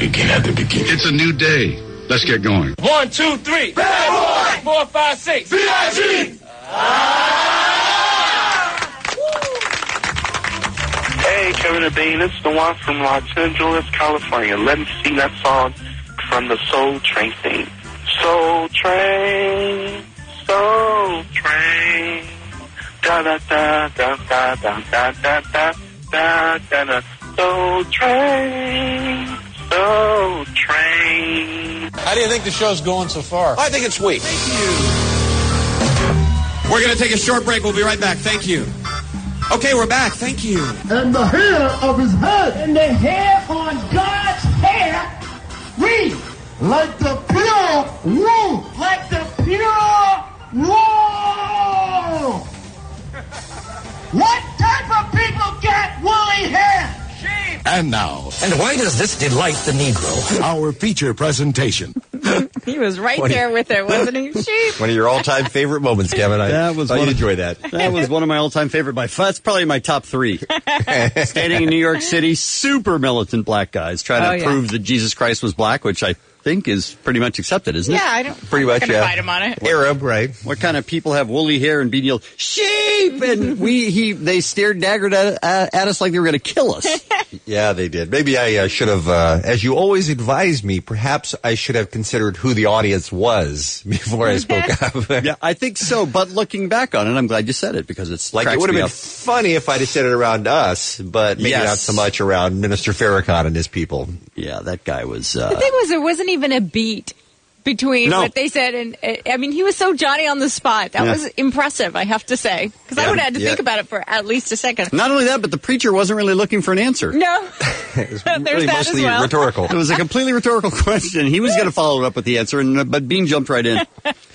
begin at the beginning. It's a new day. Let's get going. 1, 2, 3. Bad boy. 4, 5, 6. B.I.G. Hey, Kevin and Bean, it's the one from Los Angeles, California. Let me sing that song from the Soul Train thing. Soul Train, Soul Train, da da da da da da da da da da da da. Soul Train, Soul Train. How do you think the show's going so far? I think it's weak. Thank you. We're going to take a short break. We'll be right back. Thank you. Okay, we're back. Thank you. And the hair of his head. And the hair on God's hair. Read. Like the pure wool. Like the pure wool. What type of people get woolly hair? Sheep. And now, and why does this delight the Negro? our feature presentation. He was right there with her, wasn't he? Sheep. One of your all-time favorite moments, Kevin. I thought you'd enjoy that. That was one of my all-time favorite. That's probably my top 3. Standing in New York City, super militant black guys trying to prove that Jesus Christ was black, which I think is pretty much accepted, isn't it? Yeah, I'm not fight him on it. Arab, right? What kind of people have woolly hair and being yelled, sheep? And they stared daggered at us like they were going to kill us. Yeah, they did. Maybe I should have, as you always advised me, perhaps I should have considered who the audience was before I spoke up. Yeah, I think so. But looking back on it, I'm glad you said it because it's like it would have been funny if I'd have said it around us, but maybe not so much around Minister Farrakhan and his people. Yeah, that guy was. The thing was, there wasn't even a beat between what they said and I mean, he was so Johnny on the spot. That was impressive, I have to say, because I would have had to think about it for at least a second. Not only that, but the preacher wasn't really looking for an answer. No, it was really mostly rhetorical. It was a completely rhetorical question. He was going to follow it up with the answer, but Bean jumped right in.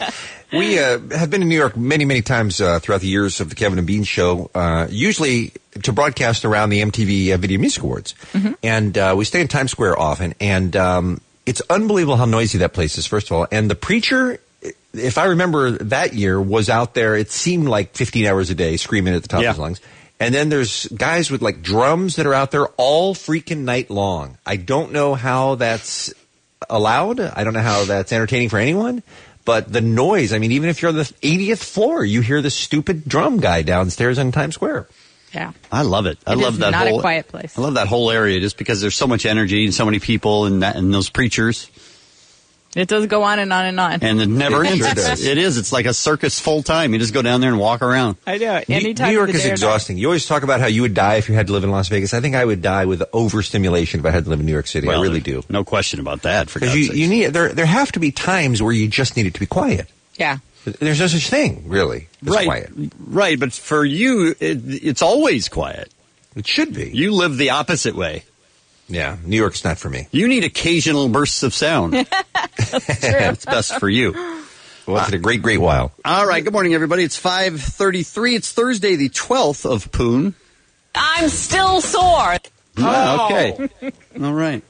We have been in New York many, many times throughout the years of the Kevin and Bean Show, usually to broadcast around the MTV Video Music Awards. Mm-hmm. And we stay in Times Square often, and it's unbelievable how noisy that place is, first of all. And the preacher, if I remember that year, was out there, it seemed like 15 hours a day, screaming at the top of his lungs. And then there's guys with like drums that are out there all freaking night long. I don't know how that's allowed. I don't know how that's entertaining for anyone. But the noise, I mean, even if you're on the 80th floor, you hear the stupid drum guy downstairs in Times Square. Yeah. I love it. I love that not whole, a quiet place. I love that whole area just because there's so much energy and so many people and those preachers. It does go on and on and on. And it never ends. Sure does. It is. It's like a circus full time. You just go down there and walk around. I know. Anytime New York is exhausting. You always talk about how you would die if you had to live in Las Vegas. I think I would die with overstimulation if I had to live in New York City. Well, I really do. No question about that. Because you need there have to be times where you just need it to be quiet. Yeah. There's no such thing, really, as quiet. Right, but for you, it's always quiet. It should be. You live the opposite way. Yeah, New York's not for me. You need occasional bursts of sound. That's true. It's best for you. Once in a great, great while. All right, good morning, everybody. It's 5:33. It's Thursday, the 12th of Poon. I'm still sore. Oh. Okay. All right.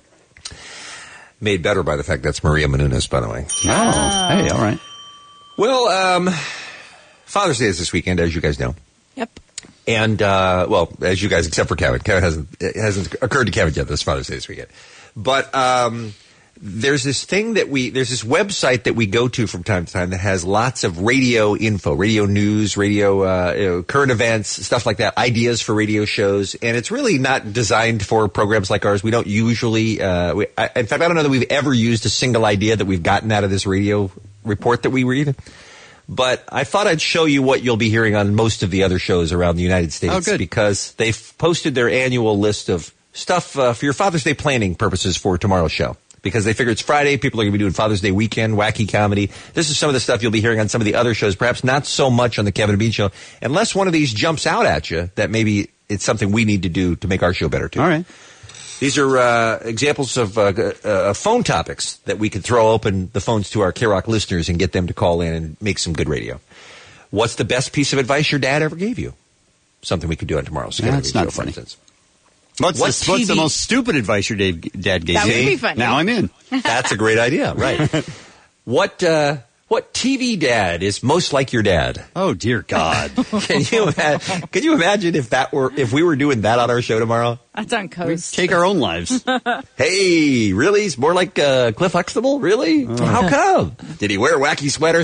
Made better by the fact that's Maria Menounos, by the way. Oh, hey, all right. Well, Father's Day is this weekend, as you guys know. Yep. And, well, as you guys, except for Kevin. It hasn't occurred to Kevin yet this Father's Day this weekend. But there's this thing there's this website that we go to from time to time that has lots of radio info, radio news, radio current events, stuff like that, ideas for radio shows. And it's really not designed for programs like ours. We don't usually, in fact, I don't know that we've ever used a single idea that we've gotten out of this radio report that we read. But I thought I'd show you what you'll be hearing on most of the other shows around the United States because they've posted their annual list of stuff for your Father's Day planning purposes for tomorrow's show. Because they figure it's Friday, people are going to be doing Father's Day weekend, wacky comedy. This is some of the stuff you'll be hearing on some of the other shows, perhaps not so much on the Kevin and Bean Show, unless one of these jumps out at you that maybe it's something we need to do to make our show better, too. All right. These are examples of phone topics that we could throw open the phones to our K-Rock listeners and get them to call in and make some good radio. What's the best piece of advice your dad ever gave you? Something we could do on tomorrow's That's not funny. What's the most stupid advice your dad gave you? That would be funny. Now I'm in. That's a great idea, right? What What TV dad is most like your dad? Oh, dear God. Can you imagine if we were doing that on our show tomorrow? That's on Coast. Take our own lives. Hey, really? He's more like Cliff Huxtable? Really? How come? Did he wear wacky sweaters?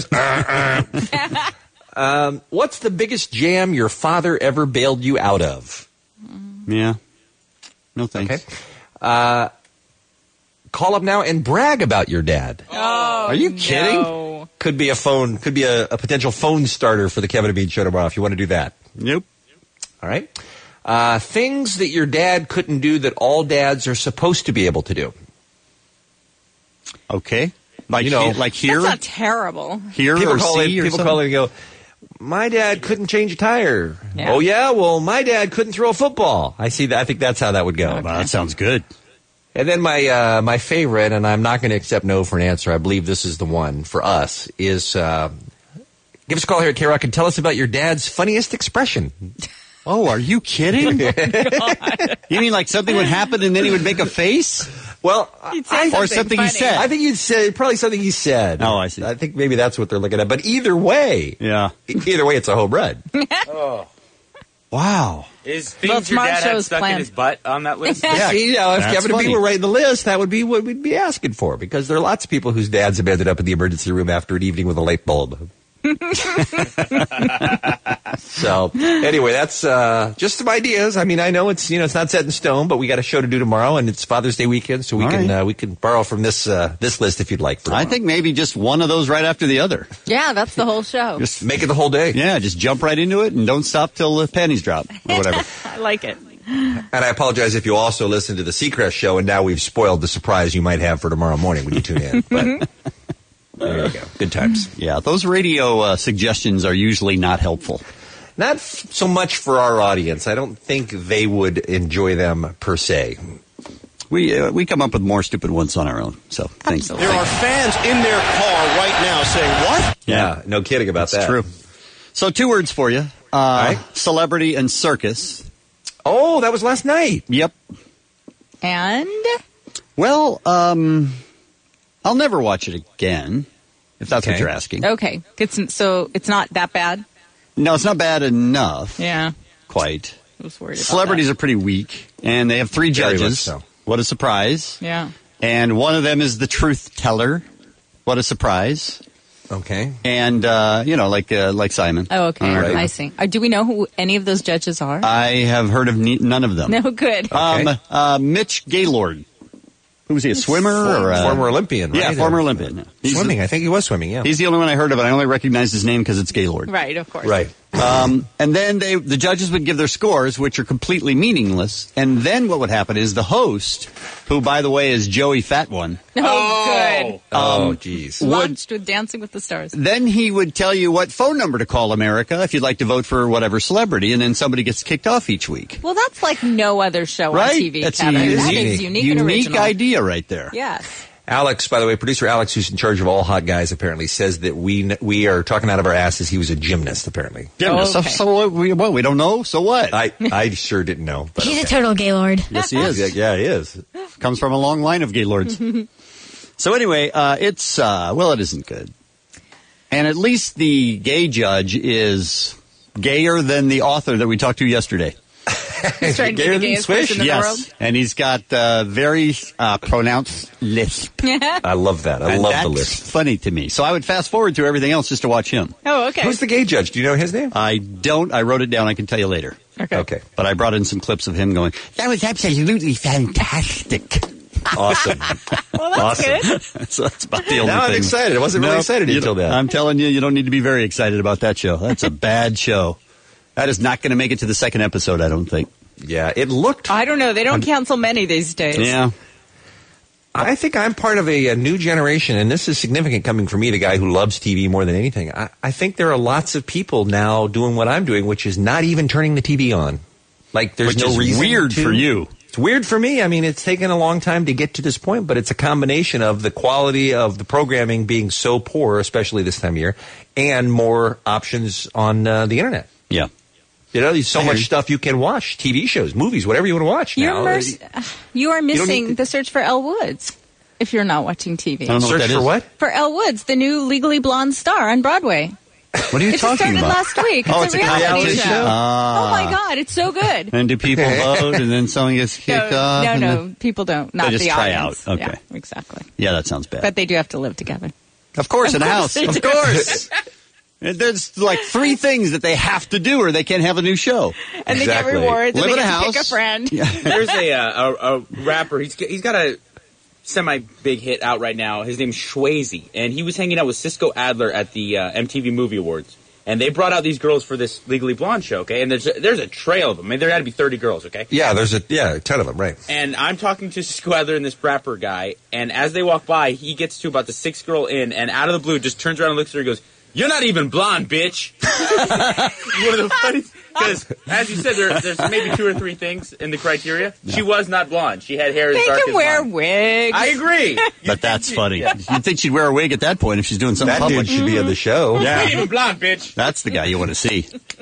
What's the biggest jam your father ever bailed you out of? Yeah. No thanks. Okay. Call up now and brag about your dad. Oh, are you kidding? No. Could be a potential phone starter for the Kevin and Bean show tomorrow if you want to do that. Nope. All right. Things that your dad couldn't do that all dads are supposed to be able to do. Okay. Like here? That's not terrible. Here people or call see in, or people something? call in and go, my dad couldn't change a tire. Yeah. Oh, yeah? Well, my dad couldn't throw a football. I see that. I think that's how that would go. Wow, that sounds good. And then my favorite, and I'm not going to accept no for an answer, I believe this is the one for us, is give us a call here at K-Rock and tell us about your dad's funniest expression. Oh, are you kidding? You mean like something would happen and then he would make a face? Well, or something he said. I think you'd say probably something he said. Oh, I see. I think maybe that's what they're looking at. But either way, it's a home run. Oh. Wow. Is things your dad had stuck in his butt on that list? Yeah, if Kevin and Bean were writing the list, that would be what we'd be asking for, because there are lots of people whose dads have ended up in the emergency room after an evening with a light bulb. So anyway, that's just some ideas. I mean, I know it's not set in stone, but we got a show to do tomorrow, and it's Father's Day weekend, so we can borrow from this list if you'd like. I think maybe just one of those right after the other. Yeah, that's the whole show. Just make it the whole day. Yeah, just jump right into it and don't stop till the panties drop or whatever. I like it. And I apologize if you also listen to the Seacrest show, and now we've spoiled the surprise you might have for tomorrow morning when you tune in. But there you go. Good times. Yeah, those radio suggestions are usually not helpful. Not so much for our audience. I don't think they would enjoy them per se. We come up with more stupid ones on our own. So thanks. There are fans in their car right now saying, "What?" Yeah, no kidding about that. That's true. So 2 words for you: celebrity and circus. Oh, that was last night. Yep. And well, I'll never watch it again, if that's what you're asking. Okay, so it's not that bad. No, it's not bad enough. Yeah. Quite. I was worried about Celebrities are pretty weak, and they have 3 judges. So. What a surprise. Yeah. And one of them is the truth teller. What a surprise. Okay. And, like Simon. Oh, okay. Right. I see. Do we know who any of those judges are? I have heard of none of them. No, good. Mitch Gaylord. Who was he, a swimmer? or former Olympian, right? Yeah, former Olympian. Swimming. I think he was swimming, yeah. He's the only one I heard of, and I only recognize his name because it's Gaylord. Right, of course. Right. And then the judges would give their scores, which are completely meaningless. And then what would happen is the host, who, by the way, is Joey Fat One. Good. Oh, jeez. Launched with Dancing with the Stars. Then he would tell you what phone number to call America if you'd like to vote for whatever celebrity, and then somebody gets kicked off each week. Well, that's like no other show on TV, That's Kevin. a That is unique and original. idea right there. Yes. Alex, by the way, producer Alex, who's in charge of All Hot Guys, apparently says that we are talking out of our asses. He was a gymnast, apparently. Gymnast. Okay. So what? We don't know. So what? I sure didn't know. But He's a total Gaylord. Yes, he is. Yeah, he is. Comes from a long line of Gaylords. So anyway, it isn't good. And at least the gay judge is gayer than the author that we talked to yesterday. He's trying to be the gayest person in the world. And he's got very pronounced lisp. I love that. I love the lisp. That's funny to me. So I would fast forward through everything else just to watch him. Oh, okay. Who's the gay judge? Do you know his name? I don't. I wrote it down. I can tell you later. Okay. But I brought in some clips of him going, that was absolutely fantastic. Awesome. Well, that's good. So that's about the only now thing. I'm excited. I wasn't really excited until then. I'm telling you, you don't need to be very excited about that show. That's a bad show. That is not going to make it to the second episode, I don't think. Yeah, it looked... I don't know. They don't cancel many these days. Yeah. I think I'm part of a new generation, and this is significant coming from me, the guy who loves TV more than anything. I think there are lots of people now doing what I'm doing, which is not even turning the TV on. Like, there's no reason weird to. For you. It's weird for me. I mean, it's taken a long time to get to this point, but it's a combination of the quality of the programming being so poor, especially this time of year, and more options on the internet. Yeah. You know, there's so much stuff you can watch, TV shows, movies, whatever you want to watch now. You are missing the search for Elle Woods. if you're not watching TV. I don't know Search for what? For Elle Woods, the new Legally Blonde star on Broadway. What are you talking about? It just started last week. Oh, it's a reality show. Ah. Oh, my God. It's so good. And do people vote and then someone gets kicked off? No, people don't. Not they just the try audience. out. Okay. Yeah, exactly. Yeah, that sounds bad. But they do have to live together. Of course, in a house. they Of do. course. There's like 3 things that they have to do or they can't have a new show. And they get rewards. Live and in they a get house. to pick a friend. There's a rapper. He's got a semi-big hit out right now. His name's Shwazy. And he was hanging out with Cisco Adler at the MTV Movie Awards. And they brought out these girls for this Legally Blonde show, okay? And there's a trail of them. I mean, there had to be 30 girls, okay? Yeah, there's a ton of them, right? And I'm talking to Cisco Adler and this rapper guy, and as they walk by, he gets to about the 6th girl in, and out of the blue, just turns around and looks at her and goes, "You're not even blonde, bitch." One of the funniest, because as you said, there's maybe 2 or 3 things in the criteria. No. She was not blonde. She had hair as dark as They can wear mine. wigs. I agree. But that's funny. You'd think she'd wear a wig at that point if she's doing something That public. dude should be on the show. Yeah. You ain't even blonde, bitch. That's the guy you want to see.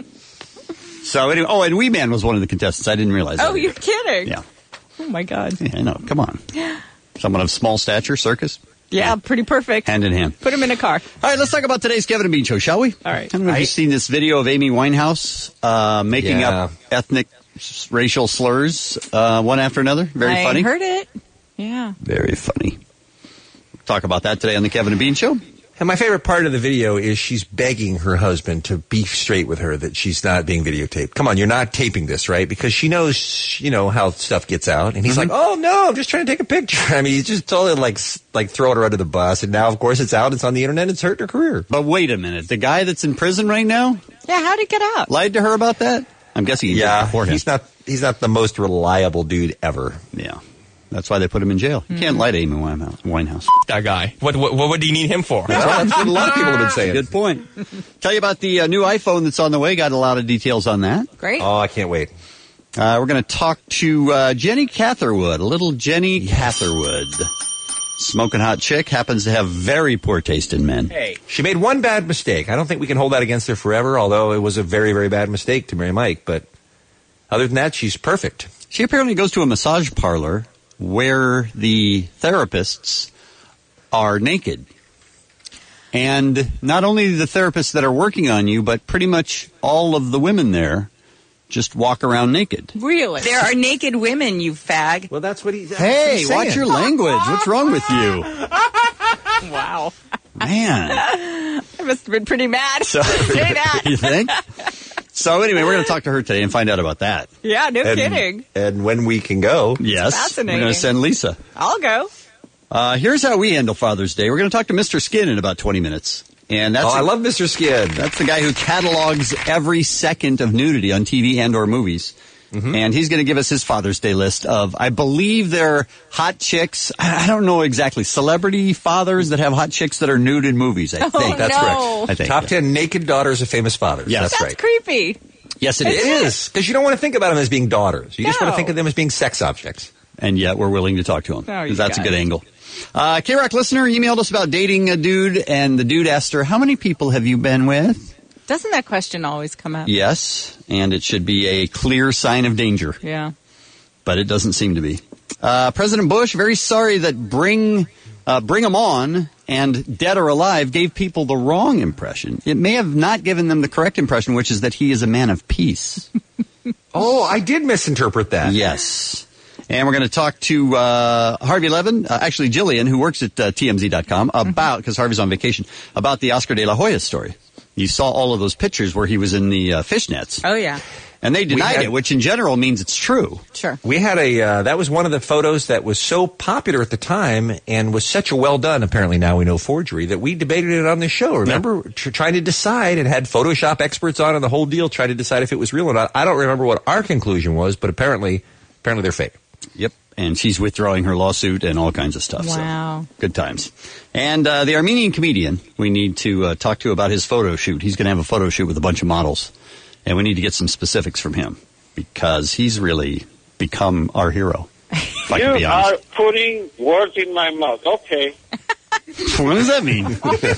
So anyway, and Wee Man was one of the contestants. I didn't realize that. Oh, you're kidding. Yeah. Oh, my God. Yeah, I know. Come on. Someone of small stature, circus. Yeah, pretty perfect. Hand in hand. Put him in a car. All right, let's talk about today's Kevin and Bean Show, shall we? All right. I don't know if you've seen this video of Amy Winehouse making up ethnic racial slurs one after another. Very funny. I heard it. Yeah. Very funny. Talk about that today on the Kevin and Bean Show. And my favorite part of the video is she's begging her husband to be straight with her, that she's not being videotaped. Come on, you're not taping this, right? Because she knows, how stuff gets out. And he's like, "Oh, no, I'm just trying to take a picture." I mean, he's just totally like throwing her under the bus. And now, of course, it's out. It's on the internet. It's hurting her career. But wait a minute. The guy that's in prison right now? Yeah, how'd it get out? Lied to her about that? I'm guessing he did beforehand. He's not the most reliable dude ever. Yeah. That's why they put him in jail. You can't lie to Amy Winehouse. That guy. What would he need him for? That's what a lot of people have been saying. Good point. Tell you about the new iPhone that's on the way. Got a lot of details on that. Great. Oh, I can't wait. We're going to talk to Jenny Catherwood, a little Jenny Catherwood. Smoking hot chick, happens to have very poor taste in men. Hey. She made one bad mistake. I don't think we can hold that against her forever, although it was a very, very bad mistake to marry Mike. But other than that, she's perfect. She apparently goes to a massage parlor where the therapists are naked. And not only the therapists that are working on you, but pretty much all of the women there just walk around naked. Really? There are naked women, you fag. Well, that's what he's Hey, watch your language. What's wrong with you? Wow. Man. I must have been pretty mad. So, Say that. You think? So anyway, we're going to talk to her today and find out about that. Yeah, no kidding. And when we can go. Yes. Fascinating. We're going to send Lisa. I'll go. Here's how we handle Father's Day. We're going to talk to Mr. Skin in about 20 minutes. And that's I love Mr. Skin. That's the guy who catalogs every second of nudity on TV and or movies. Mm-hmm. And he's going to give us his Father's Day list of, I believe they're hot chicks. I don't know exactly. Celebrity fathers that have hot chicks that are nude in movies, I think. That's no. correct. I think. Top 10 naked daughters of famous fathers. Yes. That's That's right. creepy. Yes, it It is. is. Because you don't want to think about them as being daughters. You just No. want to think of them as being sex objects. And yet we're willing to talk to him. Oh, you Because that's guys. a good angle. K-Rock listener emailed us about dating a dude, and the dude asked her, how many people have you been with? Doesn't that question always come up? Yes, and it should be a clear sign of danger. Yeah. But it doesn't seem to be. President Bush, very sorry that Bring 'em On and Dead or Alive gave people the wrong impression. It may have not given them the correct impression, which is that he is a man of peace. Oh, I did misinterpret that. Yes. And we're going to talk to Harvey Levin, actually Jillian, who works at TMZ.com, about, because Harvey's on vacation, about the Oscar de la Hoya story. You saw all of those pictures where he was in the fishnets. Oh, yeah. And they denied it, which in general means it's true. Sure. We had that was one of the photos that was so popular at the time and was such a well done, apparently now we know forgery, that we debated it on this show. Remember, trying to decide, and had Photoshop experts on and the whole deal, try to decide if it was real or not. I don't remember what our conclusion was, but apparently they're fake. Yep. And she's withdrawing her lawsuit and all kinds of stuff. Wow. So, good times. And the Armenian comedian we need to talk to about his photo shoot. He's going to have a photo shoot with a bunch of models. And we need to get some specifics from him because he's really become our hero. If I can be You honest. are putting words in my mouth. Okay. What does that mean?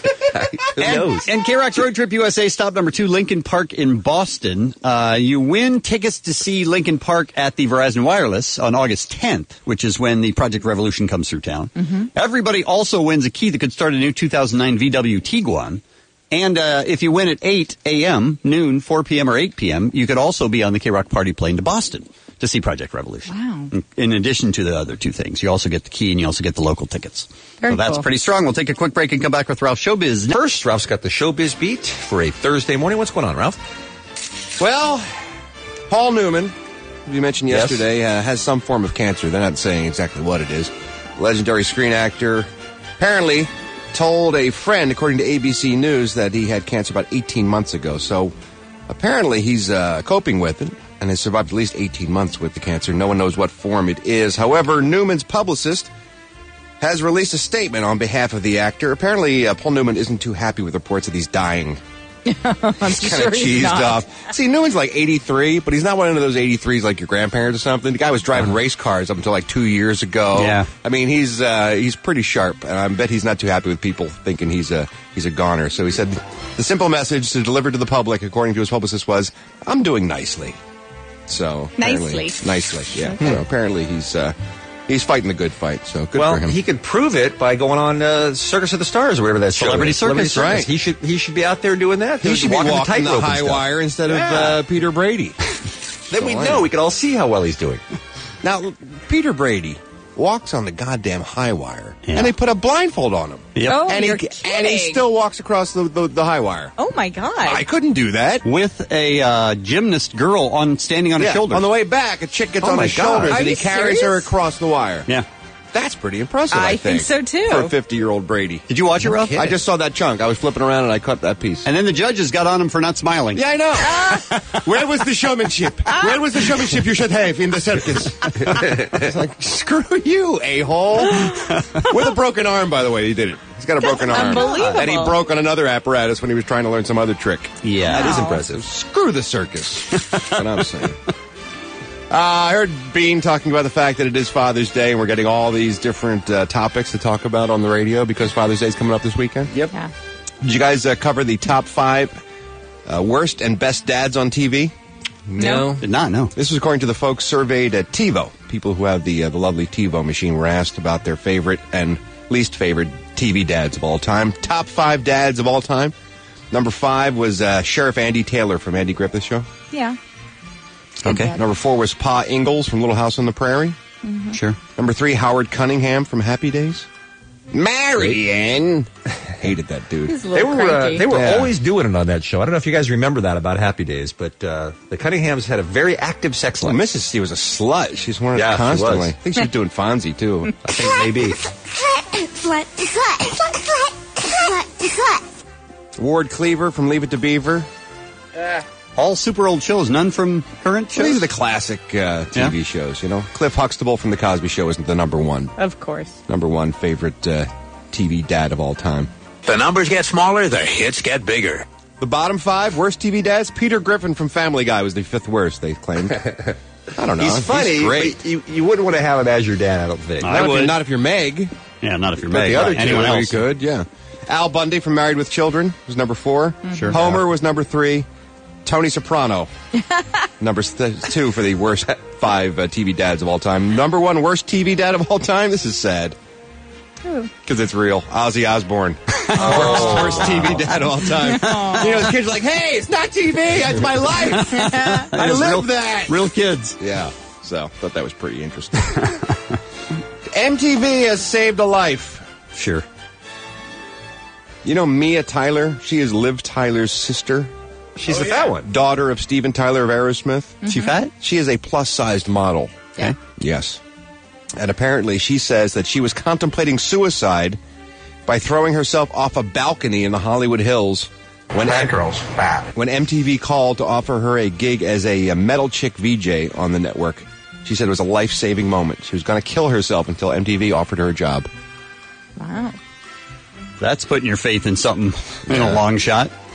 Who knows? And K-Rock's Road Trip USA stop number 2, Lincoln Park in Boston. You win tickets to see Lincoln Park at the Verizon Wireless on August 10th, which is when the Project Revolution comes through town. Mm-hmm. Everybody also wins a key that could start a new 2009 VW Tiguan. And if you win at 8 a.m., noon, 4 p.m., or 8 p.m., you could also be on the K-Rock party plane to Boston to see Project Revolution. Wow. In addition to the other two things. You also get the key and you also get the local tickets. Very so that's cool. pretty strong. We'll take a quick break and come back with Ralph Showbiz. First, Ralph's got the Showbiz Beat for a Thursday morning. What's going on, Ralph? Well, Paul Newman, who you mentioned Yes. yesterday, has some form of cancer. They're not saying exactly what it is. Legendary screen actor apparently told a friend, according to ABC News, that he had cancer about 18 months ago. So apparently he's coping with it and has survived at least 18 months with the cancer. No one knows what form it is. However, Newman's publicist has released a statement on behalf of the actor. Apparently, Paul Newman isn't too happy with reports that he's dying. I'm He's kind sure of he's cheesed not. off. See, Newman's like 83, but he's not one of those 83s like your grandparents or something. The guy was driving race cars up until like 2 years ago. Yeah. I mean, he's pretty sharp, and I bet he's not too happy with people thinking he's a goner. So he said the simple message to deliver to the public, according to his publicist, was, "I'm doing nicely." So apparently- nicely, yeah. So apparently he's fighting the good fight. So good Well, for him. he could prove it by going on Circus of the Stars or whatever that show Celebrity is. Circus, right. He should be out there doing that. He should be walking the tightrope and high stuff. wire instead Yeah. of Peter Brady. Then we know. We can all see how well he's doing. Now, Peter Brady walks on the goddamn high wire, Yeah. and they put a blindfold on him. Yep. Oh, and, you're he kidding. still walks across the high wire. Oh, my God. I couldn't do that. With a gymnast girl standing on his shoulder. On the way back, a chick gets Oh on my his God. shoulders, Are and he you carries her serious? across the wire. Yeah. That's pretty impressive, I I think so, too. For a 50-year-old Brady. Did you watch it, Ralph? I just saw that chunk. I was flipping around, and I cut that piece. And then the judges got on him for not smiling. Yeah, I know. Where was the showmanship? Where was the showmanship you should have in the circus? It's like, screw you, a-hole. With a broken arm, by the way, he did it. He's got a broken arm. unbelievable. And he broke on another apparatus when he was trying to learn some other trick. Yeah. That is impressive. Screw the circus. That's what I'm saying. I heard Bean talking about the fact that it is Father's Day, and we're getting all these different topics to talk about on the radio because Father's Day is coming up this weekend. Yep. Yeah. Did you guys cover the top 5 worst and best dads on TV? No. Did not, no. This was according to the folks surveyed at TiVo. People who have the lovely TiVo machine were asked about their favorite and least favorite TV dads of all time. Top 5 dads of all time. Number 5 was Sheriff Andy Taylor from Andy Griffith Show. Yeah. Okay. Number 4 was Pa Ingalls from Little House on the Prairie. Sure. Number 3, Howard Cunningham from Happy Days. Marianne. Hated that dude. He's a They little were cranky. they were Yeah. always doing it on that show. I don't know if you guys remember that about Happy Days, but the Cunninghams had a very active sex Well, life. Mrs. C was a slut. She's one of Yeah, she constantly. was. I think she's doing Fonzie, too. I think maybe. Ward Cleaver from Leave It to Beaver. All super old shows, none from current shows? These are the classic TV shows, you know. Cliff Huxtable from The Cosby Show isn't the number one favorite TV dad of all time. The numbers get smaller, the hits get bigger. The bottom 5 worst TV dads, Peter Griffin from Family Guy was the 5th worst, they claimed. I don't know. He's funny, great. but you wouldn't want to have him as your dad, I don't think. Not if you're Meg. Yeah, not if you're But Meg. the other Right. Anyone two, you else? could, yeah. Al Bundy from Married with Children was number 4. Sure. Homer was number 3. Tony Soprano, number 2 for the worst 5 TV dads of all time. Number 1 worst TV dad of all time. This is sad because it's real. Ozzy Osbourne, worst TV dad of all time. You know, the kids are like, "Hey, it's not TV. It's my life. I live that." Real kids. Yeah. So thought that was pretty interesting. MTV has saved a life. Sure. You know Mia Tyler? She is Liv Tyler's sister. She's the fat one. Daughter of Steven Tyler of Aerosmith. She fat? She is a plus-sized model. Okay. Yes. And apparently she says that she was contemplating suicide by throwing herself off a balcony in the Hollywood Hills when That girl's fat. when MTV called to offer her a gig as a metal chick VJ on the network. She said it was a life-saving moment. She was going to kill herself until MTV offered her a job. Wow. That's putting your faith in something in a long shot.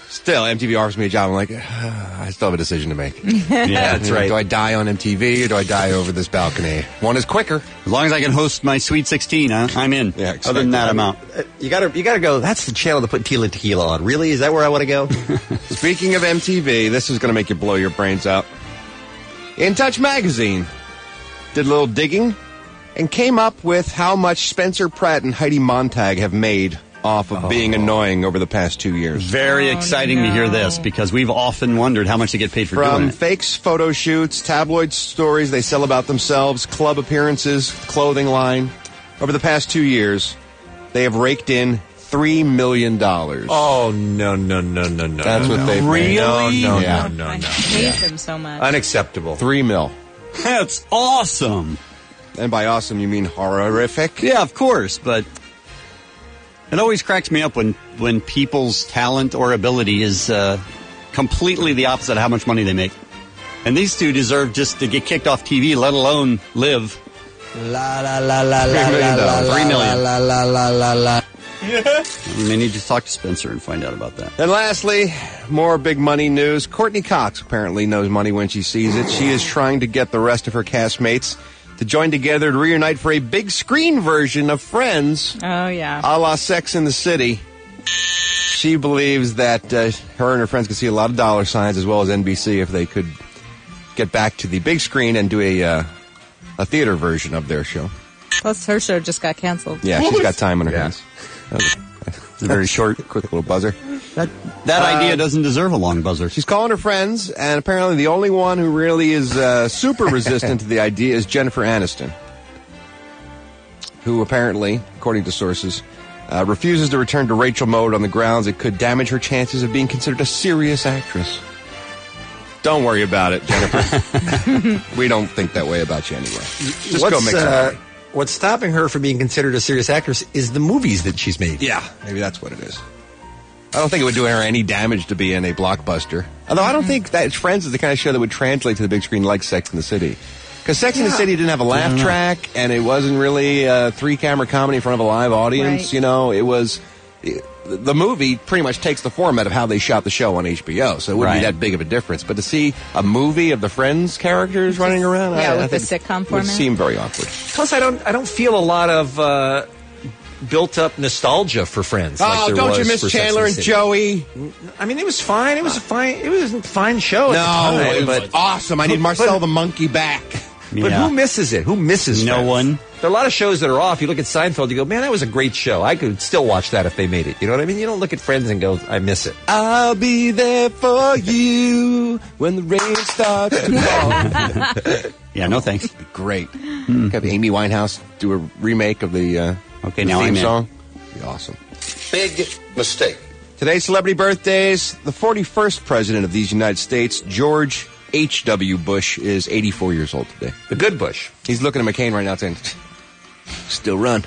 Still, MTV offers me a job. I'm like, I still have a decision to make. Yeah, that's right. Do I die on MTV or do I die over this balcony? One is quicker. As long as I can host my Sweet 16, I'm in. Yeah, other than that, I'm out. You gotta go. That's the channel to put Tila Tequila on. Really? Is that where I want to go? Speaking of MTV, this is going to make you blow your brains out. In Touch magazine did a little digging and came up with how much Spencer Pratt and Heidi Montag have made off of being annoying over the past 2 years. Very exciting to hear this, because we've often wondered how much they get paid for doing From it. fakes, photo shoots, tabloid stories they sell about themselves, club appearances, clothing line. Over the past 2 years, they have raked in $3 million. Oh, no. That's what they've made. Really? No. I hate them so much. Unacceptable. $3 million. That's awesome. And by awesome, you mean horrific? Yeah, of course, but it always cracks me up when people's talent or ability is completely the opposite of how much money they make. And these two deserve just to get kicked off TV, let alone live. La la la la la la la $3 million. la la la la la. We may need to talk to Spencer and find out about that. And lastly, more big money news. Courtney Cox apparently knows money when she sees it. She is trying to get the rest of her castmates to join together to reunite for a big screen version of Friends. Oh, yeah. A la Sex and the City. She believes that her and her friends could see a lot of dollar signs, as well as NBC, if they could get back to the big screen and do a theater version of their show. Plus, her show just got canceled. Yeah, she's got time on her hands. It's a very short, quick little buzzer. That idea doesn't deserve a long buzzer. She's calling her friends, and apparently the only one who really is super resistant to the idea is Jennifer Aniston, who apparently, according to sources, refuses to return to Rachel mode on the grounds it could damage her chances of being considered a serious actress. Don't worry about it, Jennifer. We don't think that way about you anyway. Just go make some money. What's stopping her from being considered a serious actress is the movies that she's made. Yeah, maybe that's what it is. I don't think it would do her any damage to be in a blockbuster. Although I don't think that Friends is the kind of show that would translate to the big screen like Sex and the City. Because Sex and the City didn't have a laugh track, and it wasn't really a three-camera comedy in front of a live audience. Right. You know, it was... The movie pretty much takes the format of how they shot the show on HBO, so it wouldn't be that big of a difference. But to see a movie of the Friends characters running around, with the sitcom format, would seem very awkward. Plus, I don't feel a lot of built-up nostalgia for Friends. Oh, like don't you miss Chandler and Joey? I mean, it was fine. It was a fine show. No, it was awesome. I need Marcel the Monkey back. But who misses it? Who misses No Friends? one. There are a lot of shows that are off. You look at Seinfeld, you go, man, that was a great show. I could still watch that if they made it. You know what I mean? You don't look at Friends and go, I miss it. I'll be there for you when the rain starts to fall. Yeah, no thanks. Great. Have Amy Winehouse do a remake of the now theme I'm song. Be awesome. Big mistake. Today's celebrity birthdays. The 41st president of these United States, George H.W. Bush, is 84 years old today. The good Bush. He's looking at McCain right now saying, still run.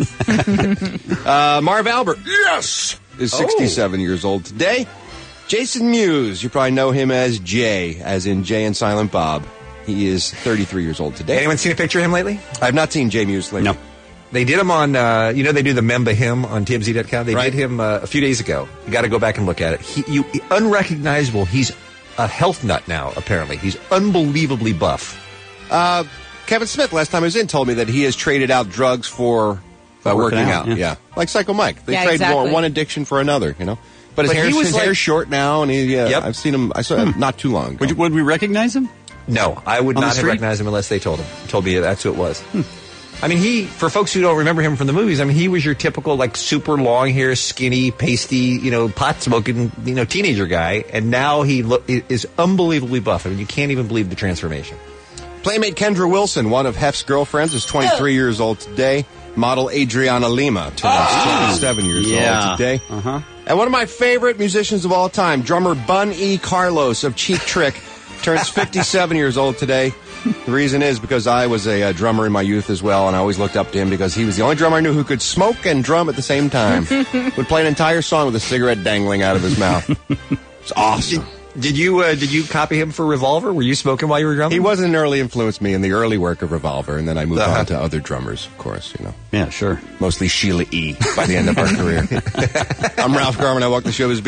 Marv Albert, yes, is 67 years old today. Jason Mewes, you probably know him as Jay, as in Jay and Silent Bob. He is 33 years old today. Anyone seen a picture of him lately? I have not seen Jay Mewes lately. No. They did him on, they do the Memba him on TMZ.com. They did him a few days ago. You got to go back and look at it. Unrecognizable. He's a health nut now, apparently. He's unbelievably buff. Kevin Smith, last time I was in, told me that he has traded out drugs for working out. Yeah. Like Psycho Mike. They trade one addiction for another, you know. But his hair's short now, and I've seen him. I saw him not too long ago. Would we recognize him? No, I would not have recognized him unless they told me that's who it was. I mean, for folks who don't remember him from the movies, I mean, he was your typical, like, super long hair, skinny, pasty, pot smoking, teenager guy. And now he is unbelievably buff. I mean, you can't even believe the transformation. Playmate Kendra Wilson, one of Hef's girlfriends, is 23 years old today. Model Adriana Lima turns 27 years old today. And one of my favorite musicians of all time, drummer Bun E. Carlos of Cheap Trick, turns 57 years old today. The reason is because I was a drummer in my youth as well, and I always looked up to him because he was the only drummer I knew who could smoke and drum at the same time. Would play an entire song with a cigarette dangling out of his mouth. It's awesome. Did you copy him for Revolver? Were you smoking while you were drumming? He wasn't early influenced me in the early work of Revolver, and then I moved on to other drummers, of course, Yeah, sure. Mostly Sheila E. by the end of our career. I'm Ralph Garman. I walk the showbiz beat.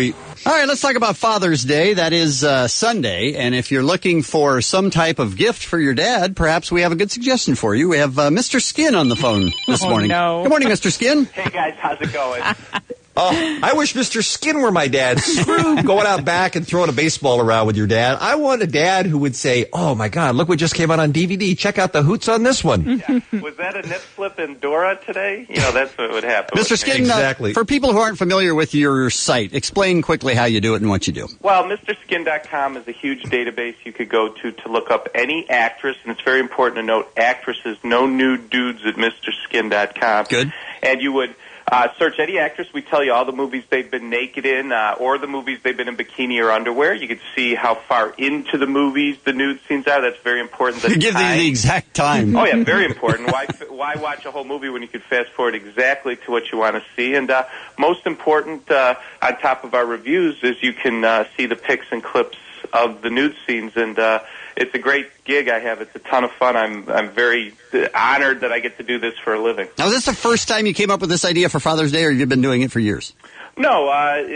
All right, let's talk about Father's Day. That is Sunday, and if you're looking for some type of gift for your dad, perhaps we have a good suggestion for you. We have Mr. Skin on the phone this morning. No. Good morning, Mr. Skin. Hey, guys. How's it going? Oh, I wish Mr. Skin were my dad. Screw going out back and throwing a baseball around with your dad. I want a dad who would say, oh, my God, look what just came out on DVD. Check out the hoots on this one. Yeah. Was that a nip slip in Dora today? You know, that's what would happen. Mr. Skin, exactly. For people who aren't familiar with your site, explain quickly how you do it and what you do. Well, MrSkin.com is a huge database you could go to look up any actress, and it's very important to note actresses, no nude dudes at MrSkin.com. Good. And you would search any actress. We tell you all the movies they've been naked in or the movies they've been in bikini or underwear. You can see how far into the movies the nude scenes are. That's very important. You give the exact time. Oh, yeah, very important. Why watch a whole movie when you could fast forward exactly to what you want to see? And most important, on top of our reviews, is you can see the pics and clips of the nude scenes. And it's a great gig I have. It's a ton of fun. I'm very honored that I get to do this for a living. Now, is this the first time you came up with this idea for Father's Day, or you've been doing it for years? No,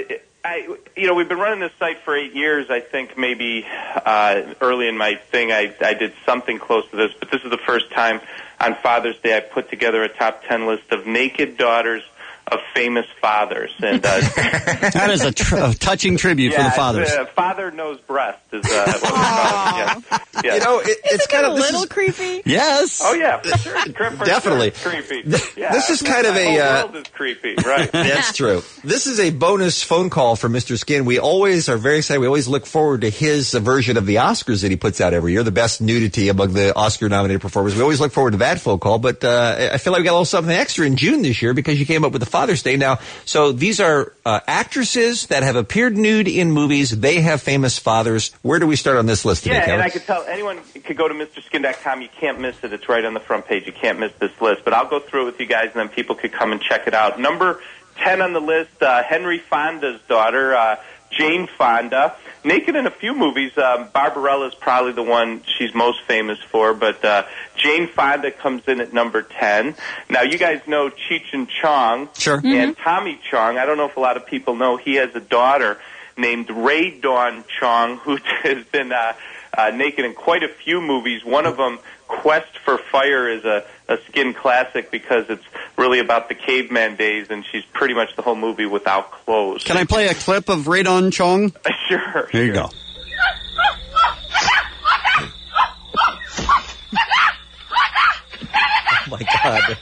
we've been running this site for 8 years. I think maybe early in my thing I did something close to this, but this is the first time on Father's Day I put together a top 10 list of naked daughters of famous fathers. And that is a touching tribute for the fathers. Father knows breast is what we call it. Yeah. You know, it's kind of a little creepy. Yes. Oh yeah, for sure. Definitely. Sure it's creepy. Yeah. This is kind of the whole world is creepy, right? That's true. This is a bonus phone call from Mr. Skin. We always are very excited. We always look forward to his version of the Oscars that he puts out every year, the best nudity among the Oscar-nominated performers. We always look forward to that phone call, but I feel like we got a little something extra in June this year because you came up with the Father's Day. Now, so these are actresses that have appeared nude in movies. They have famous fathers. Where do we start on this list today, Kevin? Kevin? And I could tell anyone could go to MrSkin.com. You can't miss it. It's right on the front page. You can't miss this list. But I'll go through it with you guys, and then people could come and check it out. Number 10 on the list, Henry Fonda's daughter, Jane Fonda. Naked in a few movies. Barbarella is probably the one she's most famous for, but Jane Fonda comes in at number 10. Now, you guys know Cheech and Chong. Sure. And Tommy Chong. I don't know if a lot of people know he has a daughter named Ray Dawn Chong, who has been naked in quite a few movies. One of them, Quest for Fire, is a Skin classic because it's really about the caveman days, and she's pretty much the whole movie without clothes. Can I play a clip of Ray Dawn Chong? Sure. Here you go. Oh, my God.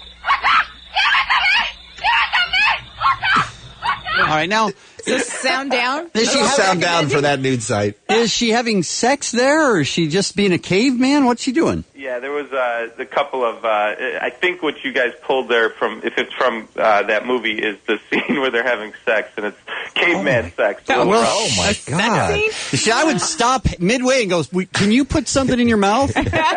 All right, now... So sound down? Is she sound down for that nude site? Is she having sex there, or is she just being a caveman? What's she doing? Yeah, there was a couple of. I think what you guys pulled there from, if it's from that movie, is the scene where they're having sex, and it's caveman sex. Oh my God! See, I would stop midway and go, "Can you put something in your mouth?"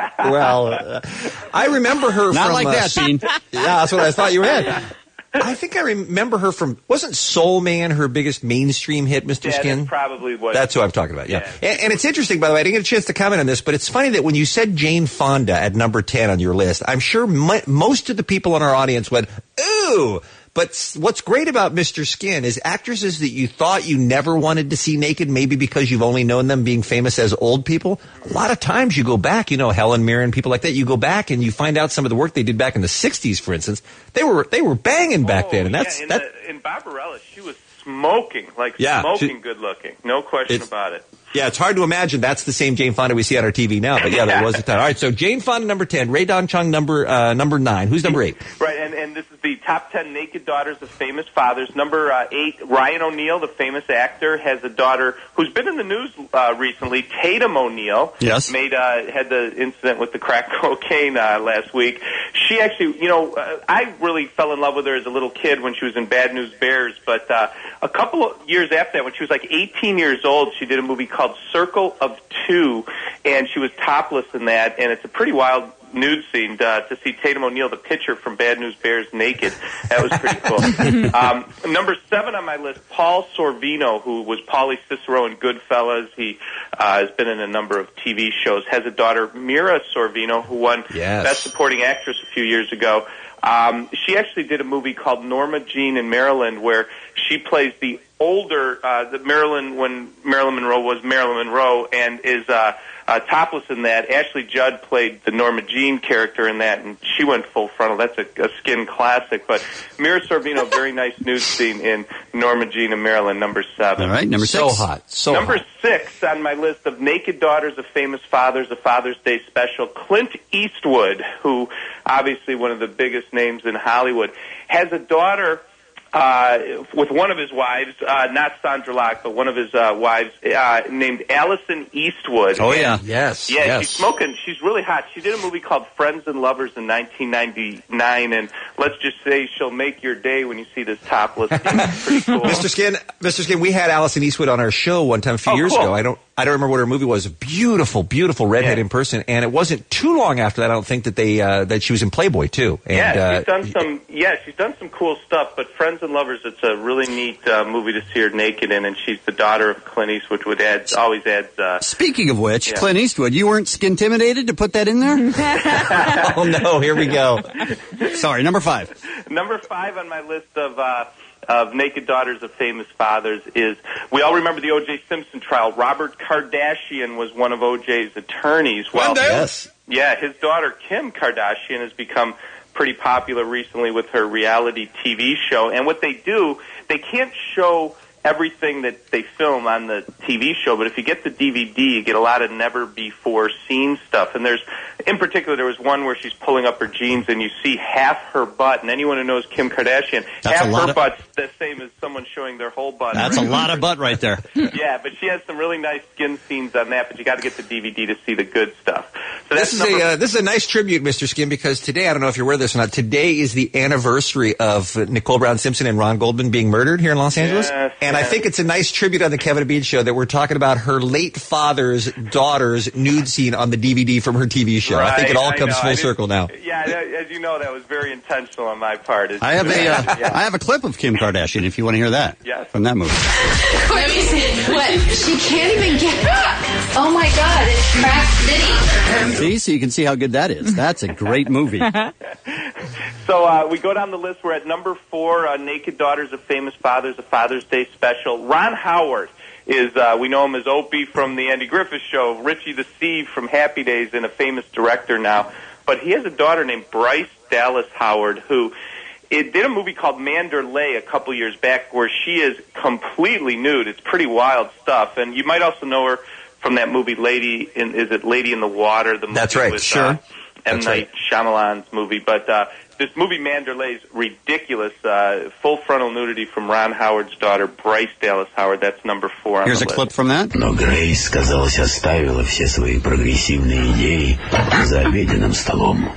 Well, I remember her not from like that, Bean. Yeah, that's what I thought you had. I think I remember her from, wasn't Soul Man her biggest mainstream hit, Mr. Skin? That's probably what. That's who I'm talking about, yeah. And it's interesting, by the way, I didn't get a chance to comment on this, but it's funny that when you said Jane Fonda at number 10 on your list, I'm sure most of the people in our audience went, ooh. But what's great about Mr. Skin is actresses that you thought you never wanted to see naked, maybe because you've only known them being famous as old people. A lot of times you go back, you know, Helen Mirren, people like that, you go back and you find out some of the work they did back in the 60s, for instance. They were banging back then. And that's in Barbarella, she was smoking good looking. No question about it. Yeah, it's hard to imagine that's the same Jane Fonda we see on our TV now, but yeah, there was a time. All right, so Jane Fonda number 10, Ray Dawn Chong number 9. Who's number 8? Right, and this is the top 10 naked daughters of famous fathers. Number 8, Ryan O'Neal, the famous actor, has a daughter who's been in the news recently, Tatum O'Neal. Yes. Had the incident with the crack cocaine last week. She actually, I really fell in love with her as a little kid when she was in Bad News Bears, but a couple of years after that, when she was like 18 years old, she did a movie called Circle of Two, and she was topless in that, and it's a pretty wild nude scene to see Tatum O'Neal, the pitcher from Bad News Bears, naked. That was pretty cool. Number 7 on my list, Paul Sorvino, who was Paulie Cicero in Goodfellas. He has been in a number of TV shows. Has a daughter, Mira Sorvino, who won Best Supporting Actress a few years ago. She actually did a movie called Norma Jean in Maryland, where she plays the older, when Marilyn Monroe was Marilyn Monroe, and is topless in that. Ashley Judd played the Norma Jean character in that, and she went full frontal. That's a skin classic. But Mira Sorvino, very nice nude scene in Norma Jean and Marilyn, number 7. All right, number 6. So hot. So number hot. 6 on my list of naked daughters of famous fathers, a Father's Day special, Clint Eastwood, who obviously one of the biggest names in Hollywood, has a daughter with one of his wives, not Sandra Locke, but one of his wives, named Allison Eastwood. Oh, yeah. Yes. Yeah, yes. she's smoking. She's really hot. She did a movie called Friends and Lovers in 1999, and let's just say she'll make your day when you see this topless. It's pretty cool. Mr. Skin, we had Allison Eastwood on our show one time a few years ago. I don't remember what her movie was. Beautiful, beautiful redhead in person, and it wasn't too long after that. I don't think that that she was in Playboy too. And, she's done some cool stuff. But Friends and Lovers, it's a really neat movie to see her naked in, and she's the daughter of Clint Eastwood, which always adds. Speaking of which, Clint Eastwood, you weren't intimidated to put that in there? Oh no, here we go. Sorry, number 5. Number 5 on my list of naked daughters of famous fathers is, we all remember the O.J. Simpson trial. Robert Kardashian was one of O.J.'s attorneys. Well, yes. Yeah, his daughter Kim Kardashian has become pretty popular recently with her reality TV show. And what they do, they can't show everything that they film on the TV show, but if you get the DVD, you get a lot of never-before-seen stuff. And in particular, there was one where she's pulling up her jeans and you see half her butt. And anyone who knows Kim Kardashian, half her butt's the same as someone showing their whole butt. That's a lot of butt right there. Yeah, but she has some really nice skin scenes on that, but you got to get the DVD to see the good stuff. So this is a nice tribute, Mr. Skin, because today, I don't know if you're aware of this or not, today is the anniversary of Nicole Brown Simpson and Ron Goldman being murdered here in Los Angeles. Yes, and I think it's a nice tribute on the Kevin and Bean Show that we're talking about her late father's daughter's nude scene on the DVD from her TV show. Right, I think it all comes full circle now. Yeah, as you know, that was very intentional on my part. I have a clip of Kim Kardashian if you want to hear that. Yes. From that movie. Let me see. What? She can't even get. Oh my God! It's Track City. So you can see how good that is. That's a great movie. So we go down the list. We're at number 4, Naked Daughters of Famous Fathers, a Father's Day special. Ron Howard is, we know him as Opie from the Andy Griffith Show, Richie the Sieve from Happy Days, and a famous director now. But he has a daughter named Bryce Dallas Howard, who did a movie called Manderley a couple years back where she is completely nude. It's pretty wild stuff. And you might also know her from that movie Lady in the Water? The movie That's right, with, sure. M. Night Shyamalan's movie. But this movie Manderley is ridiculous. Full frontal nudity from Ron Howard's daughter, Bryce Dallas Howard. That's number 4 on Here's the a list. clip from that. Но Грейс, казалось, оставила все свои прогрессивные идеи за обеденным столом.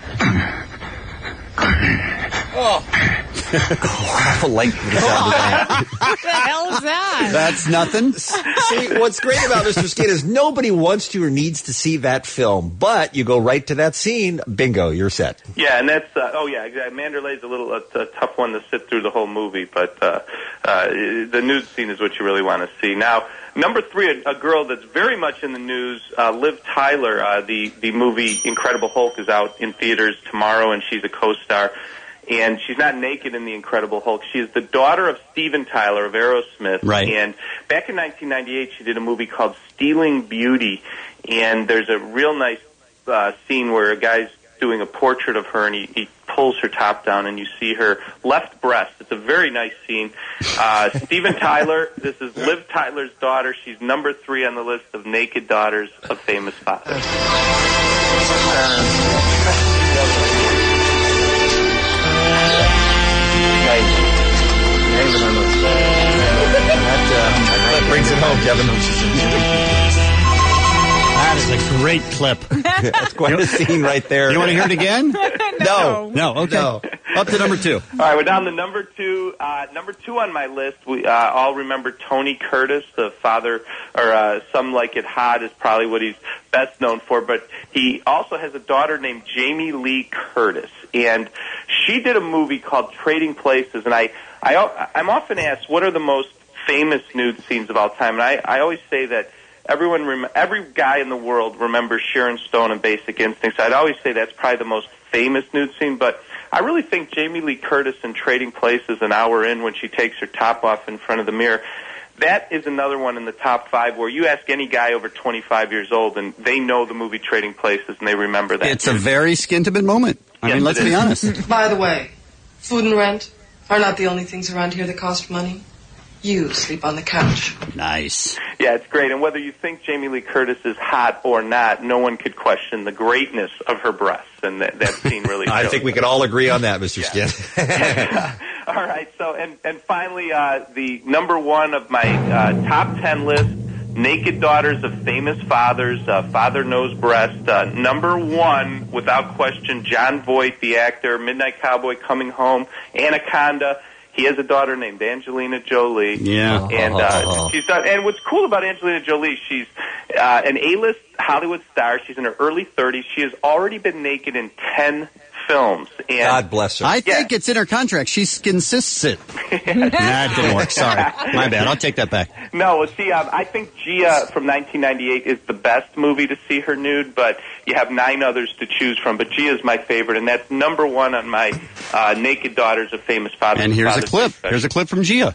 Oh. I like the sound of that. What the hell is that? That's nothing. See, what's great about Mr. Skin is nobody wants to or needs to see that film, but you go right to that scene, bingo, you're set. Yeah, and that's, exactly. Manderley's a tough one to sit through the whole movie, but the nude scene is what you really want to see. Now, number 3, a girl that's very much in the news, Liv Tyler. The movie Incredible Hulk is out in theaters tomorrow, and she's a co-star. And she's not naked in The Incredible Hulk. She is the daughter of Steven Tyler of Aerosmith. Right. And back in 1998, she did a movie called Stealing Beauty. And there's a real nice scene where a guy's doing a portrait of her, and he pulls her top down, and you see her left breast. It's a very nice scene. Steven Tyler, this is Liv Tyler's daughter. She's number 3 on the list of naked daughters of famous fathers. That brings it home, Kevin. That is a great clip. That's quite a scene right there. You want to hear it again? No. Okay. No. Up to number 2. All right, we're down to number 2. Number 2 on my list, we all remember Tony Curtis, the father, or Some Like It Hot is probably what he's best known for, but he also has a daughter named Jamie Lee Curtis, and she did a movie called Trading Places, and I'm often asked, what are the most famous nude scenes of all time? And I always say that every guy in the world remembers Sharon Stone and Basic Instinct, so I'd always say that's probably the most famous nude scene, but I really think Jamie Lee Curtis in Trading Places an hour in when she takes her top off in front of the mirror, that is another one in the top 5 where you ask any guy over 25 years old and they know the movie Trading Places and they remember that. It's a very skin-to-bit moment. I mean, let's be honest. By the way, food and rent are not the only things around here that cost money. You sleep on the couch. Nice. Yeah, it's great. And whether you think Jamie Lee Curtis is hot or not, no one could question the greatness of her breasts. And that scene really shows. I think we can all agree on that, Mr. Skin. All right. So, and finally, the number one of my top 10 list, Naked Daughters of Famous Fathers, Father Knows Breast. Number one, without question, John Voight, the actor, Midnight Cowboy, Coming Home, Anaconda. He has a daughter named Angelina Jolie. Yeah. And she's done. And what's cool about Angelina Jolie, she's an A-list Hollywood star. She's in her early 30s. She has already been naked in 10 films. And God bless her. I think it's in her contract. She insists it. Nah, it didn't work. Sorry. My bad. I'll take that back. No, well, see, I think Gia from 1998 is the best movie to see her nude, but you have 9 others to choose from. But Gia is my favorite, and that's number one on my Naked Daughters of Famous Fathers. And here's a clip. Here's a clip from Gia.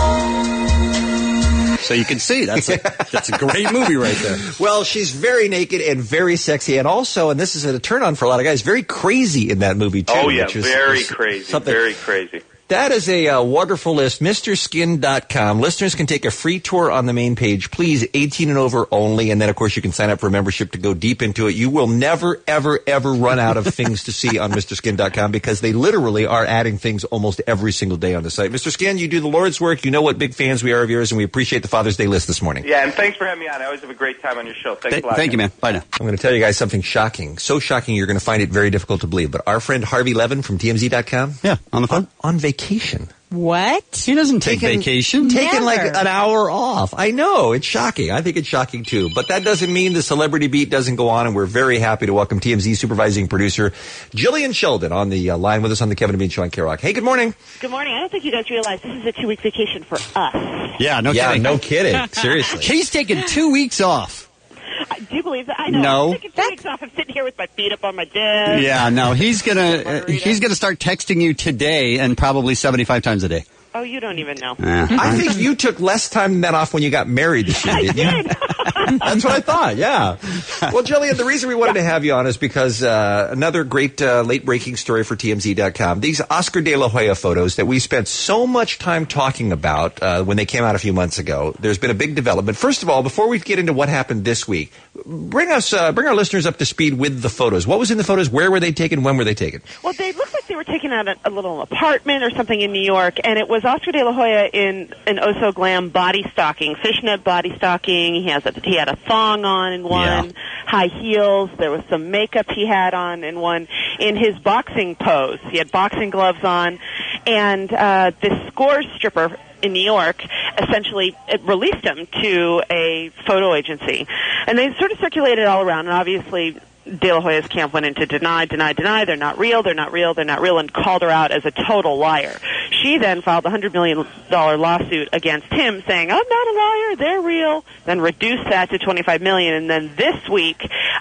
So you can see that's a great movie right there. Well, she's very naked and very sexy, and also, and this is a turn on for a lot of guys, very crazy in that movie too. Oh yeah, which is, very crazy, very crazy. That is a wonderful list. MrSkin.com. Listeners can take a free tour on the main page. Please, 18 and over only. And then, of course, you can sign up for a membership to go deep into it. You will never, ever, ever run out of things to see on MrSkin.com because they literally are adding things almost every single day on the site. Mr. Skin, you do the Lord's work. You know what big fans we are of yours, and we appreciate the Father's Day list this morning. Yeah, and thanks for having me on. I always have a great time on your show. Thanks a lot. Thank you, man. Bye now. I'm going to tell you guys something shocking. So shocking you're going to find it very difficult to believe. But our friend Harvey Levin from TMZ.com. Yeah, on the phone. On vacation. What? He doesn't take vacation. Taking like an hour off. I know. It's shocking. I think it's shocking, too. But that doesn't mean the celebrity beat doesn't go on, and we're very happy to welcome TMZ supervising producer Jillian Sheldon on the line with us on the Kevin and Bean Show on K-Rock. Hey, good morning. Good morning. I don't think you guys realize this is a 2-week vacation for us. Yeah, no kidding. No kidding. Seriously. He's taking 2 weeks off. Do you believe that? I know. No. I'm taking 2 weeks off. I'm sitting here with my feet up on my desk. Yeah, no. He's gonna start texting you today and probably 75 times a day. Oh, you don't even know. I think you took less time than that off when you got married this year, didn't you? That's what I thought, yeah. Well, Jillian, the reason we wanted to have you on is because another great late-breaking story for TMZ.com. These Oscar de la Hoya photos that we spent so much time talking about when they came out a few months ago, there's been a big development. First of all, before we get into what happened this week, bring our listeners up to speed with the photos. What was in the photos? Where were they taken? When were they taken? Well, they looked like they were taken out at a little apartment or something in New York, and it was Oscar de la Hoya in an Oh So Glam body stocking, fishnet body stocking. He had a thong on in one, high heels. There was some makeup he had on in one. In his boxing pose, he had boxing gloves on, and this Scores stripper in New York essentially released him to a photo agency, and they sort of circulated all around, and obviously De La Hoya's camp went into deny, they're not real, and called her out as a total liar. She then filed a $100 million lawsuit against him saying, I'm not a liar, they're real, then reduced that to $25 million, and then this week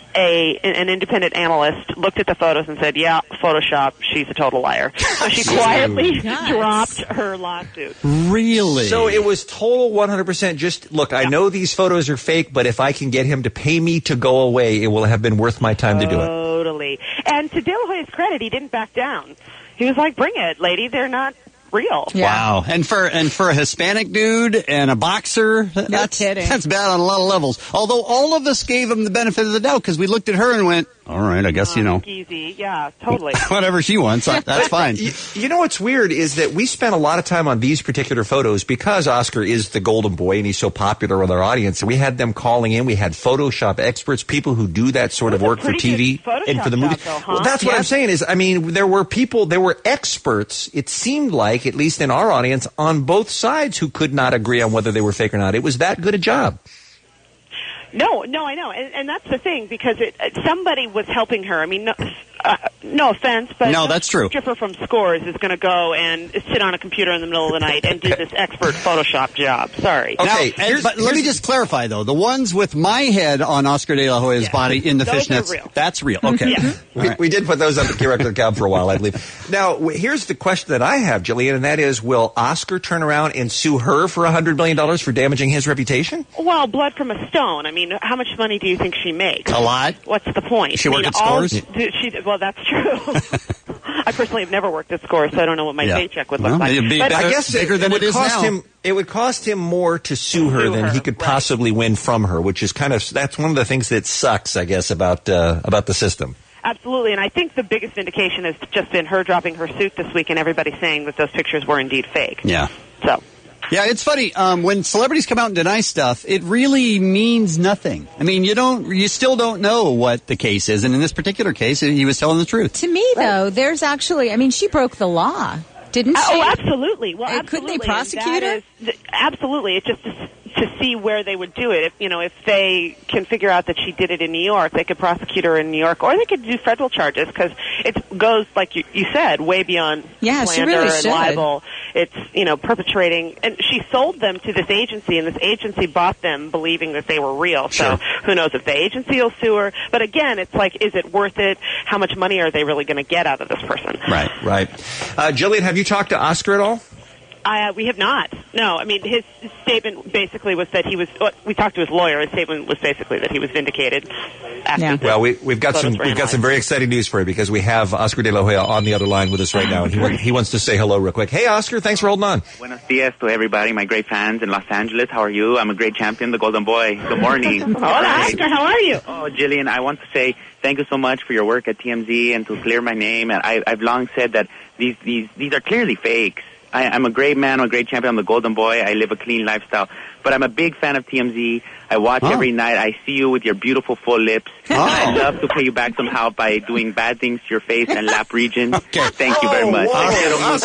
an independent analyst looked at the photos and said, yeah, Photoshop, she's a total liar. So she quietly dropped her lawsuit. Really? So it was total 100% just, look, I know these photos are fake, but if I can get him to pay me to go away, it will have been worth my time to do it. Totally. And to De La Hoya's credit, he didn't back down. He was like, bring it, lady, they're not real. Yeah. Wow. And for a Hispanic dude and a boxer, that's bad on a lot of levels. Although all of us gave him the benefit of the doubt because we looked at her and went, all right, I guess, easy. Yeah, totally. Whatever she wants, that's fine. You know what's weird is that we spent a lot of time on these particular photos because Oscar is the golden boy and he's so popular with our audience. So we had them calling in. We had Photoshop experts, people who do that sort of work for TV and for the movie. Well, that's what I'm saying is, I mean, there were experts, it seemed like, at least in our audience, on both sides who could not agree on whether they were fake or not. It was that good a job. No, I know, and that's the thing, because somebody was helping her. I mean, no offense, but no, that's true. Stripper from Scores is going to go and sit on a computer in the middle of the night and do this expert Photoshop job. Sorry. Okay, but let me just clarify, though. The ones with my head on Oscar De La Hoya's body in the Those fishnets, are real. that's real. Okay. Yeah. We did put those on the record account for a while, I believe. Now, here's the question that I have, Jillian, and that is, will Oscar turn around and sue her for $100 million for damaging his reputation? Well, blood from a stone. I mean, how much money do you think she makes? A lot. What's the point? She worked at Scores? Well, that's true. I personally have never worked at Scores, so I don't know what my paycheck would look like. It'd be But I guess bigger than it is now. It would cost him more to sue her than he could possibly win from her, which is that's one of the things that sucks, I guess, about the system. Absolutely, and I think the biggest indication has just been her dropping her suit this week and everybody saying that those pictures were indeed fake. Yeah. So. Yeah, it's funny. When celebrities come out and deny stuff, it really means nothing. I mean, you still don't know what the case is, and in this particular case, he was telling the truth. To me, though, there's actually, I mean, she broke the law, didn't she? Oh, absolutely. Well, absolutely. Couldn't they prosecute her? Absolutely. It's just to see where they would do it. If they can figure out that she did it in New York, they could prosecute her in New York, or they could do federal charges, because it goes, like you said, way beyond slander and libel. It's, perpetrating, and she sold them to this agency, and this agency bought them believing that they were real. So who knows if the agency will sue her. But again, it's like, is it worth it? How much money are they really going to get out of this person? Right. Jillian, have you talked to Oscar at all? We have not. No, I mean, his statement basically was that he was. We talked to his lawyer. His statement was basically that he was vindicated. Well, we've got some very exciting news for you, because we have Oscar De La Hoya on the other line with us right now, and he wants to say hello real quick. Hey, Oscar, thanks for holding on. Buenos dias to everybody, my great fans in Los Angeles. How are you? I'm a great champion, the Golden Boy. Good morning. Hola, Oscar. How are you? Oh, Jillian, I want to say thank you so much for your work at TMZ and to clear my name. And I've long said that these are clearly fakes. I'm a great man. I'm a great champion. I'm the Golden Boy. I live a clean lifestyle. But I'm a big fan of TMZ. I watch every night. I see you with your beautiful full lips. I'd love to pay you back somehow by doing bad things to your face and lap region. Thank you very much. All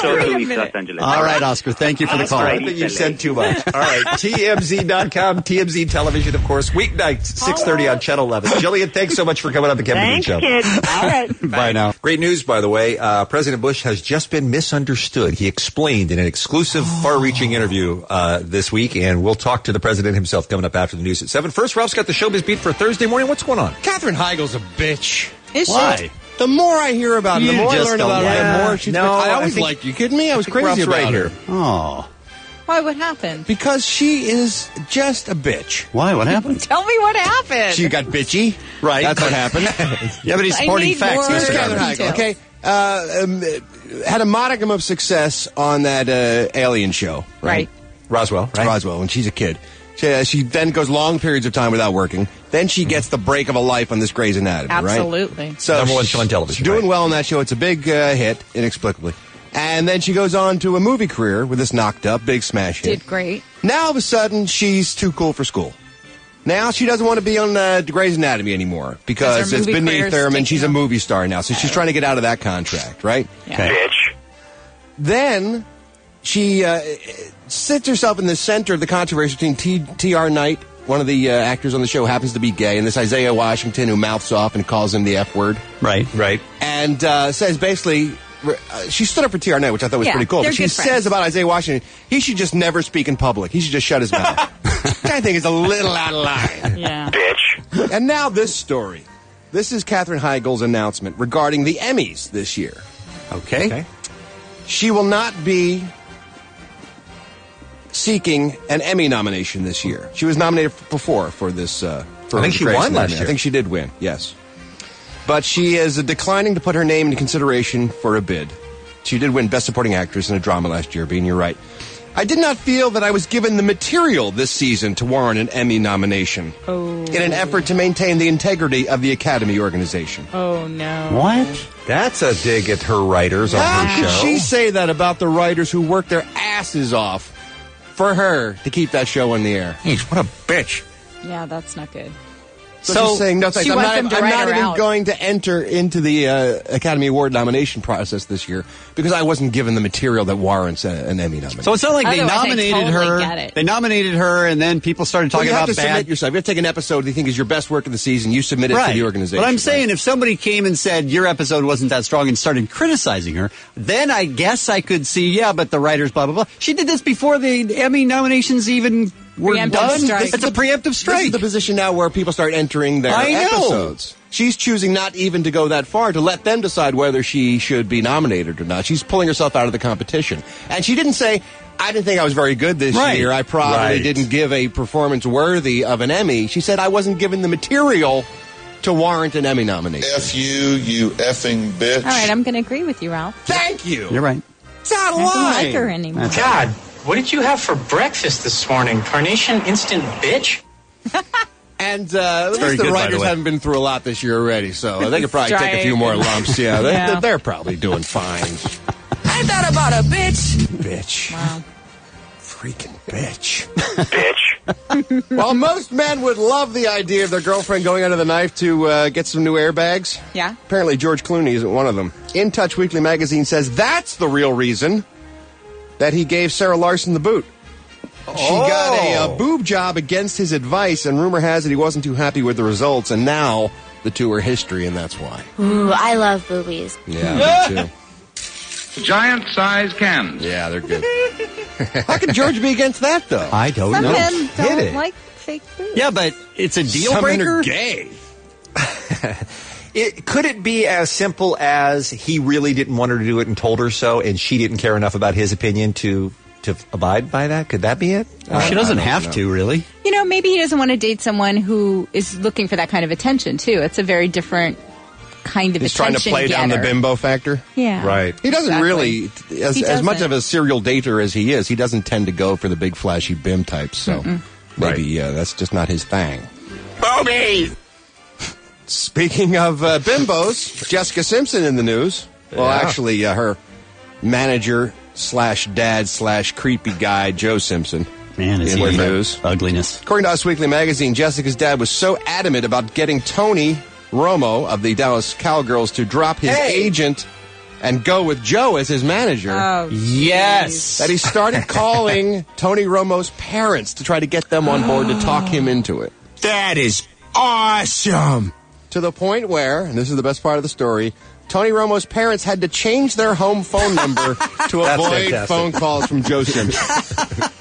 right, Oscar. Thank you for the call. I think you said too much. All right. TMZ.com, TMZ Television, of course, weeknights, 6:30 on Channel 11. Jillian, thanks so much for coming on the Kevin Bean Show. Thanks, kids. All right. Bye now. Great news, by the way. President Bush has just been misunderstood. He explained in an exclusive, far-reaching interview this week, and we'll talk to the president himself coming up after the news at 7. First, Ralph's got the showbiz beat for Thursday morning. What's going on? Katherine Heigl's a bitch. Is she? Why? The more I hear about her, the more I learn about her, the more she's... No, I always I think- liked you. Kidding me? I was crazy Ralph's about right her. here. Oh. Why? What happened? Because she is just a bitch. Why? What happened? Tell me what happened. She got bitchy. Right. That's what happened. Yeah, but he's I supporting need facts. more Here's Mr. Katherine Governor. Heigl, okay? Had a modicum of success on that Alien show, right? Roswell, right? Roswell, when she's a kid. She then goes long periods of time without working. Then she gets the break of a life on this Grey's Anatomy, right? Absolutely. So Number one show on television. She's doing well on that show. It's a big hit, inexplicably. And then she goes on to a movie career with this Knocked Up, big smash hit. Did great. Now, all of a sudden, she's too cool for school. Now she doesn't want to be on Grey's Anatomy anymore because it's beneath her, and she's a movie star now. So she's trying to get out of that contract, right? Yeah. Okay. Bitch. Then she sits herself in the center of the controversy between T.R. Knight, one of the actors on the show, happens to be gay, and this Isaiah Washington who mouths off and calls him the F word. Right. And says basically... she stood up for T.R. Knight, which I thought was pretty cool. But she says about Isaiah Washington, he should just never speak in public. He should just shut his mouth. Which I think is a little out of line. Yeah. Bitch. And now this story. This is Katherine Heigl's announcement regarding the Emmys this year. Okay. She will not be seeking an Emmy nomination this year. She was nominated before for this. For I think she won last year. I think she did win, yes. But she is declining to put her name into consideration for a bid. She did win Best Supporting Actress in a Drama last year, Bean, you're right. I did not feel that I was given the material this season to warrant an Emmy nomination in an effort to maintain the integrity of the Academy organization. Oh, no. What? That's a dig at her writers on How her could show. she say that about the writers who work their asses off for her to keep that show on the air? What a bitch. Yeah, that's not good. So she's saying, no thanks. She wants them to I'm write not her even out. going to enter into the Academy Award nomination process this year because I wasn't given the material that warrants an Emmy nomination. So it's not like they Otherwise, I nominated totally her. get it. They nominated her, and then people started talking you have about to submit bad. yourself. You have to take an episode that you think is your best work of the season. You submit it to the organization. But I'm saying if somebody came and said your episode wasn't that strong and started criticizing her, then I guess I could see, yeah, but the writers, blah, blah, blah. She did this before the Emmy nominations even were Preemptive done. strike. It's a preemptive strike. This is the position now where people start entering their I know. episodes. She's choosing not even to go that far to let them decide whether she should be nominated or not. She's pulling herself out of the competition. And she didn't say, I didn't think I was very good this year. I probably didn't give a performance worthy of an Emmy. She said I wasn't given the material to warrant an Emmy nomination. F you effing bitch. All right, I'm going to agree with you, Ralph. Thank you. You're right. It's out of I don't line. like her anymore. God, what did you have for breakfast this morning? Carnation instant bitch? And at very least good, the by the writers way. haven't been through a lot this year already, so they could probably take a few more lumps. Yeah, Yeah. they're probably doing fine. Ain't that about a bitch? Bitch. Wow. Freaking bitch. Bitch. While most men would love the idea of their girlfriend going under the knife to get some new airbags, Yeah. apparently George Clooney isn't one of them. In Touch Weekly magazine says that's the real reason that he gave Sarah Larson the boot. She got a boob job against his advice, and rumor has it he wasn't too happy with the results, and now the two are history, and that's why. Ooh, I love boobies. Yeah, me too. Giant-sized cans. Yeah, they're good. How can George be against that, though? I don't Some know. men don't Hit it. like fake boobs. Yeah, but it's a deal Some men breaker. are gay. Could it be as simple as he really didn't want her to do it and told her so, and she didn't care enough about his opinion to abide by that? Could that be it? She doesn't have to, really. You know, maybe he doesn't want to date someone who is looking for that kind of attention, too. It's a very different kind of He's trying attention to play down the getter. bimbo factor. Yeah. Right. He doesn't really, as He much doesn't. of a serial dater as he is, he doesn't tend to go for the big flashy bim types, so maybe that's just not his thing. Boobies! Speaking of bimbos, Jessica Simpson in the news. Well, Yeah. actually, her manager / dad / creepy guy, Joe Simpson. Man, is in he the news. ugliness. According to Us Weekly magazine, Jessica's dad was so adamant about getting Tony Romo of the Dallas Cowgirls to drop his agent and go with Joe as his manager. Oh, Yes. That he started calling Tony Romo's parents to try to get them on board to talk him into it. That is awesome! To the point where, and this is the best part of the story, Tony Romo's parents had to change their home phone number to That's avoid fantastic. phone calls from Joe Simpson.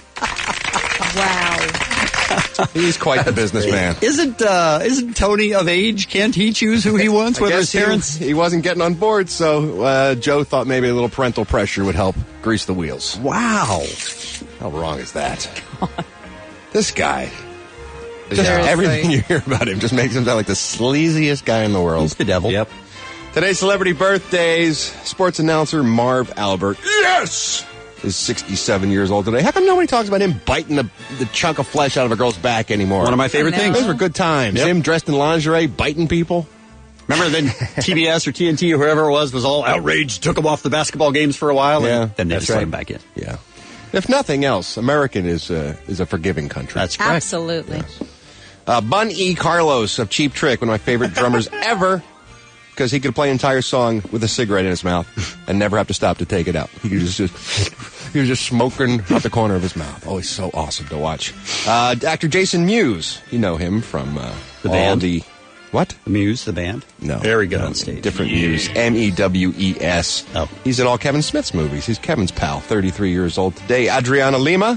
wow. He's quite the businessman. Isn't Tony of age? Can't he choose who he wants? I Whether guess his parents. he wasn't getting on board, so Joe thought maybe a little parental pressure would help grease the wheels. Wow. How wrong is that? This guy. Just Seriously. everything you hear about him just makes him sound like the sleaziest guy in the world. He's the devil. Yep. Today's celebrity birthdays. Sports announcer Marv Albert. Yes! Is 67 years old today. How come nobody talks about him biting the chunk of flesh out of a girl's back anymore? One of my favorite things. Those were good times. Yep. Him dressed in lingerie, biting people. Remember then TBS or TNT or whoever it was all outraged, took him off the basketball games for a while, Yeah, and then they that's just let right. him back in. Yeah. If nothing else, American is a forgiving country. That's correct. Absolutely. Bun E. Carlos of Cheap Trick, one of my favorite drummers ever, because he could play an entire song with a cigarette in his mouth and never have to stop to take it out. He was just smoking out the corner of his mouth. Oh, he's so awesome to watch. Actor Jason Mewes, you know him from The band? What? Muse, the band? No. Very good No, on stage. Different Mewes. Mewes. Oh. He's in all Kevin Smith's movies. He's Kevin's pal, 33 years old today. Adriana Lima,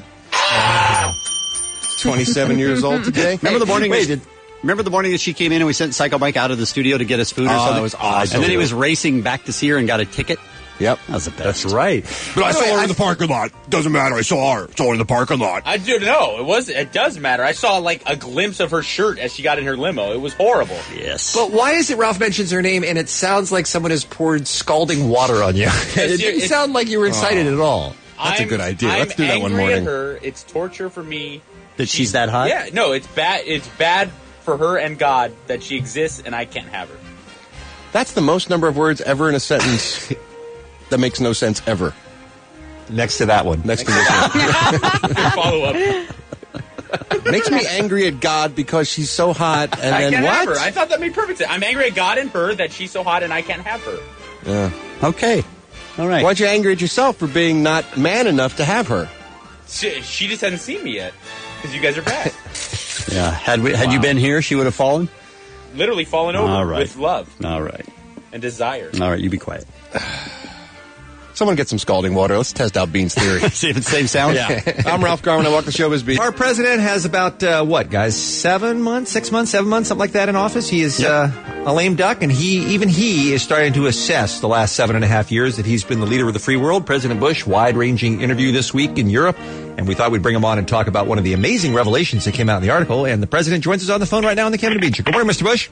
27 years old today. Remember the morning? Remember the morning that she came in and we sent Psycho Mike out of the studio to get us food or something? That was awesome. And then he was racing back to see her and got a ticket. Yep. That was the best. That's right. But I saw her in the parking lot. Doesn't matter. I saw her. Saw her in the parking lot. I do know. It does matter. I saw like a glimpse of her shirt as she got in her limo. It was horrible. Yes. But why is it Ralph mentions her name and it sounds like someone has poured scalding water on you? It didn't sound like you were excited at all. That's a good idea. I'm Let's do that one angry morning. At her. It's torture for me. That she's that hot? Yeah, no, it's bad. It's bad for her and God that she exists and I can't have her. That's the most number of words ever in a sentence that makes no sense ever. Next to that one. Next to this one. Follow up. Makes me angry at God because she's so hot. And I then can't what? have her. I thought that made perfect sense. I'm angry at God and her that she's so hot and I can't have her. Yeah. Okay. All right. Why'd you angry at yourself for being not man enough to have her? She just hasn't seen me yet because you guys are bad. Yeah. Had you been here, she would have fallen? Literally fallen over with love. All right. And desire. All right, you be quiet. Someone get some scalding water. Let's test out Bean's theory. See if it's the same sound? Yeah. I'm Ralph Garman. I walk the showbiz beat. Our president has about, 6 months, 7 months, something like that in office. He is a lame duck, and he is starting to assess the last 7.5 years that he's been the leader of the free world. President Bush, wide-ranging interview this week in Europe, and we thought we'd bring him on and talk about one of the amazing revelations that came out in the article, and the president joins us on the phone right now on the Kevin and Bean Show. Good morning, Mr. Bush.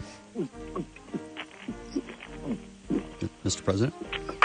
Mr. President?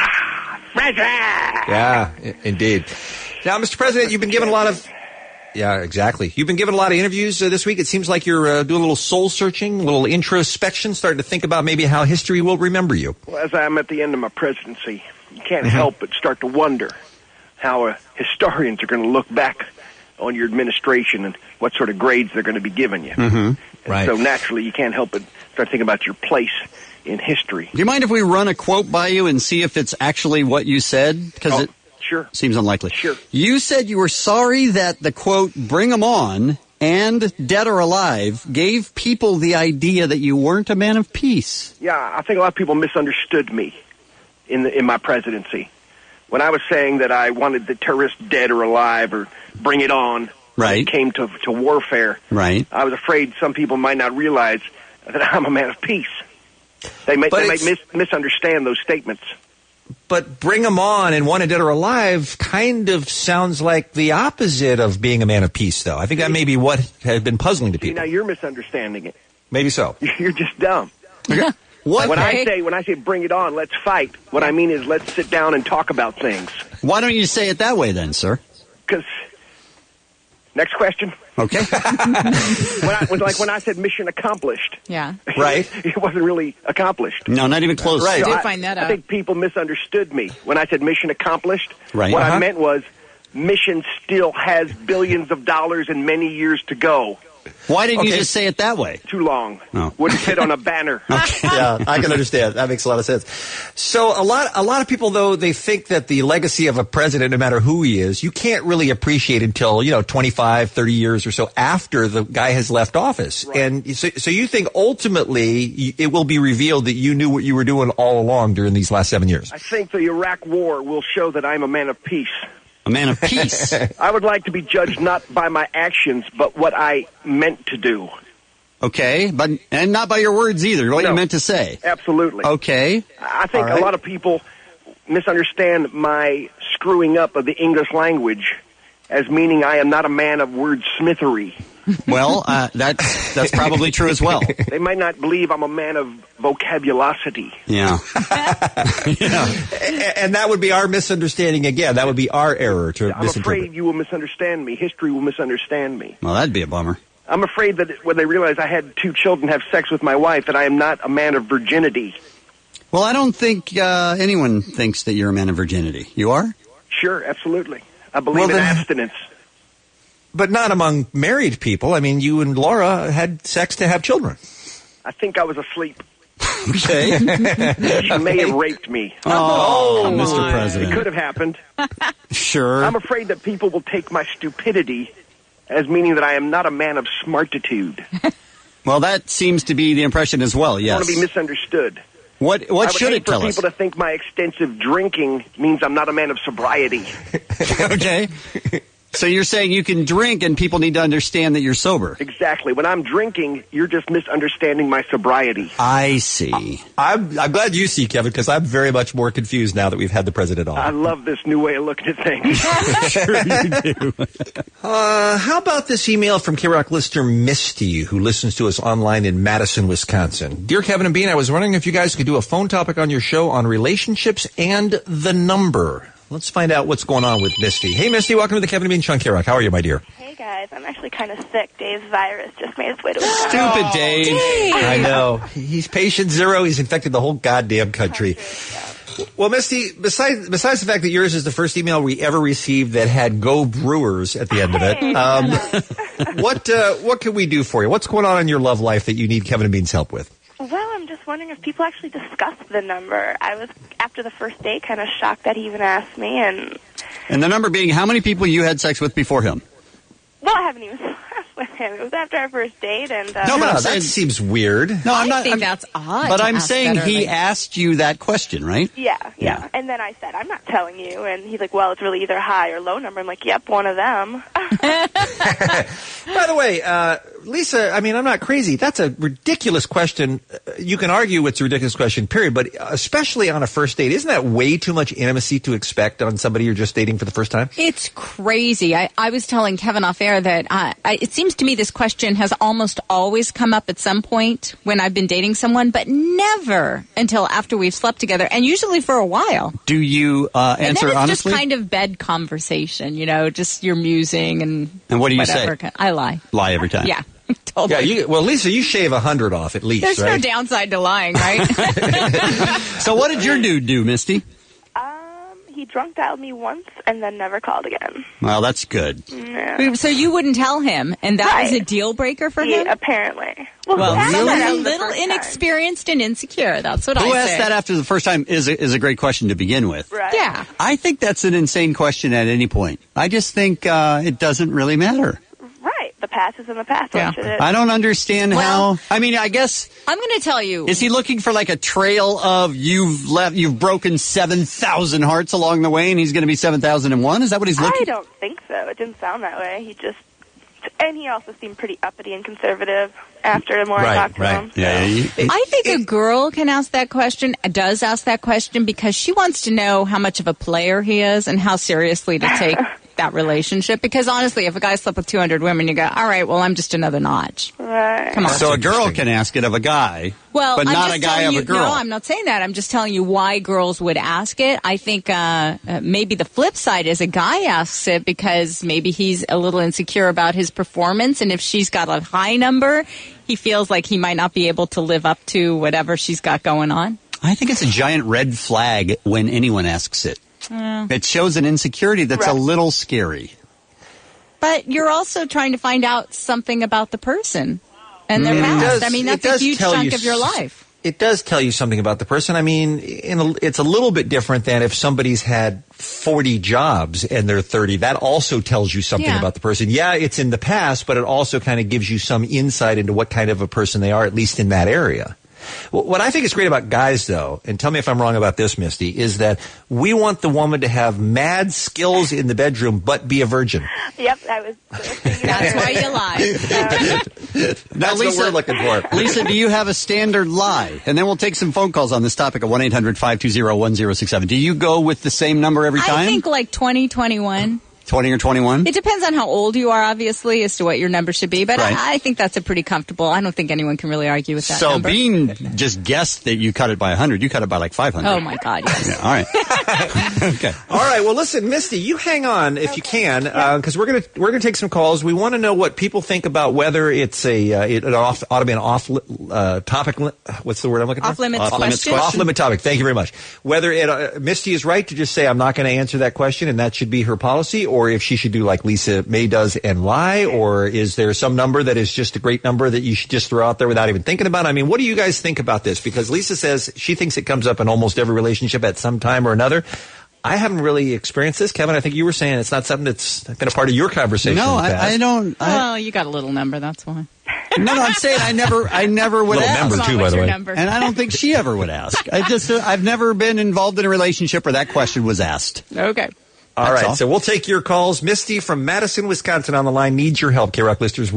Yeah, indeed. Now, Mr. President, you've been given a lot of... Yeah, exactly. You've been given a lot of interviews this week. It seems like you're doing a little soul-searching, a little introspection, starting to think about maybe how history will remember you. Well, as I'm at the end of my presidency, you can't help but start to wonder how historians are going to look back on your administration and what sort of grades they're going to be giving you. Right. So naturally, you can't help but start thinking about your place in history. Do you mind if we run a quote by you and see if it's actually what you said? Because it sure seems unlikely. Sure. You said you were sorry that the quote, "bring 'em on," and "dead or alive," gave people the idea that you weren't a man of peace. Yeah, I think a lot of people misunderstood me in my presidency. When I was saying that I wanted the terrorists dead or alive or bring it on, when it came to warfare, right? I was afraid some people might not realize that I'm a man of peace. They might misunderstand those statements. But bring them on and wanted dead or alive kind of sounds like the opposite of being a man of peace, though. I think that may be what has been puzzling to people. Now you're misunderstanding it. Maybe so. You're just dumb. What? When I say bring it on, let's fight, what I mean is let's sit down and talk about things. Why don't you say it that way then, sir? Because next question. Okay. when I said mission accomplished. Yeah. Right. It wasn't really accomplished. No, not even close. Right. I did find that out. I think people misunderstood me. When I said mission accomplished, right. What I meant was mission still has billions of dollars and many years to go. Why didn't you just say it that way? Too long. Oh. Wouldn't fit on a banner. Okay. Yeah, I can understand. That makes a lot of sense. So a lot of people, though, they think that the legacy of a president, no matter who he is, you can't really appreciate until, 25, 30 years or so after the guy has left office. Right. And so you think ultimately it will be revealed that you knew what you were doing all along during these last 7 years. I think the Iraq War will show that I'm a man of peace. A man of peace. I would like to be judged not by my actions, but what I meant to do. Okay, and not by your words either, what you meant to say. Absolutely. Okay. I think a lot of people misunderstand my screwing up of the English language as meaning I am not a man of wordsmithery. Well, that's probably true as well. They might not believe I'm a man of vocabulosity. Yeah. And that would be our misunderstanding again. That would be our error to I'm misinterpret. afraid you will misunderstand me. History will misunderstand me. Well, that'd be a bummer. I'm afraid that when they realize I had 2 children have sex with my wife, that I am not a man of virginity. Well, I don't think anyone thinks that you're a man of virginity. You are? Sure, absolutely. I believe in abstinence. But not among married people. I mean, you and Laura had sex to have children. I think I was asleep. Okay. She may have raped me. Oh, Mr. President. It could have happened. Sure. I'm afraid that people will take my stupidity as meaning that I am not a man of smartitude. Well, that seems to be the impression as well, yes. I want to be misunderstood. What should it tell us? I would hate for people to think my extensive drinking means I'm not a man of sobriety. Okay. So you're saying you can drink and people need to understand that you're sober. Exactly. When I'm drinking, you're just misunderstanding my sobriety. I see. I'm glad you see, Kevin, because I'm very much more confused now that we've had the president on. I love this new way of looking at things. Sure you do. How about this email from K-Rock listener Misty, who listens to us online in Madison, Wisconsin? Dear Kevin and Bean, I was wondering if you guys could do a phone topic on your show on relationships and the number. Let's find out what's going on with Misty. Hey, Misty, welcome to the Kevin and Bean Show on K-Rock. How are you, my dear? Hey, guys. I'm actually kind of sick. Dave's virus just made its way to Wisconsin. Stupid Dave. I know. He's patient zero. He's infected the whole goddamn country. Well, Misty, besides the fact that yours is the first email we ever received that had "Go Brewers" at the end of it, what can we do for you? What's going on in your love life that you need Kevin and Bean's help with? Well, I'm just wondering if people actually discuss the number. I was, after the first date, kind of shocked that he even asked me. And the number being how many people you had sex with before him? Well, I haven't even slept with him. It was after our first date, and no, but that seems weird. No, I think that's odd. But I'm saying he asked you that question, right? Yeah. And then I said, I'm not telling you. And he's like, well, it's really either high or low number. I'm like, yep, one of them. By the way, Lisa, I mean, I'm not crazy. That's a ridiculous question. You can argue it's a ridiculous question, period. But especially on a first date, isn't that way too much intimacy to expect on somebody you're just dating for the first time? It's crazy. I was telling Kevin off air that it seems to me this question has almost always come up at some point when I've been dating someone, but never until after we've slept together, and usually for a while. Do you answer and then it's honestly? Just kind of bed conversation, just your musing and what do you whatever. say? I lie. Lie every time. Yeah. Totally. Yeah, well, Lisa, you shave 100 off at least, There's right? no downside to lying, right? So what did your dude do, Misty? He drunk dialed me once and then never called again. Well, that's good. Yeah. So you wouldn't tell him, and that was a deal breaker for him? Apparently. Well, really? a little inexperienced and insecure. That's what I say. Who asked that after the first time is a great question to begin with. Right. Yeah. I think that's an insane question at any point. I just think it doesn't really matter. Right. The past is in the past. Yeah. I don't understand how. I mean, I guess I'm going to tell you. Is he looking for like a trail of you've broken 7,000 hearts along the way, and he's going to be 7,001? Is that what he's looking? I don't think so. It didn't sound that way. And he also seemed pretty uppity and conservative after the more I talked to him. Yeah. I think a girl can ask that question, does ask that question, because she wants to know how much of a player he is and how seriously to take that relationship. Because honestly, if a guy slept with 200 women, you go, all right, well, I'm just another notch. Right. Come on. So a girl can ask it of a guy, but not a guy of a girl. No, I'm not saying that. I'm just telling you why girls would ask it. I think maybe the flip side is a guy asks it because maybe he's a little insecure about his performance, and if she's got a high number, he feels like he might not be able to live up to whatever she's got going on. I think it's a giant red flag when anyone asks it. It shows an insecurity that's a little scary. But you're also trying to find out something about the person and their past. I mean, that's a huge chunk of your life. It does tell you something about the person. I mean, it's a little bit different than if somebody's had 40 jobs and they're 30. That also tells you something about the person. Yeah, it's in the past, but it also kind of gives you some insight into what kind of a person they are, at least in that area. What I think is great about guys, though, and tell me if I'm wrong about this, Misty, is that we want the woman to have mad skills in the bedroom, but be a virgin. Yep, that's why you lie. Now, Lisa, what we're looking for. Lisa, do you have a standard lie? And then we'll take some phone calls on this topic at 1-800-520-1067. Do you go with the same number every time? I think like 20, 21. 20 or 21? It depends on how old you are, obviously, as to what your number should be. But I think that's a pretty comfortable. I don't think anyone can really argue with that number. So Bean just guessed that you cut it by 100. You cut it by like 500. Oh, my God, yes. Yeah, all right. Okay. All right. Well, listen, Misty, you hang on if you can, because we're gonna take some calls. We want to know what people think about whether it's it ought to be an off topic. What's the word I'm looking for? Off-limits question. Off-limit topic. Thank you very much. Whether Misty is right to just say I'm not going to answer that question, and that should be her policy, or if she should do like Lisa May does and lie, or is there some number that is just a great number that you should just throw out there without even thinking about it? I mean, what do you guys think about this? Because Lisa says she thinks it comes up in almost every relationship at some time or another. I haven't really experienced this. Kevin, I think you were saying it's not something that's been a part of your conversation. No, I don't. Well, you got a little number, that's why. No, I'm saying I never would little ask. Number too, by the way. Number. And I don't think she ever would ask. I've never been involved in a relationship where that question was asked. Okay. All right, so we'll take your calls. Misty from Madison, Wisconsin on the line needs your help, K-Rock listeners.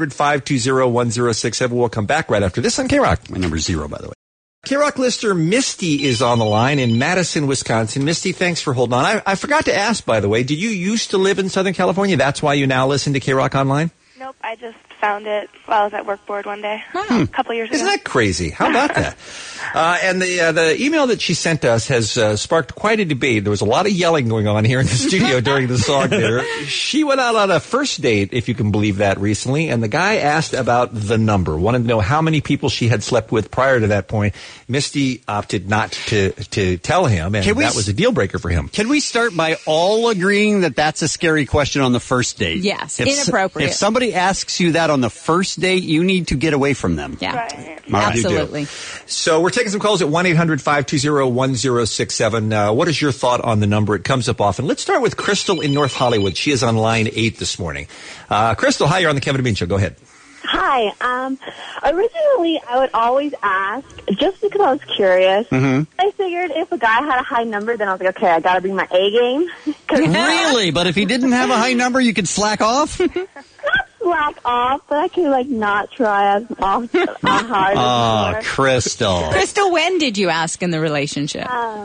1-800-520-1067. We'll come back right after this on K-Rock. My number's 0, by the way. K-Rock listener Misty is on the line in Madison, Wisconsin. Misty, thanks for holding on. I forgot to ask, by the way, did you used to live in Southern California? That's why you now listen to K-Rock Online? Nope, I just found it while I was at work board one day a couple years ago. Isn't that crazy? How about that? And the email that she sent us has sparked quite a debate. There was a lot of yelling going on here in the studio during the song there. She went out on a first date, if you can believe that, recently, and the guy asked about the number, wanted to know how many people she had slept with prior to that point. Misty opted not to tell him, and that was a deal breaker for him. Can we start by all agreeing that that's a scary question on the first date? Yes, inappropriate. If somebody asks you that on the first date, you need to get away from them. Yeah, right. Absolutely. So we're taking some calls at 1-800-520-1067. What is your thought on the number? It comes up often. Let's start with Crystal in North Hollywood. She is on line 8 this morning. Crystal, hi, you're on the Kevin and Bean Show. Go ahead. Hi. Originally, I would always ask, just because I was curious. Mm-hmm. I figured if a guy had a high number, then I was like, okay, I got to bring my A game. Really? But if he didn't have a high number, you could slack off? Not slack off, but I could, not try as hard as before. Crystal. Crystal, when did you ask in the relationship?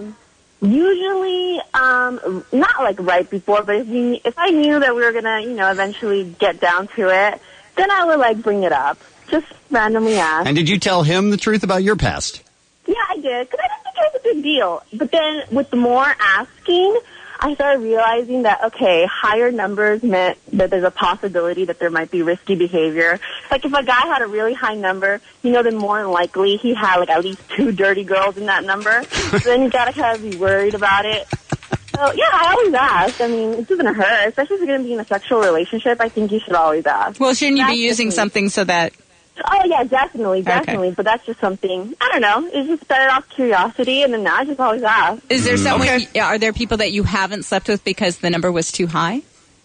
Usually, not right before, but if I knew that we were going to, eventually get down to it, then I would, bring it up. Just randomly ask. And did you tell him the truth about your past? Yeah, I did, because I didn't think it was a big deal. But then, with the more asking, I started realizing that, okay, higher numbers meant that there's a possibility that there might be risky behavior. Like, if a guy had a really high number, then more than likely he had, at least 2 dirty girls in that number. So then you gotta kind of be worried about it. So, yeah, I always ask. I mean, it doesn't hurt, especially if you're going to be in a sexual relationship. I think you should always ask. Well, shouldn't you be using something so that... Oh, yeah, definitely. Okay. But that's just something, I don't know, it's just started off curiosity, and then I just always ask. Is there someone, are there people that you haven't slept with because the number was too high?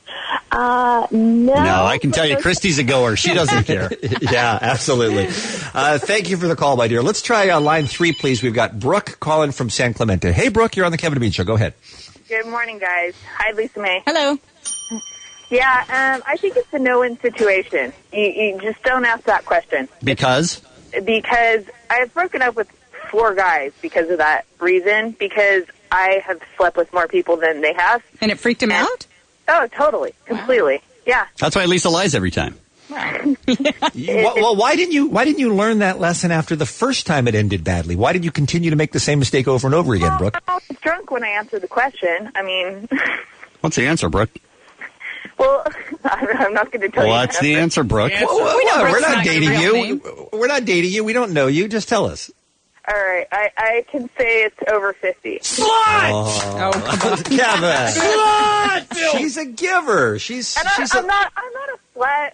No. No, I can tell you, Christy's a goer. She doesn't care. Yeah, absolutely. Thank you for the call, my dear. Let's try line 3, please. We've got Brooke calling from San Clemente. Hey, Brooke, you're on the Kevin and Bean Show. Go ahead. Good morning, guys. Hi, Lisa May. Hello. Yeah, I think it's a no-win situation. You just don't ask that question. Because? Because I've broken up with 4 guys because of that reason, because I have slept with more people than they have. And it freaked him out? Oh, totally. Completely. Yeah. That's why Lisa lies every time. Well, why didn't you learn that lesson after the first time it ended badly? Why did you continue to make the same mistake over and over again, Brooke? I was drunk when I answered the question. I mean... What's the answer, Brooke? Well, I'm not going to tell you. What's the answer, Brooke? We're not dating you. We're not dating you. We don't know you. Just tell us. All right. I can say it's over 50. Slut! Oh, Kevin. Slut! She's a giver. I'm not a slut.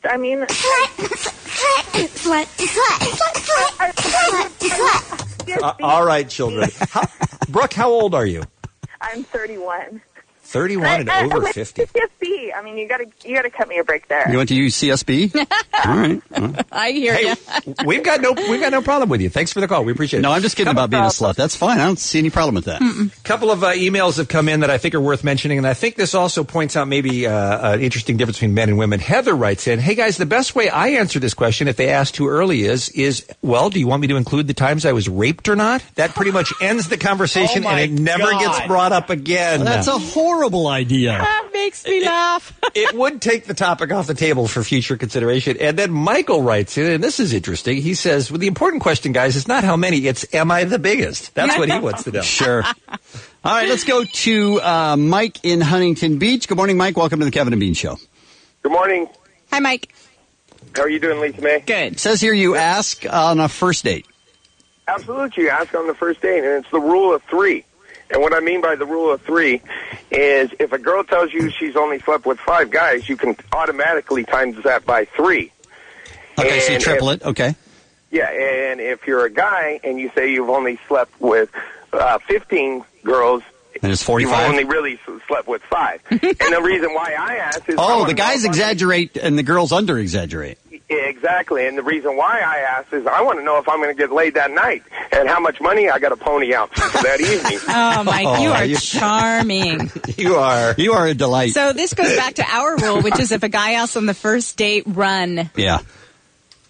All right, children. Brooke, how old are you? I'm 31. 31 and over 50. CSB. I mean, you gotta cut me a break there. You went to use CSB? All right. I hear you. We've got no problem with you. Thanks for the call. We appreciate it. No, I'm just kidding about being a slut. That's fine. I don't see any problem with that. A couple of emails have come in that I think are worth mentioning, and I think this also points out maybe an interesting difference between men and women. Heather writes in, hey guys, the best way I answer this question if they ask too early is, well, do you want me to include the times I was raped or not? That pretty much ends the conversation, and it never gets brought up again. Well, that's a horrible idea. That makes me laugh. It would take the topic off the table for future consideration. And then Michael writes in, and this is interesting. He says, well, the important question, guys, is not how many, it's am I the biggest? That's what he wants to know. Sure. All right, let's go to Mike in Huntington Beach. Good morning, Mike. Welcome to the Kevin and Bean Show. Good morning. Hi, Mike. How are you doing, Lisa May? Good. It says here you ask on a first date. Absolutely. You ask on the first date, and it's the rule of 3. And what I mean by the rule of 3 is if a girl tells you she's only slept with 5 guys, you can automatically times that by 3. Okay, so you triple it. Okay. Yeah, and if you're a guy and you say you've only slept with 15 girls, and it's 45. You've only really slept with 5. And the reason why I ask is... the guys exaggerate and the girls under-exaggerate. Exactly, and the reason why I ask is I want to know if I'm going to get laid that night and how much money I got to pony out for that evening. Oh, Mike, you are charming. You are a delight. So this goes back to our rule, which is if a guy asks on the first date, run. Yeah.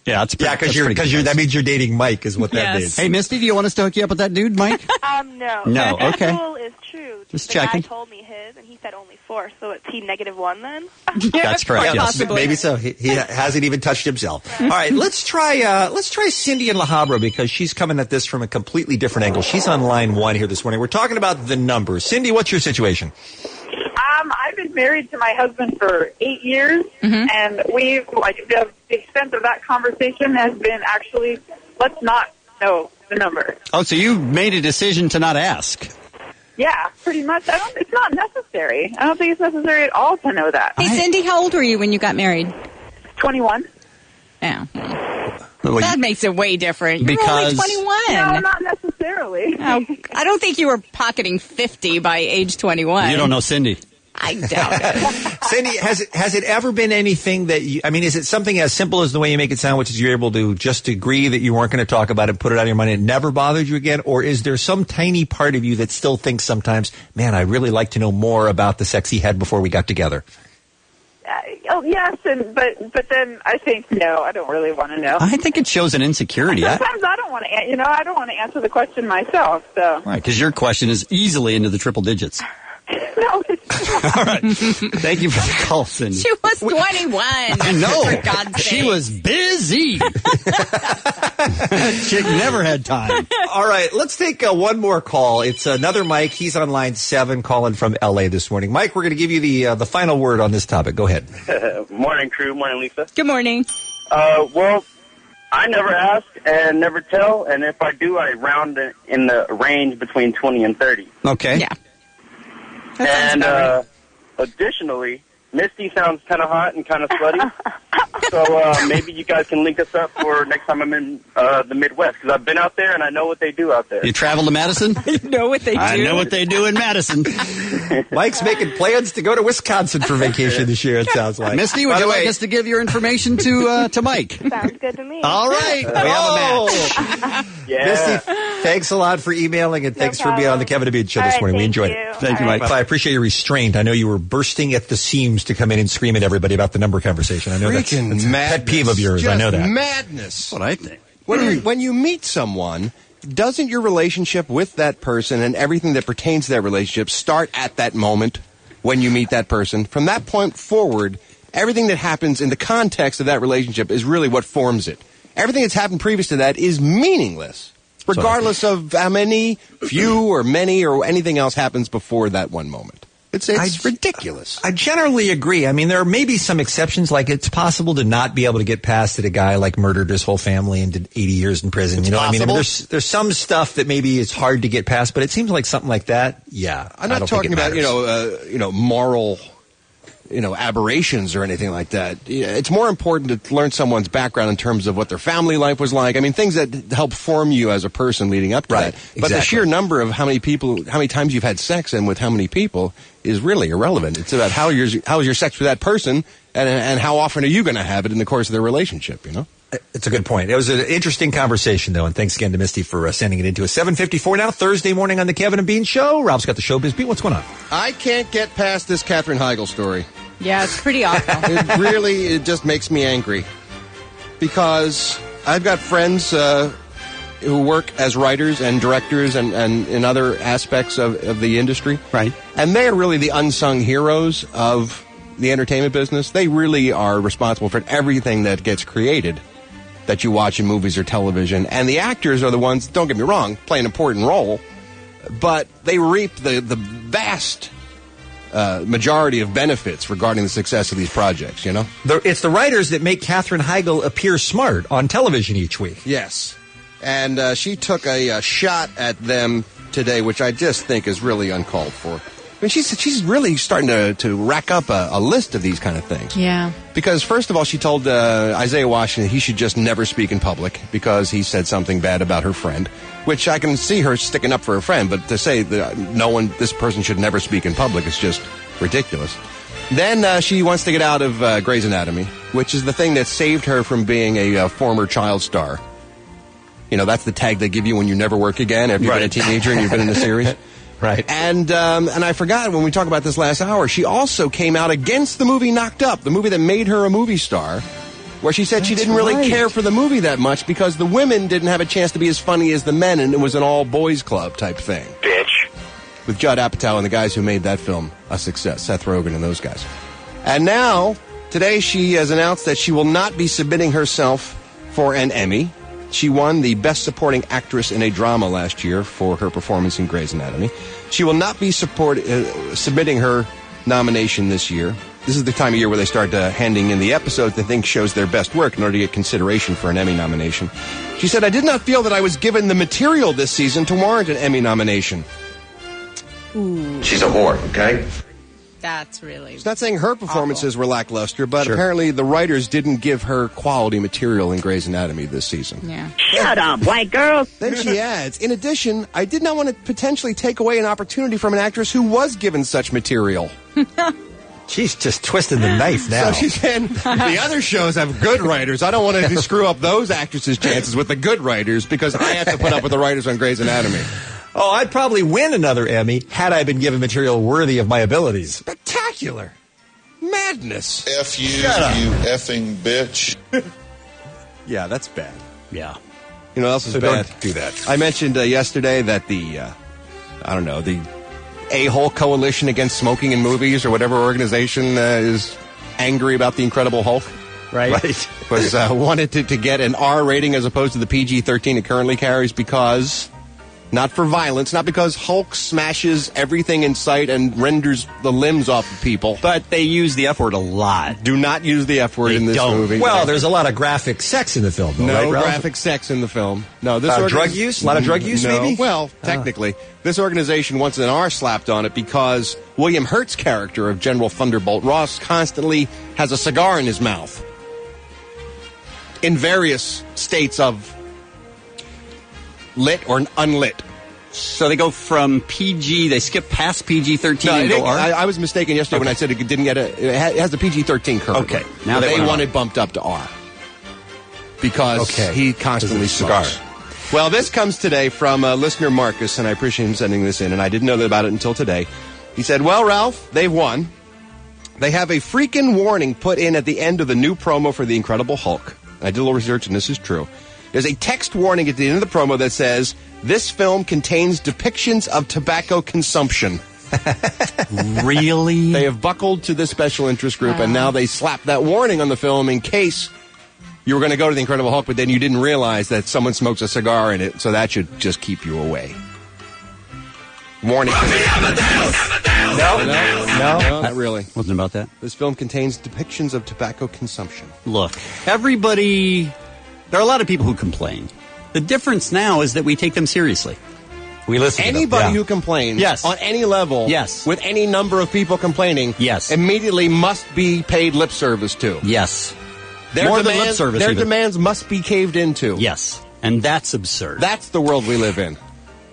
Yeah, because that means you're dating Mike, is what that means. Hey, Misty, do you want us to hook you up with that dude, Mike? No. No, That okay. rule is true. Just the checking. guy told me his, and he said only 4, so it's he -1 then? That's correct. Yeah, Yes. maybe so. He hasn't even touched himself. All right, let's try Cindy in La Habra, because she's coming at this from a completely different angle. She's on line 1 here this morning. We're talking about the numbers. Cindy, what's your situation? I've been married to my husband for 8 years, and the extent of that conversation has been actually, let's not know the number. Oh, so you made a decision to not ask. Yeah, pretty much. It's not necessary. I don't think it's necessary at all to know that. Hey, Cindy, how old were you when you got married? 21. Yeah. That makes it way different. You were only 21. No, not necessarily. Oh, I don't think you were pocketing 50 by age 21. You don't know Cindy. I doubt it. Cindy, has it ever been anything that is it something as simple as the way you make it sound, which is you're able to just agree that you weren't going to talk about it, put it out of your mind, and it never bothered you again? Or is there some tiny part of you that still thinks sometimes, man, I'd really like to know more about the sex he had before we got together? Yes, but then I think, no, I don't really want to know. I think it shows an insecurity. Sometimes I don't want to, I don't want to answer the question myself, so. Right, because your question is easily into the triple digits. No, All right. Thank you for the call, Cindy. She was 21. I know. For God's sake. She was busy. Chick never had time. All right, let's take one more call. It's another Mike. He's on line 7 calling from L.A. this morning. Mike, we're going to give you the final word on this topic. Go ahead. Morning, crew. Morning, Lisa. Good morning. Well, I never ask and never tell, and if I do, I round it in the range between 20 and 30. Okay. Yeah. And additionally, Misty sounds kind of hot and kind of slutty. So maybe you guys can link us up for next time I'm in the Midwest, because I've been out there and I know what they do out there. You travel to Madison? You know what they do. I know what they do in Madison. Mike's making plans to go to Wisconsin for vacation this year, it sounds like. Misty, would you like us to give your information to Mike? Sounds good to me. All right. We have a match. Yeah. Misty, thanks a lot for emailing, and thanks for being on the Kevin and Bean Show this morning. We enjoyed it. Thank you, Mike. I appreciate your restraint. I know you were bursting at the seams to come in and scream at everybody about the number conversation. I know that's a pet peeve of yours. Just I know that. Madness. That's what I think. When you meet someone, doesn't your relationship with that person and everything that pertains to that relationship start at that moment when you meet that person? From that point forward, everything that happens in the context of that relationship is really what forms it. Everything that's happened previous to that is meaningless, regardless of how many, few, or many, or anything else happens before that one moment. It's ridiculous. I generally agree. I mean, there may be some exceptions, like it's possible to not be able to get past that a guy like murdered his whole family and did 80 years in prison. It's you know what I mean? possible. There's some stuff that maybe is hard to get past, but it seems like something like that, yeah. I'm not talking about, moral, aberrations or anything like that. It's more important to learn someone's background in terms of what their family life was like. I mean, things that help form you as a person leading up to that. But the sheer number of how many times you've had sex and with how many people is really irrelevant. It's about how is your sex with that person and how often are you going to have it in the course of their relationship, It's a good point. It was an interesting conversation, though, and thanks again to Misty for sending it into us. 7:54 now, Thursday morning on the Kevin and Bean Show. Rob's got the showbiz beat. What's going on? I can't get past this Katherine Heigl story. Yeah, it's pretty awful. It just makes me angry. Because I've got friends who work as writers and directors and in other aspects of the industry. Right. And they're really the unsung heroes of the entertainment business. They really are responsible for everything that gets created that you watch in movies or television. And the actors are the ones, don't get me wrong, play an important role, but they reap the vast majority of benefits regarding the success of these projects, It's the writers that make Katherine Heigl appear smart on television each week. Yes. And she took a shot at them today, which I just think is really uncalled for. I mean, she's really starting to rack up a list of these kind of things. Yeah. Because, first of all, she told Isaiah Washington he should just never speak in public because he said something bad about her friend, which I can see her sticking up for her friend, but to say that this person should never speak in public is just ridiculous. Then she wants to get out of Grey's Anatomy, which is the thing that saved her from being a former child star. That's the tag they give you when you never work again after you've been a teenager and you've been in a series. Right. And I forgot when we talked about this last hour, she also came out against the movie Knocked Up, the movie that made her a movie star. where she said she That's didn't really right. care for the movie that much because the women didn't have a chance to be as funny as the men, and it was an all-boys club type thing. Bitch. With Judd Apatow and the guys who made that film a success, Seth Rogen and those guys. And now, today she has announced that she will not be submitting herself for an Emmy. She won the Best Supporting Actress in a Drama last year for her performance in Grey's Anatomy. She will not be submitting her nomination this year. This is the time of year where they start handing in the episodes they think shows their best work in order to get consideration for an Emmy nomination. She said, I did not feel that I was given the material this season to warrant an Emmy nomination. Ooh. She's a whore, okay? That's really... She's not saying her performances were lackluster, but apparently the writers didn't give her quality material in Grey's Anatomy this season. Yeah. Shut up, white girl. Then she adds, in addition, I did not want to potentially take away an opportunity from an actress who was given such material. She's just twisting the knife now. So she's saying, the other shows have good writers. I don't want to screw up those actresses' chances with the good writers because I have to put up with the writers on Grey's Anatomy. Oh, I'd probably win another Emmy had I been given material worthy of my abilities. Spectacular. Madness. F you, Shut up. you effing bitch. Yeah, that's bad. Yeah. You know what else is So bad? don't do that. I mentioned yesterday that the A-hole coalition against smoking in movies or whatever organization is angry about the Incredible Hulk. Right. Was wanted to get an R rating as opposed to the PG-13 it currently carries because... Not for violence, not because Hulk smashes everything in sight and renders the limbs off of people. But they use the F word a lot. Do not use the F word in this movie. Well, there's a lot of graphic sex in the film, though, no right, Ralph? graphic sex in the film. No, this drug use? A lot of drug use, no. maybe? Well, technically. This organization wants an R slapped on it because William Hurt's character of General Thunderbolt Ross constantly has a cigar in his mouth. In various states of lit or unlit. So they go from PG, they skip past PG-13 and go R? I was mistaken yesterday when I said it didn't get it has the PG-13 currently. Okay. Now they went want R. it bumped up to R. Because he constantly cigar. smokes. Well, this comes today from listener Marcus, and I appreciate him sending this in, and I didn't know about it until today. He said, well, Ralph, they've won. They have a freaking warning put in at the end of the new promo for The Incredible Hulk. I did a little research, and this is true. There's a text warning at the end of the promo that says, this film contains depictions of tobacco consumption. Really? They have buckled to this special interest group, and now they slap that warning on the film in case you were going to go to The Incredible Hulk, but then you didn't realize that someone smokes a cigar in it, so that should just keep you away. Warning. No, not really. Wasn't about that. This film contains depictions of tobacco consumption. Look, everybody... There are a lot of people who complain. The difference now is that we take them seriously. We listen to them. Anybody who complains Yes. on any level, Yes. with any number of people complaining, Yes. immediately must be paid lip service to. Yes. Their More than demands, lip service, Their even. demands must be caved into. Yes. And that's absurd. That's the world we live in.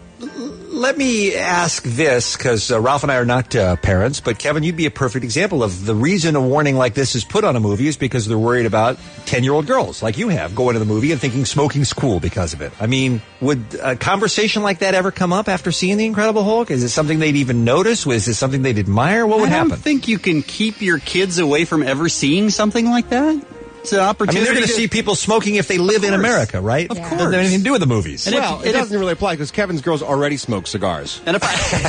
Let me ask this, because Ralph and I are not parents, but Kevin, you'd be a perfect example of the reason a warning like this is put on a movie is because they're worried about 10-year-old girls like you have going to the movie and thinking smoking's cool because of it. I mean, would a conversation like that ever come up after seeing The Incredible Hulk? Is it something they'd even notice? Was it something they'd admire? What would I happen? don't think you can keep your kids away from ever seeing something like that. It's an I opportunity. mean, they're going to see people smoking if they live in America, right? Of course. Doesn't have anything to do with the movies. And Well, it doesn't really apply because Kevin's girls already smoke cigars. And if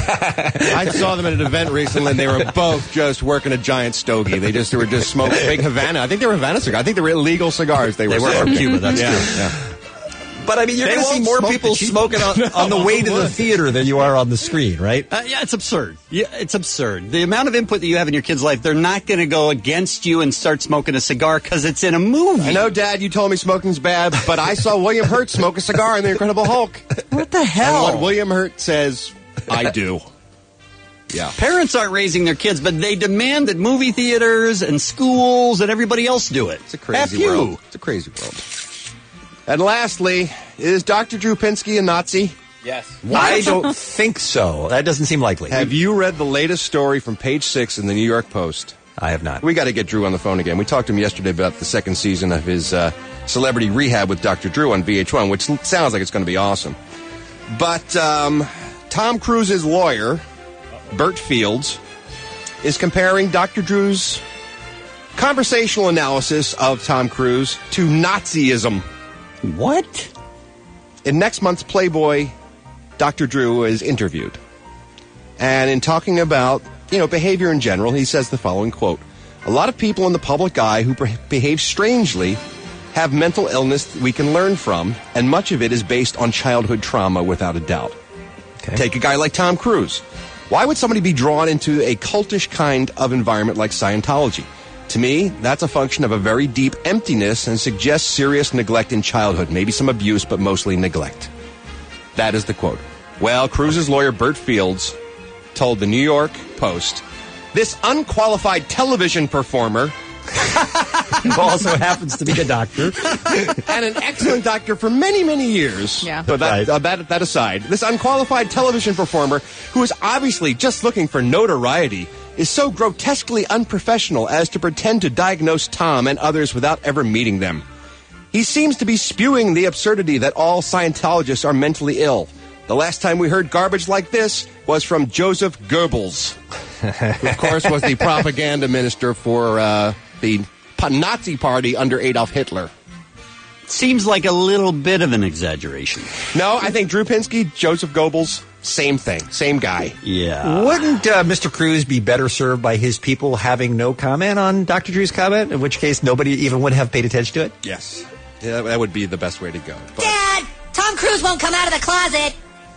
I saw them at an event recently, and they were both just working a giant stogie. They were just smoking big Havana. I think they were Havana cigars. I think they were illegal cigars. They were from Cuba. That's true. Yeah. But I mean, you're They going to see won't more smoke people the cheap- smoking on the way to the theater than you are on the screen, right? Yeah, it's absurd. Yeah, it's absurd. The amount of input that you have in your kid's life, they're not going to go against you and start smoking a cigar because it's in a movie. I know, Dad, you told me smoking's bad, but I saw William Hurt smoke a cigar in The Incredible Hulk. What the hell? And what William Hurt says, I do. Yeah. Parents aren't raising their kids, but they demand that movie theaters and schools and everybody else do it. It's a crazy F you. world. It's a crazy world. And lastly, is Dr. Drew Pinsky a Nazi? Yes. I don't think so. That doesn't seem likely. Have you read the latest story from page 6 in the New York Post? I have not. We got to get Drew on the phone again. We talked to him yesterday about the second season of his Celebrity Rehab with Dr. Drew on VH1, which sounds like it's going to be awesome. But Tom Cruise's lawyer, Burt Fields, is comparing Dr. Drew's conversational analysis of Tom Cruise to Nazism. What? In next month's Playboy, Dr. Drew is interviewed. And in talking about, behavior in general, he says the following quote, "A lot of people in the public eye who behave strangely have mental illness that we can learn from, and much of it is based on childhood trauma without a doubt." Okay. Take a guy like Tom Cruise. Why would somebody be drawn into a cultish kind of environment like Scientology? To me, that's a function of a very deep emptiness and suggests serious neglect in childhood. Maybe some abuse, but mostly neglect. That is the quote. Well, Cruise's lawyer, Bert Fields, told the New York Post, this unqualified television performer who also happens to be a doctor and an excellent doctor for many, many years. Yeah. But that aside, this unqualified television performer who is obviously just looking for notoriety is so grotesquely unprofessional as to pretend to diagnose Tom and others without ever meeting them. He seems to be spewing the absurdity that all Scientologists are mentally ill. The last time we heard garbage like this was from Joseph Goebbels, who, of course, was the propaganda minister for the Nazi party under Adolf Hitler. Seems like a little bit of an exaggeration. No, I think Drew Pinsky, Joseph Goebbels, same thing, same guy. Yeah. Wouldn't Mr. Cruise be better served by his people having no comment on Dr. Drew's comment, in which case nobody even would have paid attention to it? Yes. Yeah, that would be the best way to go. But Dad, Tom Cruise won't come out of the closet.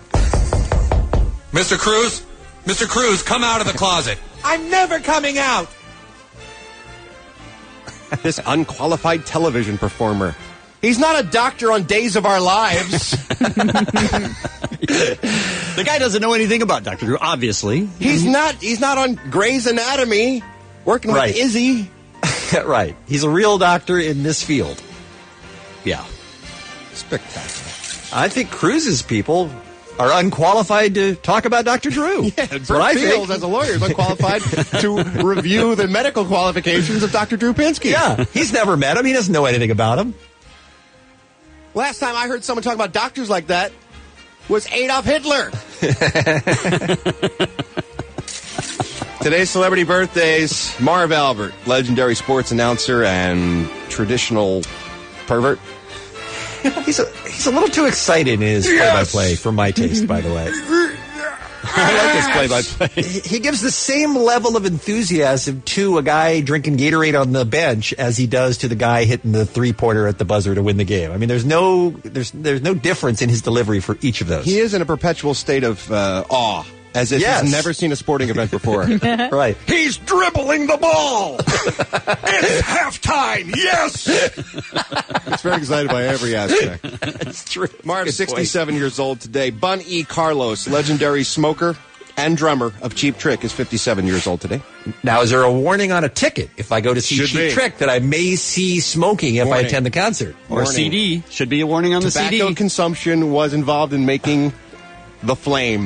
Mr. Cruise, come out of the closet. I'm never coming out. This unqualified television performer. He's not a doctor on Days of Our Lives. The guy doesn't know anything about Dr. Drew, obviously. He's not on Grey's Anatomy working with Izzy. Right. He's a real doctor in this field. Yeah. Spectacular. I think Cruise's people are unqualified to talk about Dr. Drew. Yeah, Bert Fields, as a lawyer, is unqualified to review the medical qualifications of Dr. Drew Pinsky. Yeah, he's never met him. He doesn't know anything about him. Last time I heard someone talk about doctors like that was Adolf Hitler. Today's celebrity birthdays: Marv Albert, legendary sports announcer and traditional pervert. He's a little too excited in his play-by-play for my taste, by the way. I like his play-by-play. He gives the same level of enthusiasm to a guy drinking Gatorade on the bench as he does to the guy hitting the three-pointer at the buzzer to win the game. I mean, there's no difference in his delivery for each of those. He is in a perpetual state of awe, as if he's never seen a sporting event before. Right. He's dribbling the ball. It's halftime. Yes. He's very excited by every aspect. It's true. Marv's 67 years old today. Bun E. Carlos, legendary smoker and drummer of Cheap Trick, is 57 years old today. Now, is there a warning on a ticket if I go to see Cheap Trick that I may see smoking if I attend the concert? Or CD. Should be a warning on the CD. Tobacco consumption was involved in making the flame.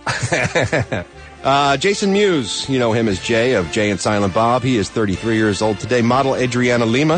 Jason Mewes, you know him as Jay of Jay and Silent Bob. He is 33 years old today. Model Adriana Lima.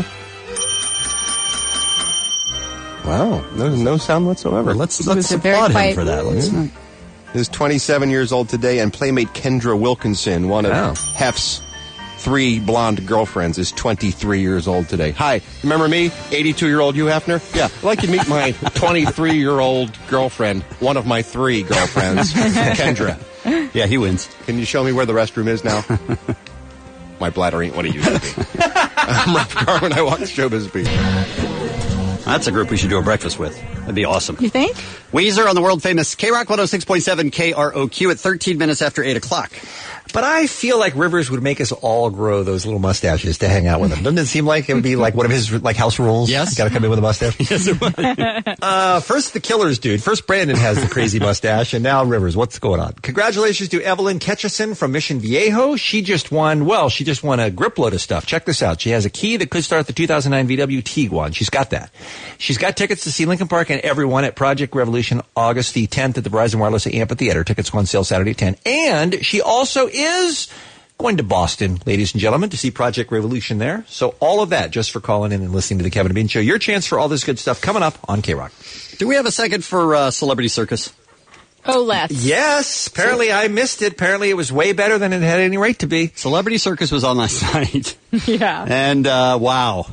Wow, no sound whatsoever. Let's applaud him for that. Is 27 years old today, and playmate Kendra Wilkinson, one of Hef's 3 blonde girlfriends, is 23 years old today. Hi, remember me, 82-year-old Hugh Hefner? Yeah, I'd like you to meet my 23-year-old girlfriend, one of my 3 girlfriends, Kendra. Yeah, he wins. Can you show me where the restroom is now? My bladder ain't what it used to be. I'm Ralph Garman. I walk the showbiz beat. That's a group we should do a breakfast with. That'd be awesome. You think? Weezer on the world-famous K-Rock 106.7 KROQ at 13 minutes after 8 o'clock. But I feel like Rivers would make us all grow those little mustaches to hang out with him. Doesn't it seem like it would be like one of his house rules? Yes. Got to come in with a mustache? Yes, it would. First the Killers dude. First Brandon has the crazy mustache, and now Rivers. What's going on? Congratulations to Evelyn Ketchison from Mission Viejo. She just won a grip load of stuff. Check this out. She has a key that could start the 2009 VW Tiguan. She's got that. She's got tickets to see Linkin Park and everyone at Project Revolution August the 10th at the Verizon Wireless Amphitheater. Tickets go on sale Saturday at 10. And she also is going to Boston, ladies and gentlemen, to see Project Revolution there. So all of that just for calling in and listening to the Kevin and Bean Show. Your chance for all this good stuff coming up on K-Rock. Do we have a second for Celebrity Circus? Oh, let's. Yes. Apparently I missed it. Apparently it was way better than it had any right to be. Celebrity Circus was on last night. Yeah. And, wow.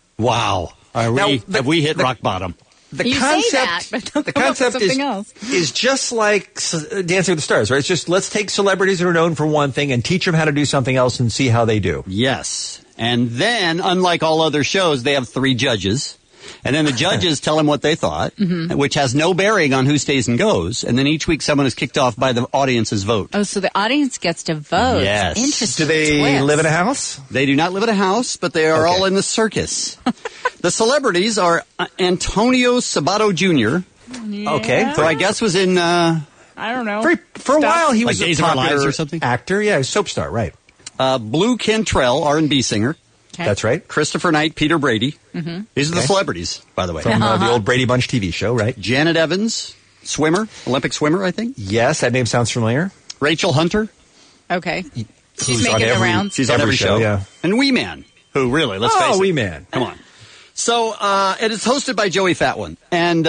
Have we hit rock bottom? The You concept, say that, but don't the come up with concept something else. is just like Dancing with the Stars, right? It's just let's take celebrities that are known for one thing and teach them how to do something else and see how they do. Yes. And then, unlike all other shows, they have 3 judges. And then the judges tell them what they thought, which has no bearing on who stays and goes. And then each week someone is kicked off by the audience's vote. Oh, so the audience gets to vote. Yes. Interesting. Do they twist. live in a house? They do not live in a house, but they are all in the circus. The celebrities are Antonio Sabato Jr., Okay. who I guess was in... I don't know. For a while, he Like was Days a of Our popular Lives or something? actor. Yeah, soap star, right. Blue Cantrell, R&B singer. Okay. That's right. Christopher Knight, Peter Brady. Mm-hmm. These are the Okay. celebrities, by the way. From the old Brady Bunch TV show, right? Janet Evans, swimmer, Olympic swimmer, I think. Yes, that name sounds familiar. Rachel Hunter. Okay. She's Who's on making the every- rounds. She's on every show. yeah. And Wee Man, who really, let's face it. Wee Man. Come on. So, it is hosted by Joey Fatone. And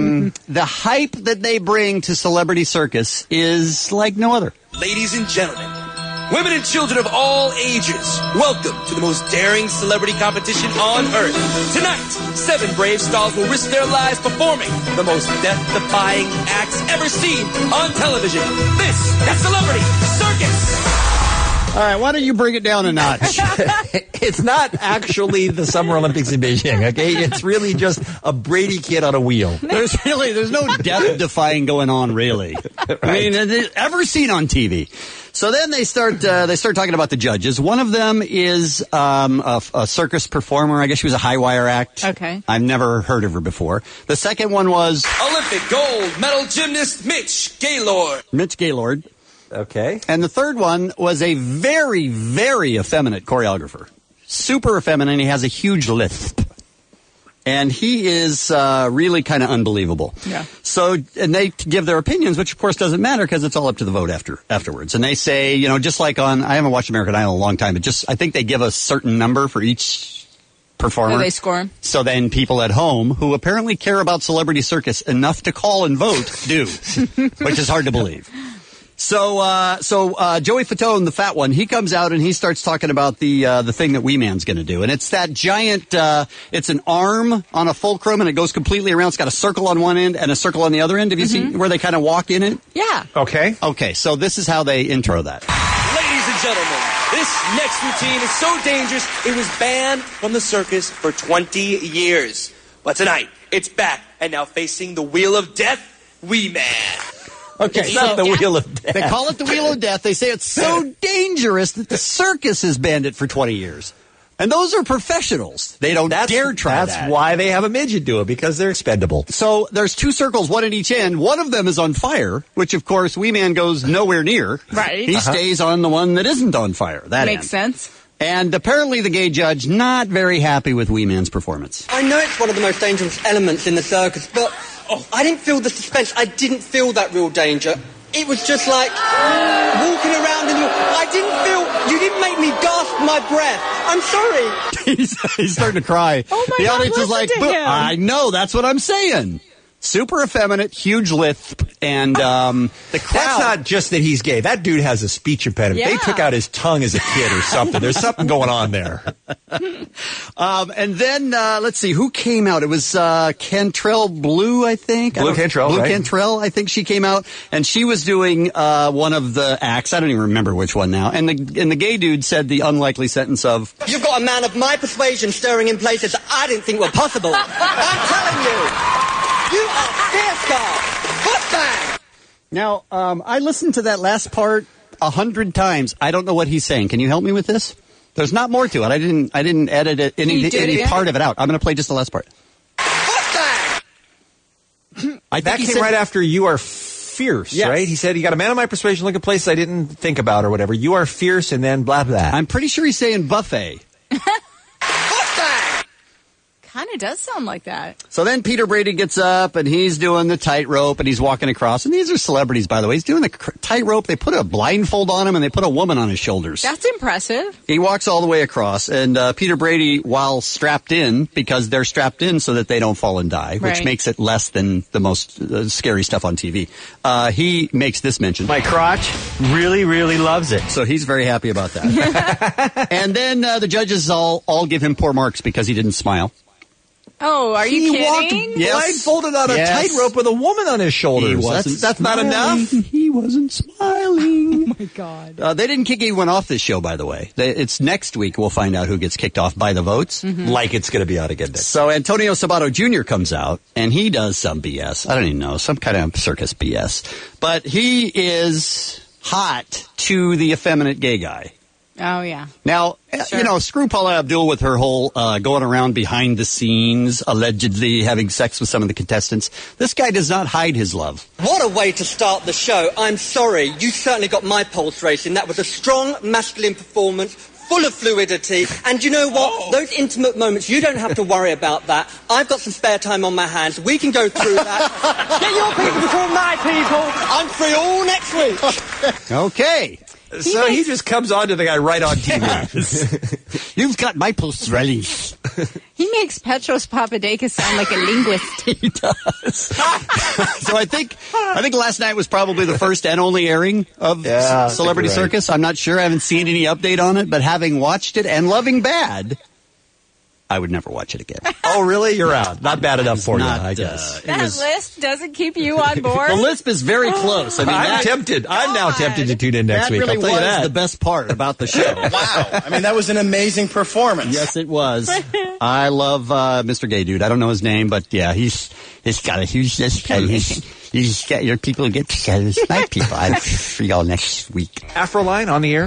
the hype that they bring to Celebrity Circus is like no other. Ladies and gentlemen, women and children of all ages, welcome to the most daring celebrity competition on Earth. Tonight, 7 brave stars will risk their lives performing the most death-defying acts ever seen on television. This is Celebrity Circus! All right, why don't you bring it down a notch? It's not actually the Summer Olympics in Beijing, okay? It's really just a Brady kid on a wheel. There's no death-defying going on, really. I mean, ever seen on TV. So then they start talking about the judges. One of them is a circus performer. I guess she was a high wire act. Okay. I've never heard of her before. The second one was Olympic gold medal gymnast Mitch Gaylord. Mitch Gaylord. Okay. And the third one was a very, very effeminate choreographer. Super effeminate. He has a huge lisp. And he is really kind of unbelievable. Yeah. So, and they give their opinions, which of course doesn't matter because it's all up to the vote afterwards. And they say, just like I haven't watched American Idol in a long time, but I think they give a certain number for each performer. Oh, they score 'em. So then people at home who apparently care about Celebrity Circus enough to call and vote do, which is hard to believe. So Joey Fatone, the fat one, he comes out and he starts talking about the thing that Wee Man's going to do, and it's that giant. It's an arm on a fulcrum, and it goes completely around. It's got a circle on one end and a circle on the other end. Have you seen where they kind of walk in it? Yeah. Okay. Okay. So this is how they intro that. Ladies and gentlemen, this next routine is so dangerous, it was banned from the circus for 20 years. But tonight, it's back, and now facing the Wheel of Death, Wee Man. Okay, It's not the Wheel of Death. They call it the Wheel of Death. They say it's so dangerous that the circus has banned it for 20 years. And those are professionals. They don't dare try that. That's why they have a midget do it, because they're expendable. So there's 2 circles, one at each end. One of them is on fire, which of course Wee Man goes nowhere near. Right. He stays on the one that isn't on fire. That Makes end. sense. And apparently the gay judge not very happy with Wee Man's performance. I know it's one of the most dangerous elements in the circus, but I didn't feel the suspense. I didn't feel that real danger. It was just like walking around in I didn't feel, you didn't make me gasp my breath. I'm sorry. He's starting to cry. Oh my the God, audience is like, listen to him. I know, that's what I'm saying. Super effeminate, huge lisp, and the crowd. That's not just that he's gay. That dude has a speech impediment. They Yeah. took out his tongue as a kid or something. There's something going on there. And then, let's see, who came out? It was Cantrell Blue, I think. Blue Cantrell, Blue right. Cantrell, I think she came out, and she was doing one of the acts. I don't even remember which one now. And the gay dude said the unlikely sentence of, You've got a man of my persuasion stirring in places that I didn't think were possible. I'm telling you. You are fierce, God. Foot bang. Now, I listened to that last part 100 times. I don't know what he's saying. Can you help me with this? There's not more to it. I didn't edit it, any part of it out. I'm going to play just the last part. That came right after "You Are Fierce," Yes. right? He said, "You got a man of my persuasion, look at places I didn't think about or whatever. You are fierce," and then blah blah. I'm pretty sure he's saying buffet. kind of does sound like that. So then Peter Brady gets up and he's doing the tightrope and he's walking across. And these are celebrities, by the way. He's doing the tightrope. They put a blindfold on him and they put a woman on his shoulders. That's impressive. He walks all the way across. And Peter Brady, while strapped in, because they're strapped in so that they don't fall and die, which Right. makes it less than the most scary stuff on TV, he makes this mention. My crotch really, really loves it. So he's very happy about that. And then the judges all give him poor marks because he didn't smile. Oh, are you kidding? Blindfolded on a Yes. tightrope with a woman on his shoulders. He wasn't That's not smiling. enough. He wasn't smiling. Oh, my God. They didn't kick anyone off this show, by the way. It's next week we'll find out who gets kicked off by the votes. Like it's going to be out again next. So Antonio Sabato Jr. comes out, and he does some BS. I don't even know, some kind of circus BS. But he is hot to the effeminate gay guy. Oh, yeah. Now, screw Paula Abdul with her whole going around behind the scenes, allegedly having sex with some of the contestants. This guy does not hide his love. What a way to start the show. I'm sorry, you certainly got my pulse racing. That was a strong masculine performance, full of fluidity. And you know what? Those intimate moments, you don't have to worry about that. I've got some spare time on my hands. We can go through that. Get your people before my people. I'm free all next week. Okay. So he just comes on to the guy right on TV. You've got my pulse rally. He makes Petros Papadakis sound like a linguist. He does. So I think last night was probably the first and only airing of Celebrity you're right. Circus. I'm not sure. I haven't seen any update on it, but having watched it and loving Bad, I would never watch it again. Oh, really? You're out. Not bad enough for you, I guess. That lisp doesn't keep you on board? The lisp is very close. I mean, I'm tempted. I'm now tempted to tune in next week. Really I'll tell you was that. the best part about the show. Wow. I mean, that was an amazing performance. Yes, it was. I love Mr. Gay Dude. I don't know his name, but yeah, he's got a huge lisp. He's got your people get together. It's my people. I'm for y'all next week. Afroline on the air,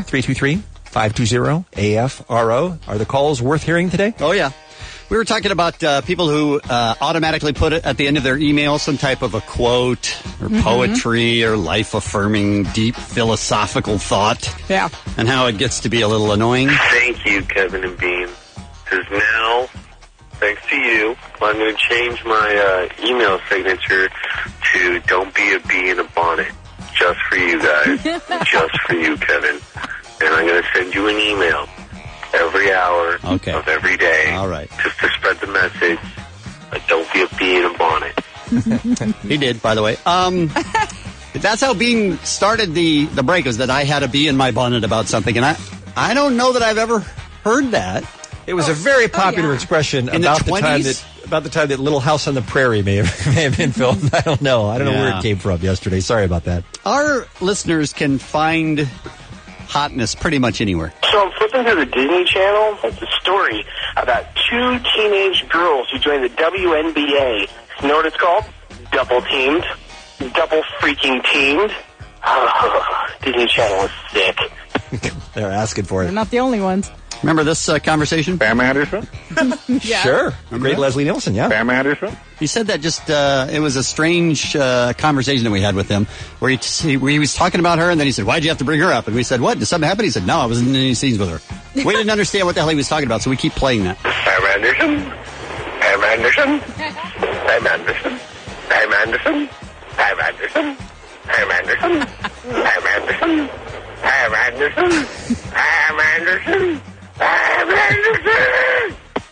323-520-AFRO. Are the calls worth hearing today? Oh, yeah. We were talking about people who automatically put it at the end of their email, some type of a quote or poetry or life-affirming, deep philosophical thought. Yeah. And how it gets to be a little annoying. Thank you, Kevin and Bean. This is Mel. Thanks to you, I'm going to change my email signature to "Don't be a bee in a bonnet." Just for you guys. Just for you, Kevin. And I'm going to send you an email every hour of every day. All right. Just to spread the message. Don't be a bee in a bonnet. He did, by the way. That's how Bean started the break, was that I had a bee in my bonnet about something. And I don't know that I've ever heard that. It was a very popular expression In about the the time 20s? that Little House on the Prairie may have been filmed. I don't know. I don't know where Yeah. it came from yesterday. Sorry about that. Our listeners can find hotness pretty much anywhere. So I'm flipping through the Disney Channel. It's a story about two teenage girls who joined the WNBA. You know what it's called? Double teamed. Double freaking teamed. Oh, Disney Channel is sick. They're asking for They're it. not the only ones. Remember this conversation? Pam Anderson? Yeah. Sure. Great Leslie Nielsen, yeah. Pam Anderson? He said that just, it was a strange conversation that we had with him where he was talking about her and then he said, why'd you have to bring her up? And we said, what? Did something happen? He said, no, I wasn't in any scenes with her. We didn't understand what the hell he was talking about, so we keep playing that. Pam Anderson? Pam Anderson? Pam Anderson? Pam Anderson? Pam Anderson? Pam Anderson? Pam Anderson? Pam Anderson? Pam Anderson? Pam Anderson?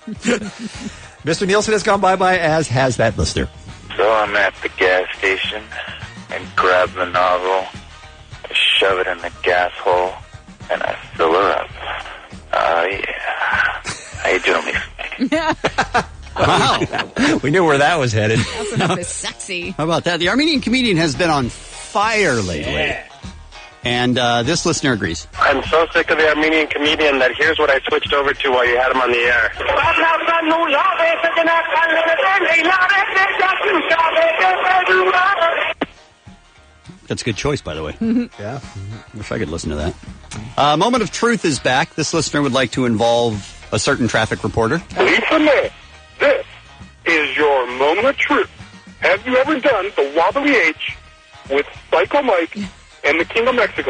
Mr. Nielsen has gone bye-bye, as has that listener. So I'm at the gas station and grab the nozzle, I shove it in the gas hole, and I fill her up. Oh, yeah. How you doing, Lisa? Wow. We knew where that was headed. That's enough is sexy. How about that? The Armenian comedian has been on fire lately. Yeah. And this listener agrees. I'm so sick of the Armenian comedian that here's what I switched over to while you had him on the air. That's a good choice, by the way. Yeah. Wish I could listen to that. Moment of Truth is back. This listener would like to involve a certain traffic reporter. Lisa May, this is your moment of truth. Have you ever done the Wobbly H with Psycho Mike and the King of Mexico?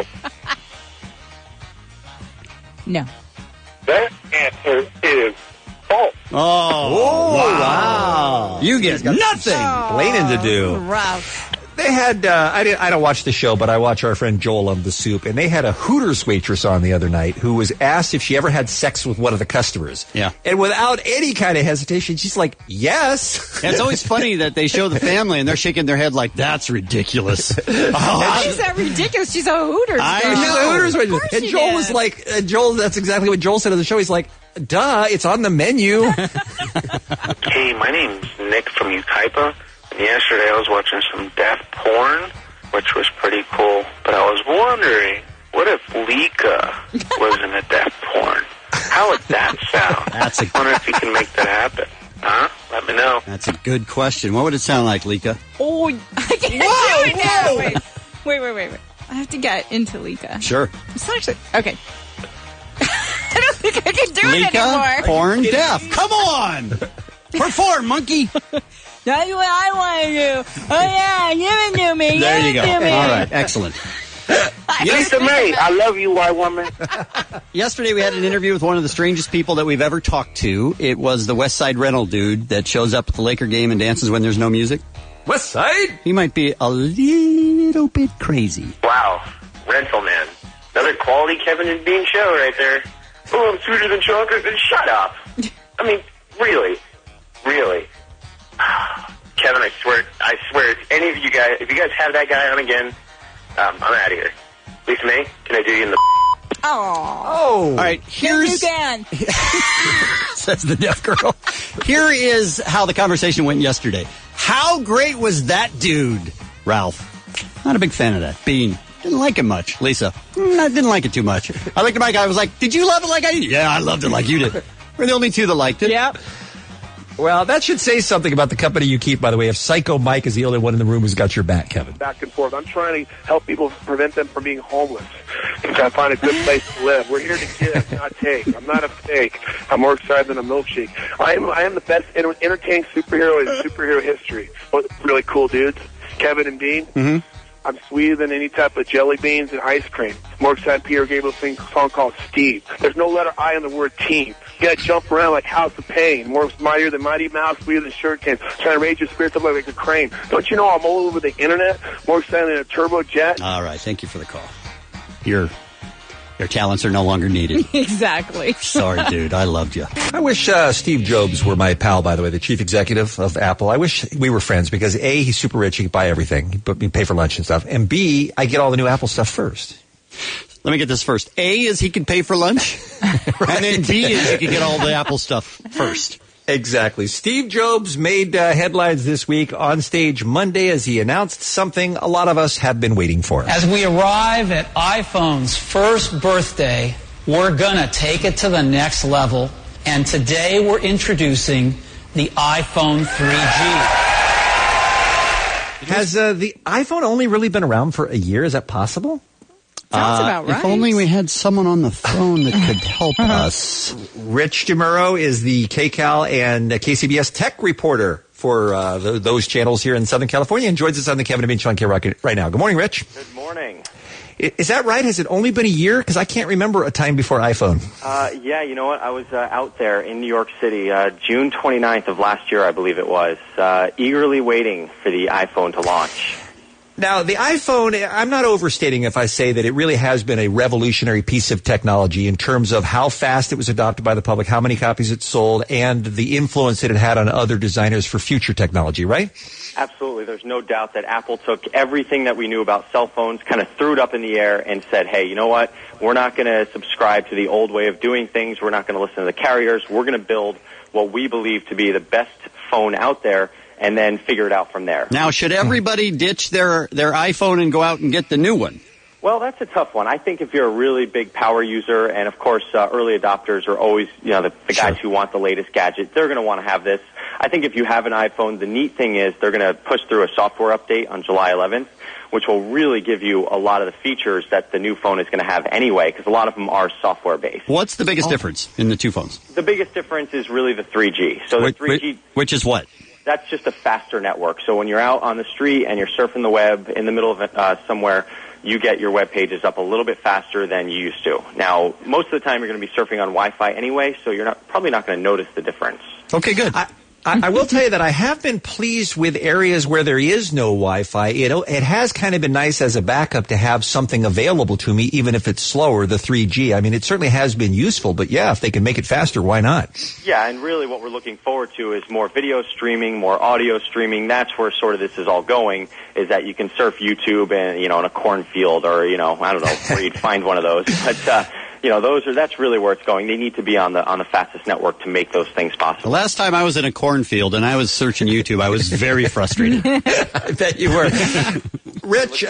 No. That answer is false. Oh, wow. You get nothing. Complaining to do. Rough. They had, I don't watch the show, but I watch our friend Joel on The Soup, and they had a Hooters waitress on the other night who was asked if she ever had sex with one of the customers. Yeah. And without any kind of hesitation, she's like, yes. And it's always funny that they show the family and they're shaking their head like, that's ridiculous. Why is that ridiculous? She's a Hooters girl. She's a Hooters waitress. Of course And she Joel did. was like, that's exactly what Joel said on the show. He's like, duh, it's on the menu. Hey, my name's Nick from Ukaipa. And yesterday I was watching some death porn, which was pretty cool. But I was wondering, what if Lika was in a death porn? How would that sound? I wonder if you can make that happen. Huh? Let me know. That's a good question. What would it sound like, Lika? Oh, I can't do it now. Wait. I have to get into Lika. Sure. It's actually okay. I don't think I can do it anymore. Lika, porn, deaf. Come on. Perform, monkey. That's what I want to do. Oh, yeah, give it to me. There give you go. it to me. All right, excellent. Lisa May, I love you, white woman. Yesterday we had an interview with one of the strangest people that we've ever talked to. It was the West Side Rental dude that shows up at the Laker game and dances when there's no music. West Side? He might be a little bit crazy. Wow, Rental Man. Another quality Kevin and Bean show right there. Oh, I'm sweeter than chocolate. Then shut up. I mean, really. Kevin, I swear, if any of you guys, if you guys have that guy on again, I'm out of here. Lisa May, can I do you in the... Oh. All right, here's... You can. Says the deaf girl. Here is how the conversation went yesterday. How great was that dude, Ralph? Not a big fan of that. Bean. Didn't like him much. Lisa. I didn't like it too much. I looked at my guy. I was like, did you love it like I did? Yeah, I loved it like you did. We're the only two that liked it. Yep. Well, that should say something about the company you keep, by the way, if Psycho Mike is the only one in the room who's got your back, Kevin. Back and forth. I'm trying to help people prevent them from being homeless. I'm trying to find a good place to live. We're here to give, not take. I'm not a fake. I'm more excited than a milkshake. I am the best entertaining superhero in superhero history. Really cool dudes. Kevin and Dean. Mm-hmm. I'm sweeter than any type of jelly beans and ice cream. More excited Peter Gabriel sing a song called Steve. There's no letter I in the word team. You gotta jump around like House of Pain. More mightier than Mighty Mouse, sweeter than Shirt Can. Trying to raise your spirits up like a crane. Don't you know I'm all over the internet? More excited than a turbo jet? All right, thank you for the call. Your talents are no longer needed. Exactly. Sorry, dude. I loved you. I wish Steve Jobs were my pal, by the way, the chief executive of Apple. I wish we were friends because A, he's super rich. He can buy everything. He pay for lunch and stuff. And B, I get all the new Apple stuff first. Let me get this first. A is he can pay for lunch. Right. And then B is he can get all the Apple stuff first. Exactly. Steve Jobs made headlines this week on stage Monday as he announced something a lot of us have been waiting for. As we arrive at iPhone's first birthday, we're going to take it to the next level. And today we're introducing the iPhone 3G. Has the iPhone only really been around for a year? Is that possible? Sounds about right. If only we had someone on the phone that could help us. Rich DeMuro is the KCAL and KCBS tech reporter for those channels here in Southern California and joins us on the Kevin and Bean Show on K-Rock right now. Good morning, Rich. Good morning. Is that right? Has it only been a year? Because I can't remember a time before iPhone. Yeah, you know what? I was out there in New York City, June 29th of last year, I believe it was, eagerly waiting for the iPhone to launch. Now, the iPhone, I'm not overstating if I say that it really has been a revolutionary piece of technology in terms of how fast it was adopted by the public, how many copies it sold, and the influence that it had on other designers for future technology, right? Absolutely. There's no doubt that Apple took everything that we knew about cell phones, kind of threw it up in the air and said, hey, you know what? We're not going to subscribe to the old way of doing things. We're not going to listen to the carriers. We're going to build what we believe to be the best phone out there and then figure it out from there. Now, should everybody ditch their iPhone and go out and get the new one? Well, that's a tough one. I think if you're a really big power user, and of course early adopters are always, the guys who want the latest gadget, they're going to want to have this. I think if you have an iPhone, the neat thing is they're going to push through a software update on July 11th, which will really give you a lot of the features that the new phone is going to have anyway, because a lot of them are software-based. What's the biggest difference in the two phones? The biggest difference is really the 3G. So the 3G, which is what? That's just a faster network. So when you're out on the street and you're surfing the web in the middle of somewhere, you get your web pages up a little bit faster than you used to. Now, most of the time you're going to be surfing on Wi-Fi anyway, so you're probably not going to notice the difference. Okay, good. I will tell you that I have been pleased with areas where there is no Wi-Fi. It has kind of been nice as a backup to have something available to me, even if it's slower, the 3G. I mean, it certainly has been useful, but yeah, if they can make it faster, why not? Yeah, and really what we're looking forward to is more video streaming, more audio streaming. That's where sort of this is all going, is that you can surf YouTube and, in a cornfield or, I don't know where you'd find one of those. But, that's really where it's going. They need to be on the fastest network to make those things possible. The last time I was in a cornfield and I was searching YouTube, I was very frustrated. I bet you were. Rich,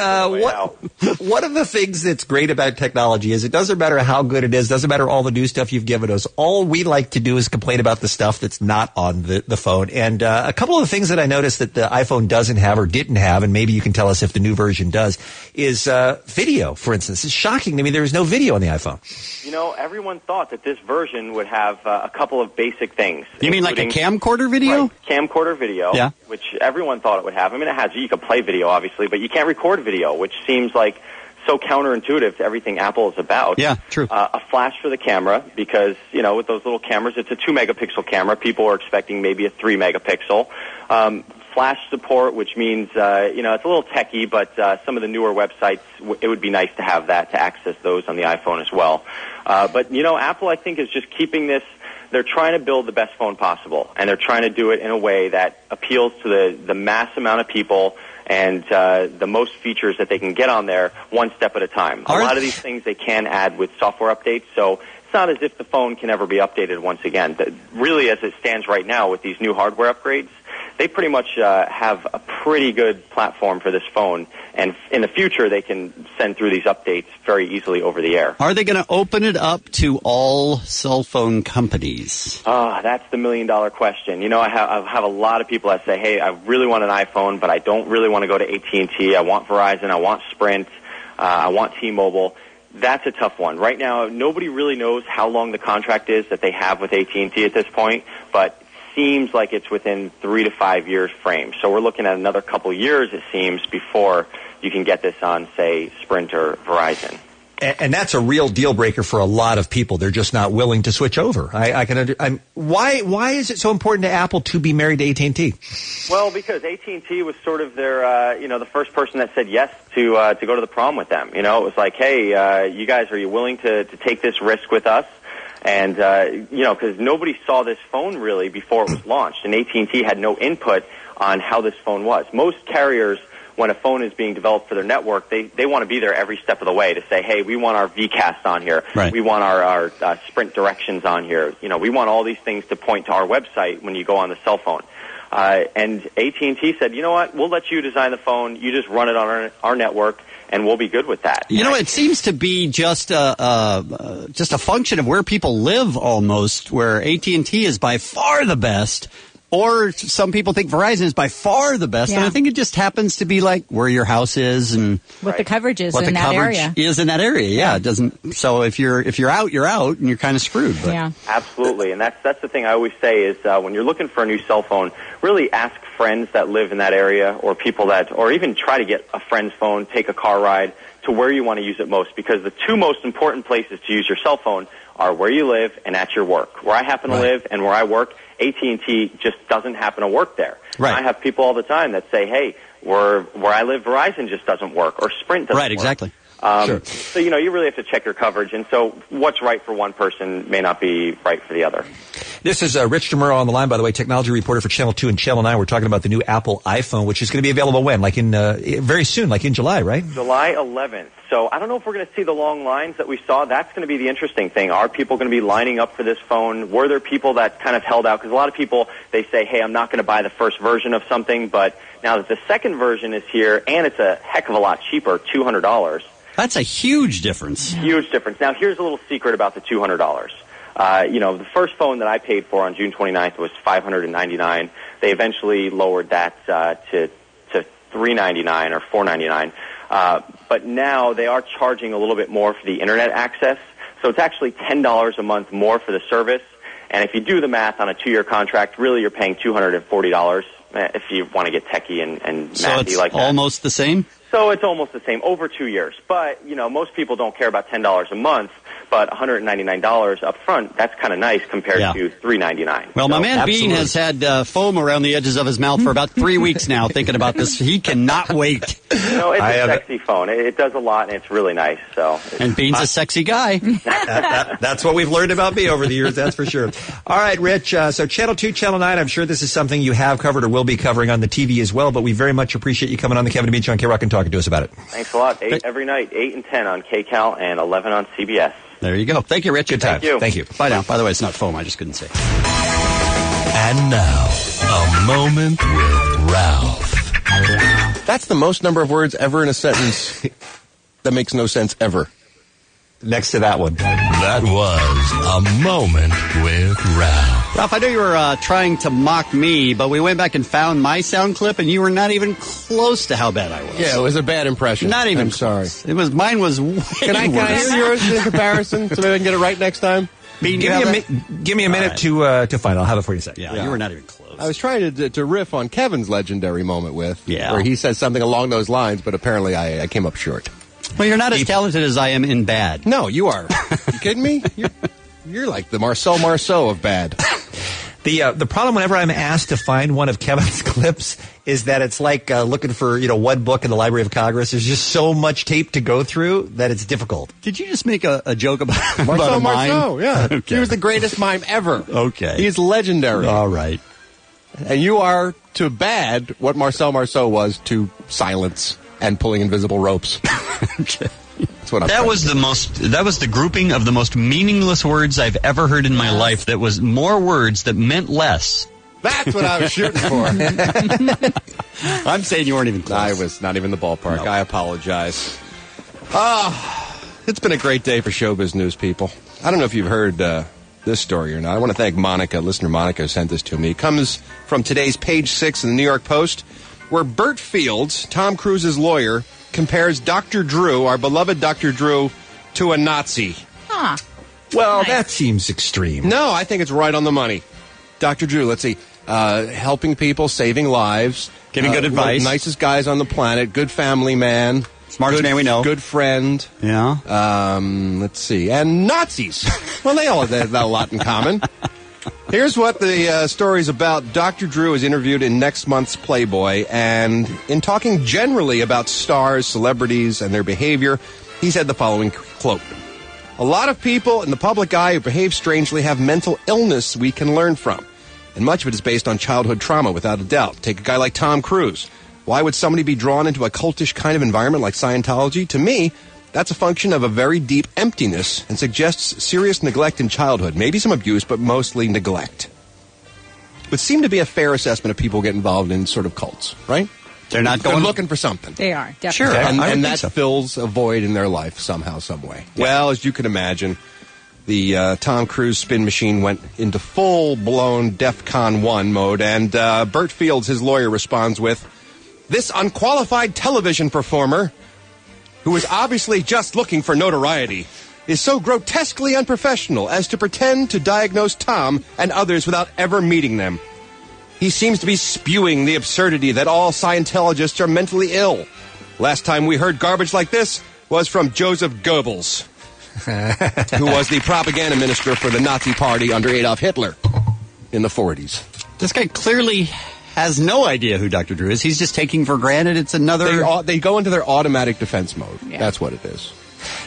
one of the things that's great about technology is it doesn't matter how good it is, doesn't matter all the new stuff you've given us. All we like to do is complain about the stuff that's not on the phone. And a couple of the things that I noticed that the iPhone doesn't have or didn't have, and maybe you can tell us if the new version does, is video, for instance. It's shocking to me there was no video on the iPhone. Everyone thought that this version would have a couple of basic things. You mean like a camcorder video? Right, camcorder video, yeah. Which everyone thought it would have. I mean, you can play video, obviously, but you can't record video, which seems like so counterintuitive to everything Apple is about. Yeah, true. A flash for the camera, because, with those little cameras, it's a 2-megapixel camera. People are expecting maybe a 3-megapixel. Flash support, which means, it's a little techie, but some of the newer websites, it would be nice to have that, to access those on the iPhone as well. But Apple, I think, is just keeping this. They're trying to build the best phone possible, and they're trying to do it in a way that appeals to the mass amount of people and the most features that they can get on there one step at a time. A lot of these things they can add with software updates, so it's not as if the phone can ever be updated once again. Really, as it stands right now with these new hardware upgrades, they pretty much have a pretty good platform for this phone, and in the future they can send through these updates very easily over the air. Are they going to open it up to all cell phone companies? That's the million-dollar question. I have a lot of people that say, hey, I really want an iPhone, but I don't really want to go to AT&T. I want Verizon. I want Sprint. I want T-Mobile. That's a tough one. Right now, nobody really knows how long the contract is that they have with AT&T at this point, but seems like it's within 3 to 5 years frame. So we're looking at another couple years, it seems, before you can get this on, say, Sprint or Verizon. And that's a real deal breaker for a lot of people. They're just not willing to switch over. Why is it so important to Apple to be married to AT&T? Well, because AT&T was sort of their, the first person that said yes to go to the prom with them. It was like, hey, you guys, are you willing to take this risk with us? And, because nobody saw this phone really before it was launched, and AT&T had no input on how this phone was. Most carriers, when a phone is being developed for their network, they want to be there every step of the way to say, hey, we want our VCast on here. Right. We want our Sprint directions on here. We want all these things to point to our website when you go on the cell phone. And AT&T said, you know what, we'll let you design the phone. You just run it on our network, and we'll be good with that. It seems to be just a function of where people live almost, where AT&T is by far the best. Or some people think Verizon is by far the best, and I think it just happens to be like where your house is and what the coverage is in that area. Yeah, it doesn't. So if you're out, you're out, and you're kind of screwed. But. Yeah, absolutely, and that's the thing I always say is when you're looking for a new cell phone, really ask friends that live in that area, or people or even try to get a friend's phone, take a car ride to where you want to use it most, because the two most important places to use your cell phone are where you live and at your work. Where I happen to live and where I work, AT&T just doesn't happen to work there. Right. I have people all the time that say, hey, where I live, Verizon just doesn't work, or Sprint doesn't work. Right, exactly. Sure. So, you really have to check your coverage, and so what's right for one person may not be right for the other. This is Rich DeMuro on the line, by the way, technology reporter for Channel 2 and Channel 9. We're talking about the new Apple iPhone, which is going to be available when? Like very soon, like in July, right? July 11th. So I don't know if we're going to see the long lines that we saw. That's going to be the interesting thing. Are people going to be lining up for this phone? Were there people that kind of held out? Because a lot of people, they say, hey, I'm not going to buy the first version of something, but now that the second version is here, and it's a heck of a lot cheaper, $200. That's a huge difference. Huge difference. Now, here's a little secret about the $200. The first phone that I paid for on June 29th was $599. They eventually lowered that to $399 or $499. But now they are charging a little bit more for the internet access. So it's actually $10 a month more for the service. And if you do the math on a 2-year contract, really you're paying $240. if you want to get techie and So mathy it's like that. almost the same? So it's almost the same over 2 years. But, most people don't care about $10 a month, but $199 up front, that's kind of nice compared to $399. Well, my man Bean has had foam around the edges of his mouth for about 3 weeks now thinking about this. He cannot wait. No, it's a sexy phone. It does a lot, and it's really nice. So, and Bean's a sexy guy. That's what we've learned about me over the years, that's for sure. All right, Rich, so Channel 2, Channel 9, I'm sure this is something you have covered or will be covering on the TV as well, but we very much appreciate you coming on the Kevin and Bean Show on K-Rock and talking to us about it. Thanks a lot. Every night, 8 and 10 on KCAL and 11 on CBS. There you go. Thank you, Rich. Good time. Thank you. Bye now. By the way, it's not foam. I just couldn't say. And now, a moment with Ralph. That's the most number of words ever in a sentence that makes no sense ever. Next to that one. That was a moment with Ralph. Ralph, I know you were trying to mock me, but we went back and found my sound clip, and you were not even close to how bad I was. Yeah, it was a bad impression. Not even I'm sorry. Mine was way Can I hear yours in comparison so maybe I can get it right next time? Bean, give me a minute to find it. I'll have it for you in a second. Yeah, you were not even close. I was trying to riff on Kevin's legendary moment where he said something along those lines, but apparently I came up short. Well, you're not as talented as I am in bad. No, you are. You kidding me? You're like the Marcel Marceau of bad. The problem whenever I'm asked to find one of Kevin's clips is that it's like looking for one book in the Library of Congress. There's just so much tape to go through that it's difficult. Did you just make a joke about Marcel a mime? Marceau? Yeah, Okay. he was the greatest mime ever. Okay, he's legendary. All right, and you are to bad what Marcel Marceau was to silence and pulling invisible ropes. Okay. That's what I'm That was the grouping of the most meaningless words I've ever heard in my life. That was more words that meant less. That's what I was shooting for. I'm saying you weren't even close. I was not even the ballpark. No. I apologize. It's been a great day for showbiz news, people. I don't know if you've heard this story or not. I want to thank Monica, listener Monica, who sent this to me. It comes from today's Page 6 in the New York Post, where Burt Fields, Tom Cruise's lawyer, compares Dr. Drew, our beloved Dr. Drew, to a Nazi. Huh. Well, that seems extreme. No, I think it's right on the money. Dr. Drew, let's see, helping people, saving lives. Giving good advice. One of the nicest guys on the planet, good family man. Smartest man we know. Good friend. Yeah. Let's see. And Nazis. Well, they all have a lot in common. Here's what the story's about. Dr. Drew is interviewed in next month's Playboy, and in talking generally about stars, celebrities, and their behavior, he said the following quote. A lot of people in the public eye who behave strangely have mental illness we can learn from. And much of it is based on childhood trauma, without a doubt. Take a guy like Tom Cruise. Why would somebody be drawn into a cultish kind of environment like Scientology? To me, that's a function of a very deep emptiness and suggests serious neglect in childhood. Maybe some abuse, but mostly neglect. It would seem to be a fair assessment of people who get involved in sort of cults, right? They're looking for something. They are, definitely. Sure, I and that think so. fills a void in their life somehow, some way. Yeah. Well, as you can imagine, the Tom Cruise spin machine went into full-blown DEFCON 1 mode, and Burt Fields, his lawyer, responds with, this unqualified television performer, who is obviously just looking for notoriety, is so grotesquely unprofessional as to pretend to diagnose Tom and others without ever meeting them. He seems to be spewing the absurdity that all Scientologists are mentally ill. Last time we heard garbage like this was from Joseph Goebbels, who was the propaganda minister for the Nazi Party under Adolf Hitler in the 40s. This guy clearly has no idea who Dr. Drew is. He's just taking for granted it's another... They go into their automatic defense mode. Yeah. That's what it is.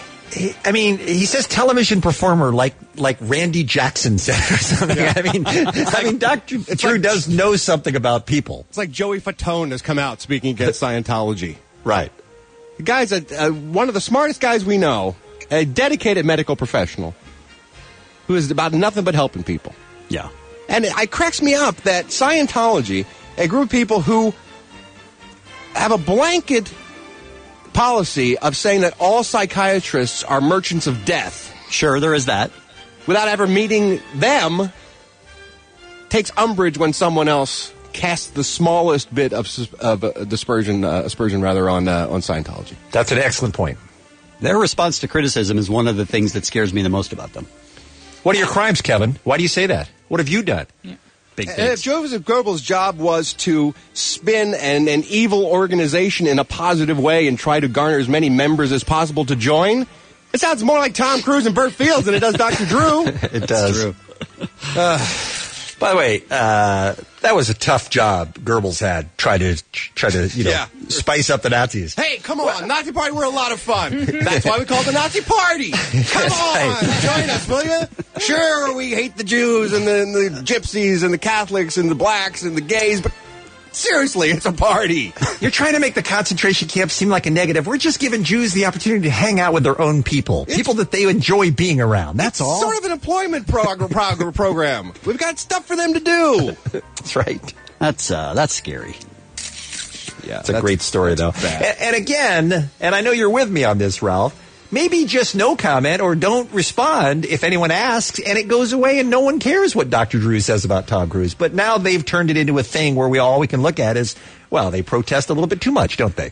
He says television performer like Randy Jackson said or something. Yeah. I mean, Dr. Drew does know something about people. It's like Joey Fatone has come out speaking against Scientology. Right. The guy's one of the smartest guys we know, a dedicated medical professional who is about nothing but helping people. Yeah. And it cracks me up that Scientology, a group of people who have a blanket policy of saying that all psychiatrists are merchants of death. Sure, there is that. Without ever meeting them, takes umbrage when someone else casts the smallest bit of aspersion on Scientology. That's an excellent point. Their response to criticism is one of the things that scares me the most about them. What are your crimes, Kevin? Why do you say that? What have you done? Yeah. Big And if Joseph Goebbels' job was to spin an evil organization in a positive way and try to garner as many members as possible to join, it sounds more like Tom Cruise and Burt Fields than it does Dr. Drew. It does. True. By the way, that was a tough job Goebbels had. Try to spice up the Nazis. Hey, come on. Nazi Party were a lot of fun. That's why we call it the Nazi Party. Come on. Join us, will you? Sure, we hate the Jews and the gypsies and the Catholics and the blacks and the gays, but seriously, it's a party. You're trying to make the concentration camp seem like a negative. We're just giving Jews the opportunity to hang out with their own people that they enjoy being around. That's all. Sort of an employment program. We've got stuff for them to do. That's right. That's scary. Yeah, it's a great story, though. And again, and I know you're with me on this, Ralph, maybe just no comment or don't respond if anyone asks, and it goes away and no one cares what Dr. Drew says about Tom Cruise. But now they've turned it into a thing where all we can look at is, well, they protest a little bit too much, don't they?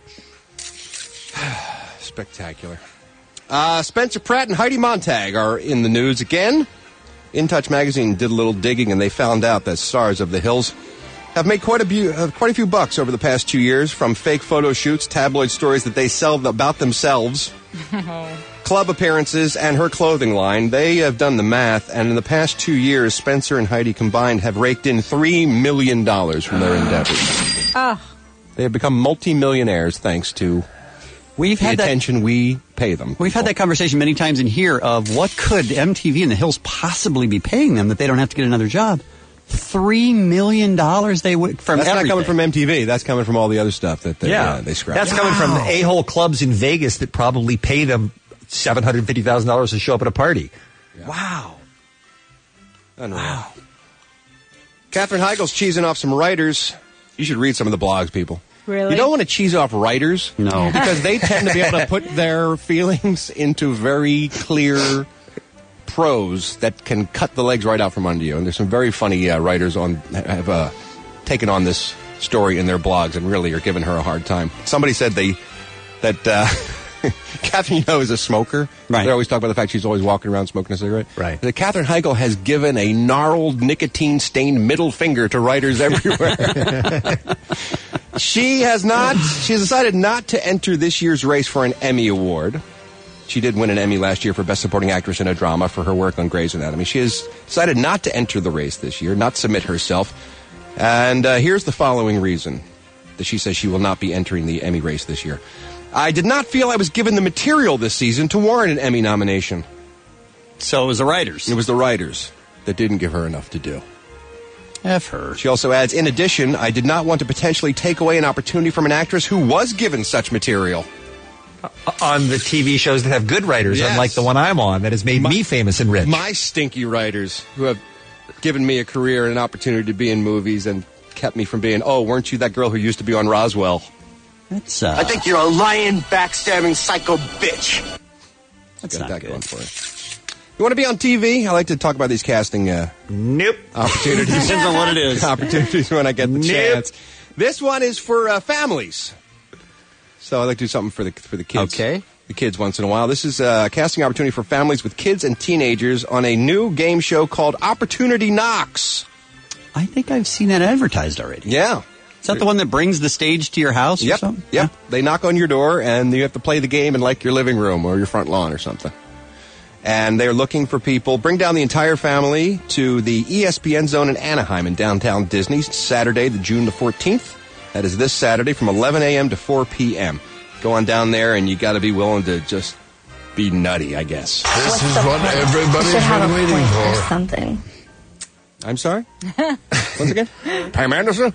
Spectacular. Spencer Pratt and Heidi Montag are in the news again. In Touch magazine did a little digging, and they found out that stars of The Hills have made quite a few bucks over the past 2 years from fake photo shoots, tabloid stories that they sell about themselves, club appearances, and her clothing line. They have done the math, and in the past 2 years, Spencer and Heidi combined have raked in $3 million from their endeavors. They have become multimillionaires thanks to the attention we pay them. We've had that conversation many times in here of what could MTV and The Hills possibly be paying them that they don't have to get another job. $3 million they would from That's everything. not coming from MTV. That's coming from all the other stuff that they scrap. That's coming from the a-hole clubs in Vegas that probably pay them $750,000 to show up at a party. Yeah. Wow. Unreal. Wow. Katherine Heigl's cheesing off some writers. You should read some of the blogs, people. Really? You don't want to cheese off writers. No. Because they tend to be able to put their feelings into very clear prose that can cut the legs right out from under you. And there's some very funny writers have taken on this story in their blogs and really are giving her a hard time. Somebody said that Katherine, is a smoker. Right. They always talk about the fact she's always walking around smoking a cigarette. Right. That Katherine Heigl has given a gnarled, nicotine-stained middle finger to writers everywhere. She has decided not to enter this year's race for an Emmy Award. She did win an Emmy last year for Best Supporting Actress in a Drama for her work on Grey's Anatomy. She has decided not to enter the race this year, not submit herself. And here's the following reason that she says she will not be entering the Emmy race this year. I did not feel I was given the material this season to warrant an Emmy nomination. So it was the writers. It was the writers that didn't give her enough to do. F her. She also adds, in addition, I did not want to potentially take away an opportunity from an actress who was given such material. On the TV shows that have good writers, Yes. unlike the one I'm on that has made me famous and rich. My stinky writers who have given me a career and an opportunity to be in movies and kept me from being, weren't you that girl who used to be on Roswell? That's, I think you're a lying, backstabbing psycho bitch. That's Got not that good. going for you. You want to be on TV? I like to talk about these casting Nope. opportunities. Depends on what it is. Opportunities when I get the chance. This one is for families. So I like to do something for the kids. Okay. The kids once in a while. This is a casting opportunity for families with kids and teenagers on a new game show called Opportunity Knocks. I think I've seen that advertised already. Yeah. Is that the one that brings the stage to your house or something? Yep. They knock on your door, and you have to play the game in, like, your living room or your front lawn or something. And they're looking for people. Bring down the entire family to the ESPN Zone in Anaheim in downtown Disney, Saturday, June the 14th. That is this Saturday from 11 a.m. to 4 p.m. Go on down there, and you got to be willing to just be nutty, I guess. This is what everybody's been waiting for. Something. I'm sorry? Once again? Pam Anderson?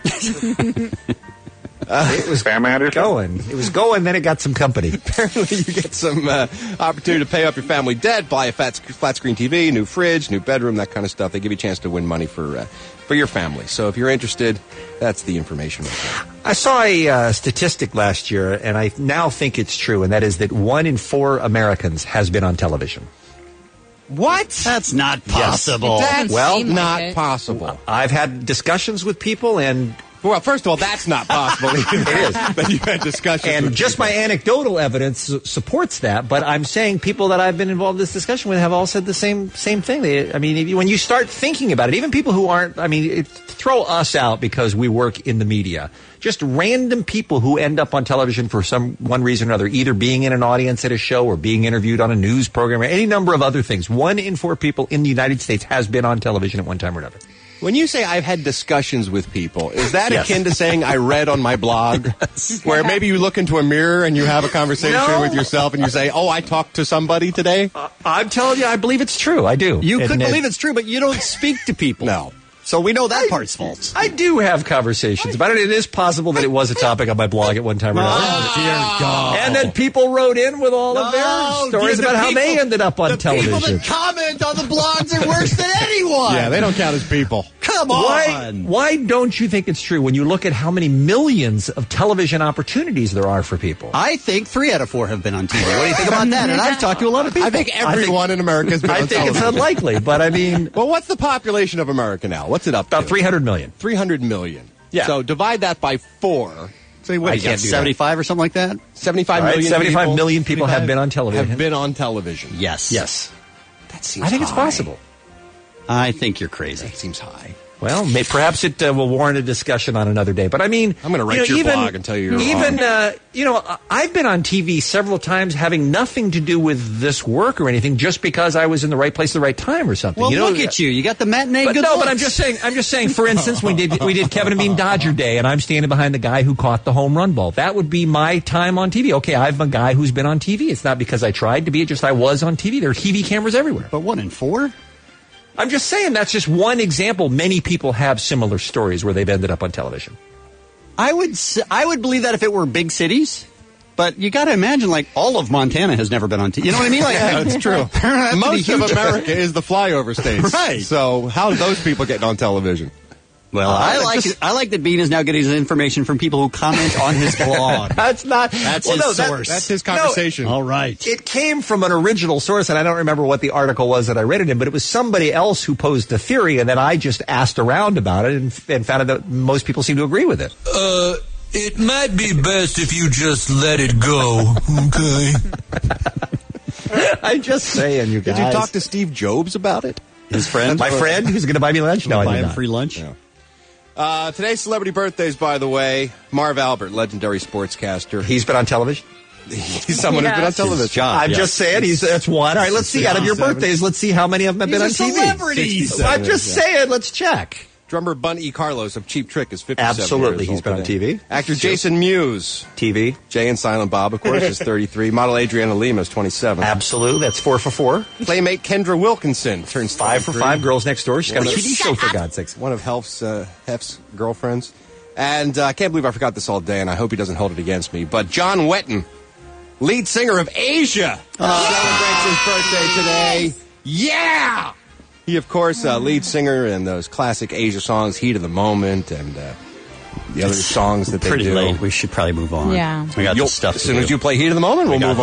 It was going. It was going, then it got some company. Apparently you get some opportunity to pay up your family debt, buy a flat screen TV, new fridge, new bedroom, that kind of stuff. They give you a chance to win money for your family. So if you're interested, that's the information right there. I saw a statistic last year, and I now think it's true, and that is that 1 in 4 Americans has been on television. What? That's not possible. That's Well, not possible. I've had discussions with people, and Well, first of all, that's not possible. It is. That you had discussions And with just people. my anecdotal evidence supports that. But I'm saying people that I've been involved in this discussion with have all said the same thing. When you start thinking about it, even people who aren't, throw us out because we work in the media. Just random people who end up on television for one reason or another, either being in an audience at a show or being interviewed on a news program or any number of other things. 1 in 4 people in the United States has been on television at one time or another. When you say I've had discussions with people, is that Yes. akin to saying I read on my blog? Where maybe you look into a mirror and you have a conversation with yourself and you say, oh, I talked to somebody today? I'm telling you, I believe it's true. I do. You could believe it's true, but you don't speak to people. No. So we know that part's false. I do have conversations about it. It is possible that it was a topic on my blog at one time or another. Oh, dear God. And then people wrote in with all of their stories about how they ended up on television. People that comment on the blogs are worse than anyone. Yeah, they don't count as people. Come on. Why don't you think it's true when you look at how many millions of television opportunities there are for people? I think 3 out of 4 have been on TV. What do you think about that? And I've talked to a lot of people. I think everyone in America has been on television. I think it's unlikely, but I mean... Well, what's the population of America now? What's it up to? About 300 million. 300 million. Yeah. So divide that by 4. Say, what I is that? can't do 75 or something like that? 75 Right, million 75 people, million people have been on television. Have been on television. Yes. Yes. That seems I think it's high. possible. I think you're crazy. That seems high. Well, perhaps it will warrant a discussion on another day. But I mean, I'm going to write your blog and tell you you're wrong. I've been on TV several times having nothing to do with this work or anything, just because I was in the right place at the right time or something. Well, look at you. You got the matinee But good no, looks. but I'm just saying, for instance, we did Kevin and Bean Dodger Day, and I'm standing behind the guy who caught the home run ball. That would be my time on TV. Okay, I'm a guy who's been on TV. It's not because I tried to be, it's just I was on TV. There are TV cameras everywhere. But 1 in 4? I'm just saying that's just one example. Many people have similar stories where they've ended up on television. I would believe that if it were big cities. But you got to imagine, like, all of Montana has never been on TV. You know what I mean? Like, Yeah, that's true. Most of America is the flyover states. Right. So how are those people getting on television? Well, I like that Bean is now getting his information from people who comment on his blog. That's his source. That's his conversation. All right. It came from an original source, and I don't remember what the article was that I read it in, but it was somebody else who posed the theory, and then I just asked around about it and found out that most people seem to agree with it. It might be best if you just let it go, okay? I'm just saying, you guys. Did you talk to Steve Jobs about it? His friend? My friend who's going to buy me lunch? No, I buy did him not. free lunch? Yeah. Today's celebrity birthdays, by the way. Marv Albert, legendary sportscaster. He's been on television? He's someone who's been on television. I'm just saying, that's one. All right, let's see. Out of your birthdays, let's see how many of them have been on TV. Celebrities. I'm just saying, let's check. Drummer Bun E. Carlos of Cheap Trick is 57 Absolutely, years he's old been on today. TV. Actor Jason Mewes. TV. Jay and Silent Bob, of course, is 33. Model Adriana Lima is 27. Absolutely, that's 4 for 4. Playmate Kendra Wilkinson turns 5 for 5. Girls Next Door. She's got a One of- TV show, for God's sakes. One of Hef's girlfriends. And I can't believe I forgot this all day, and I hope he doesn't hold it against me. But John Wetton, lead singer of Asia, celebrates his birthday today. Yeah! He, of course, lead singer in those classic Asia songs, Heat of the Moment, and the other songs that they Pretty do. late. We should probably move on. Yeah. We got this stuff As to soon do. as you play Heat of the Moment, we'll move on.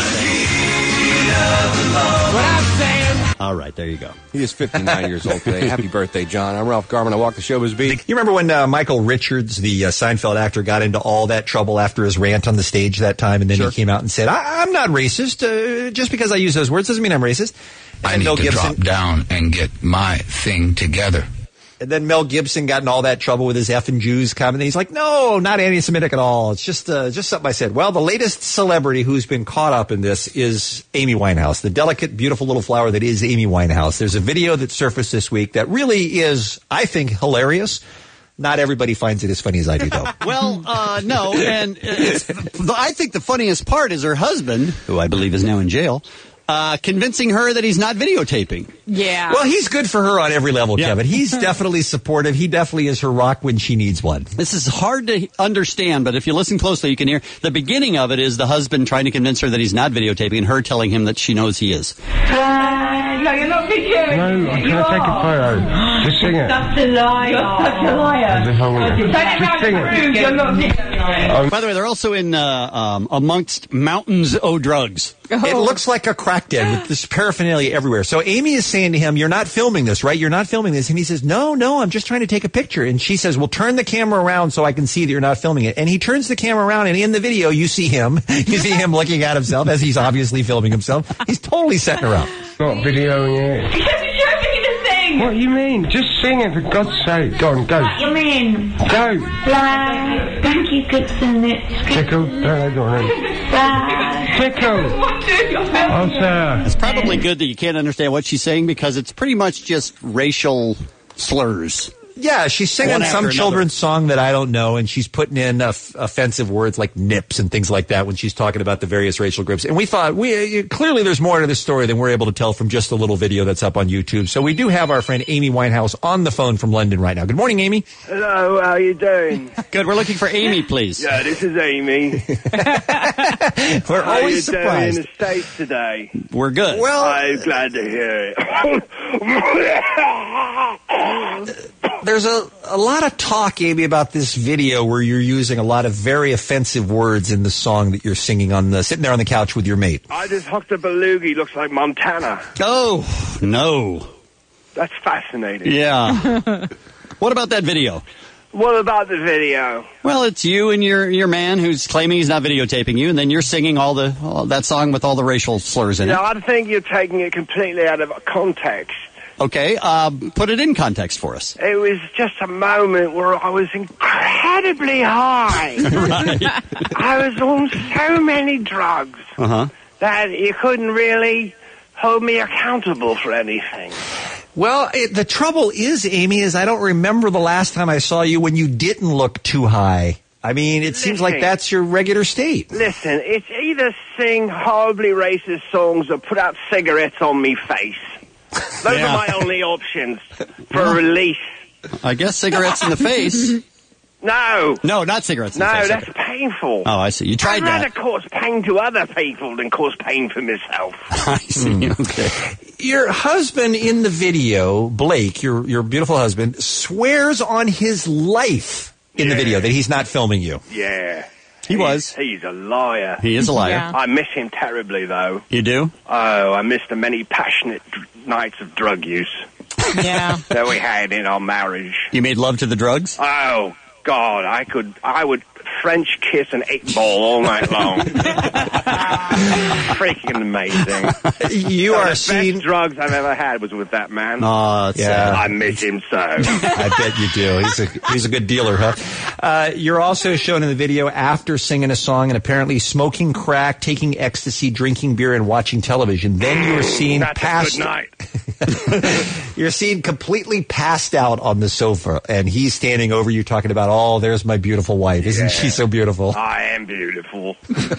What I'm saying. All right, there you go. He is 59 years old today. Happy birthday, John. I'm Ralph Garman. I walk the showbiz beat. You remember when Michael Richards, the Seinfeld actor, got into all that trouble after his rant on the stage that time, and then he came out and said, I'm not racist. Just because I use those words doesn't mean I'm racist. And I need Mel to Gibson, drop down and get my thing together. And then Mel Gibson got in all that trouble with his effing Jews comment. He's like, no, not anti-Semitic at all. It's just something I said. Well, the latest celebrity who's been caught up in this is Amy Winehouse, the delicate, beautiful little flower that is Amy Winehouse. There's a video that surfaced this week that really is, I think, hilarious. Not everybody finds it as funny as I do, though. Well, no, and I think the funniest part is her husband, who I believe is now in jail, convincing her that he's not videotaping. Yeah. Well, he's good for her on every level, Kevin. He's definitely supportive. He definitely is her rock when she needs one. This is hard to understand, but if you listen closely, you can hear the beginning of it is the husband trying to convince her that he's not videotaping and her telling him that she knows he is. No, you're not videoing. No, I'm trying to take a photo. Just sing it. Such a liar. You're such a liar. Just sing it. You're not videoing. By the way, they're also in amongst mountains o' drugs. It looks like a crack den with this paraphernalia everywhere. So Amy is saying to him, you're not filming this, right? You're not filming this. And he says, no, I'm just trying to take a picture. And she says, well, turn the camera around so I can see that you're not filming it. And he turns the camera around, and in the video, you see him. You see him looking at himself as he's obviously filming himself. He's totally setting her up. Not videoing it. Show me the thing. What do you mean? Just sing it, for God's sake. Go on, go. What you mean? Go. Fly, spanky cooks and it's Tickle. No, go on then. fly. Tickle. Oh, sir. It's probably good that you can't understand what she's saying because it's pretty much just racial slurs. Yeah, she's singing One after some another. children's song that I don't know, and she's putting in offensive words like nips and things like that when she's talking about the various racial groups. And we thought, clearly there's more to this story than we're able to tell from just a little video that's up on YouTube. So we do have our friend Amy Winehouse on the phone from London right now. Good morning, Amy. Hello, how you doing? Good, we're looking for Amy, please. Yeah, this is Amy. We're How always you doing surprised. in the States today? We're good. Well, I'm glad to hear it. there's a lot of talk, Amy, about this video where you're using a lot of very offensive words in the song that you're singing sitting there on the couch with your mate. I just hooked a belugi, looks like Montana. Oh, no. That's fascinating. Yeah. What about that video? What about the video? Well, it's you and your man who's claiming he's not videotaping you, and then you're singing all that song with all the racial slurs in it. Yeah, I think you're taking it completely out of context. Okay, put it in context for us. It was just a moment where I was incredibly high. Right. I was on so many drugs that you couldn't really hold me accountable for anything. Well, the trouble is, Amy, is I don't remember the last time I saw you when you didn't look too high. I mean, it seems like that's your regular state. Listen, it's either sing horribly racist songs or put out cigarettes on me face. Those are my only options for release. I guess cigarettes in the face. No, not cigarettes in the face. No, that's painful. Oh, I see. You tried I'd that. rather cause pain to other people than cause pain for myself. I see. Okay. Your husband in the video, Blake, your beautiful husband, swears on his life in the video that he's not filming you. Yeah. He's a liar. He is a liar. Yeah. I miss him terribly, though. You do? Oh, I miss the many passionate nights of drug use. Yeah. That we had in our marriage. You made love to the drugs? Oh, God, I would French kiss an 8-ball all night long. Freaking amazing. You are the best drugs I've ever had was with that man. Oh, yeah. I miss him so. I bet you do. He's a good dealer, huh? You're also shown in the video after singing a song and apparently smoking crack, taking ecstasy, drinking beer, and watching television. Then you were seen That's a good night. You're seen completely passed out on the sofa, and he's standing over you talking about, oh, there's my beautiful wife. Isn't she so beautiful? I am beautiful.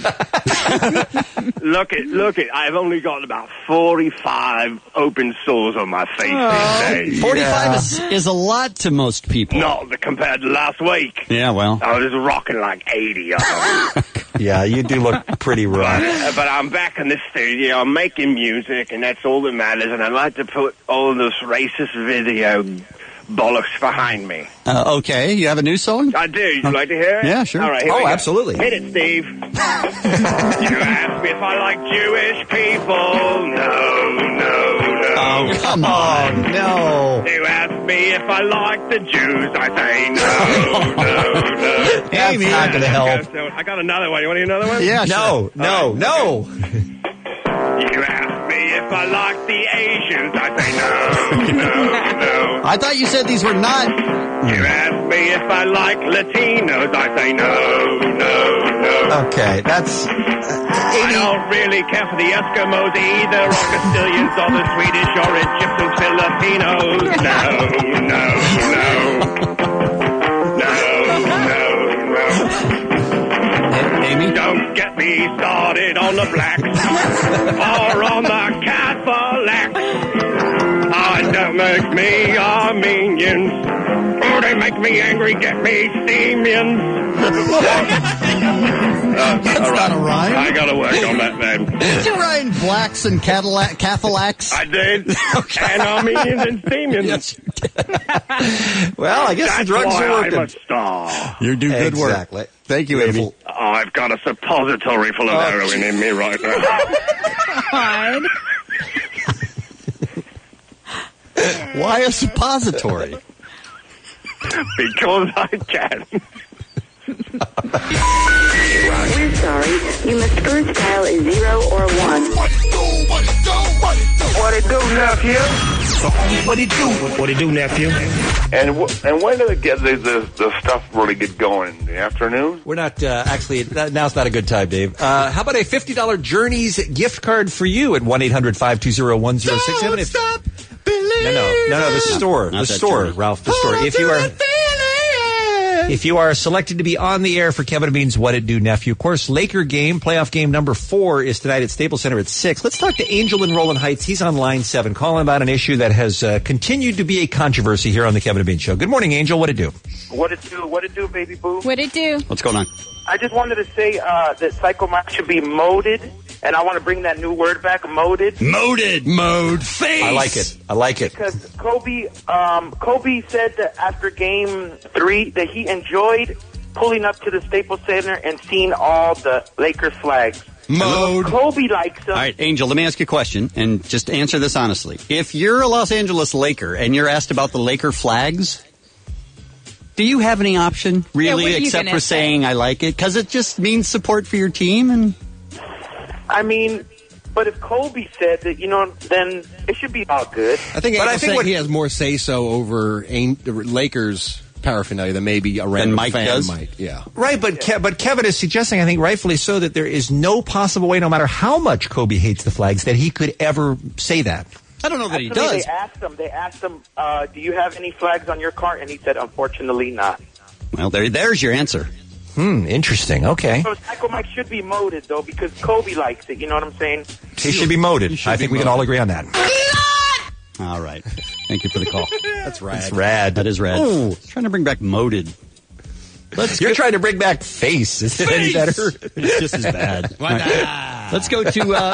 Look it. I've only got about 45 open sores on my face these days. 45 is a lot to most people. Not compared to last week. Yeah, well. I was rocking like 80 of them. Yeah, you do look pretty rough. But I'm back in the studio. I'm making music, and that's all that matters. And I'd like to put all this racist video bollocks behind me. Okay, you have a new song? I do. You'd like to hear it? Yeah, sure. All right, here we go. Absolutely. Hit it, Steve. You asked me if I like Jewish people. No. Oh, come on. No. You asked me if I like the Jews. I say no. That's not going to help. I got another one. You want to hear another one? Yeah, sure. No. You asked me if I like the Asians. I say no. I thought you said these were not. You asked me if I like Latinos. I say no. Okay, that's... I don't really care for the Eskimos either, or Castilians, or the Swedish, or Egyptians, Filipinos. No. Amy? Don't get me started on the blacks or on the Catholics. Don't make me Armenians. Oh, they make me angry, get me Steamians. That's not a rhyme. I got to work on that, man. Did you rhyme blacks and Cadillacs? I did. And Armenians and Stemians. Yes, you did. Well, I guess the drugs are working. I'm a star. You do good work. Exactly. Thank you, Amy. Oh, I've got a suppository full of heroin in me right now. God. Why a suppository? Because I can. We're sorry. You must first dial a 0 or 1. What it do, nephew? What it do, nephew? And when do the stuff really get going? In the afternoon? We're not, actually, now's not a good time, Dave. How about a $50 Journeys gift card for you at 1-800-520-1067? Stop believing. No, the store. Not The that store, Journey. Ralph, the store. If you are selected to be on the air for Kevin and Bean's What It Do, Nephew, of course, Laker game, playoff game number 4 is tonight at Staples Center at 6. Let's talk to Angel in Roland Heights. He's on line 7, calling about an issue that has continued to be a controversy here on the Kevin and Bean Show. Good morning, Angel. What it do? What it do, baby boo? What'd it do? What's going on? I just wanted to say that Psycho Mike should be moded, and I want to bring that new word back, moded. Mode face. I like it. Because Kobe said that after Game 3 that he enjoyed pulling up to the Staples Center and seeing all the Lakers flags. Mode. Kobe likes them. All right, Angel, let me ask you a question, and just answer this honestly. If you're a Los Angeles Laker and you're asked about the Laker flags, do you have any option, really, what are you except gonna for saying I like it? Because it just means support for your team. And I mean, but if Kobe said that, then it should be all good. I think he has more say-so over Lakers paraphernalia than maybe a random Mike fan does? might. Yeah. Right, but Kevin is suggesting, I think rightfully so, that there is no possible way, no matter how much Kobe hates the flags, that he could ever say that. I don't know that Actually, he does. They asked him, do you have any flags on your car? And he said, unfortunately not. Well, there's your answer. Interesting. Okay. So Psycho Mike should be moded, though, because Kobe likes it. You know what I'm saying? He should be moded. I think we can all agree on that. All right. Thank you for the call. That's rad. That's rad. That is rad. Ooh. Trying to bring back moded. You're trying to bring back face. Is it any better? It's just as bad. Right. Let's go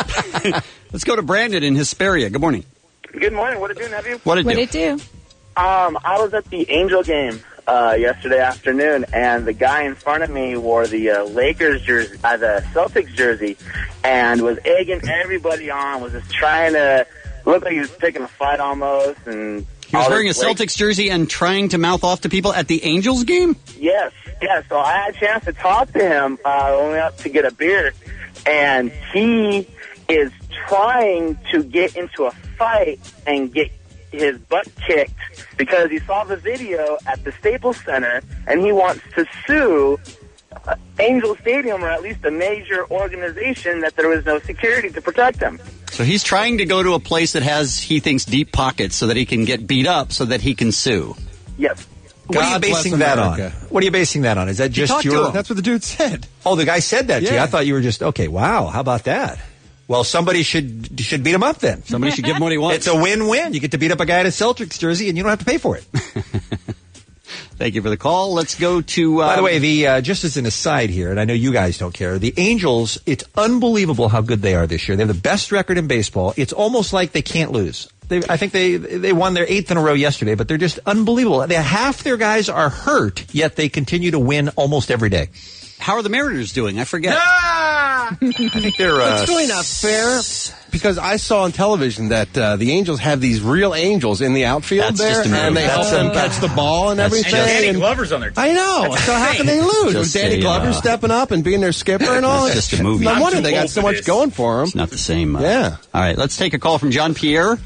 to Brandon in Hesperia. Good morning. Good morning. What it do, nephew? What'd it do? I was at the Angel game yesterday afternoon, and the guy in front of me wore the Lakers jersey, the Celtics jersey, and was egging everybody on, was just trying to look like he was picking a fight almost. And he was wearing a Celtics jersey and trying to mouth off to people at the Angels game? Yes. So I had a chance to talk to him when we went up to get a beer, and he is trying to get into a fight and get his butt kicked because he saw the video at the Staples Center and he wants to sue Angel Stadium, or at least a major organization, that there was no security to protect him. So he's trying to go to a place that has, he thinks, deep pockets so that he can get beat up so that he can sue. Yes. What are you basing that on? What are you basing that on? Is that just your... That's what the dude said. Oh, the guy said that to you. Yeah. I thought you were just, okay, wow, how about that? Well, somebody should beat him up then. Somebody should give him what he wants. It's a win-win. You get to beat up a guy in a Celtics jersey, and you don't have to pay for it. Thank you for the call. Let's go to... By the way, just as an aside here, and I know you guys don't care, the Angels, it's unbelievable how good they are this year. They have the best record in baseball. It's almost like they can't lose. I think they won their 8th in a row yesterday, but they're just unbelievable. Half their guys are hurt, yet they continue to win almost every day. How are the Mariners doing? I forget. I think they're... It's really not fair, because I saw on television that the Angels have these real angels in the outfield. That's there, just amazing. and they help them catch the ball and everything. And Danny Glover's on their team. I know. So how can they lose? With Danny Glover stepping up and being their skipper and all? That's just a movie. No wonder they got so much going for them. It's not the same. Yeah. All right, let's take a call from John Pierre.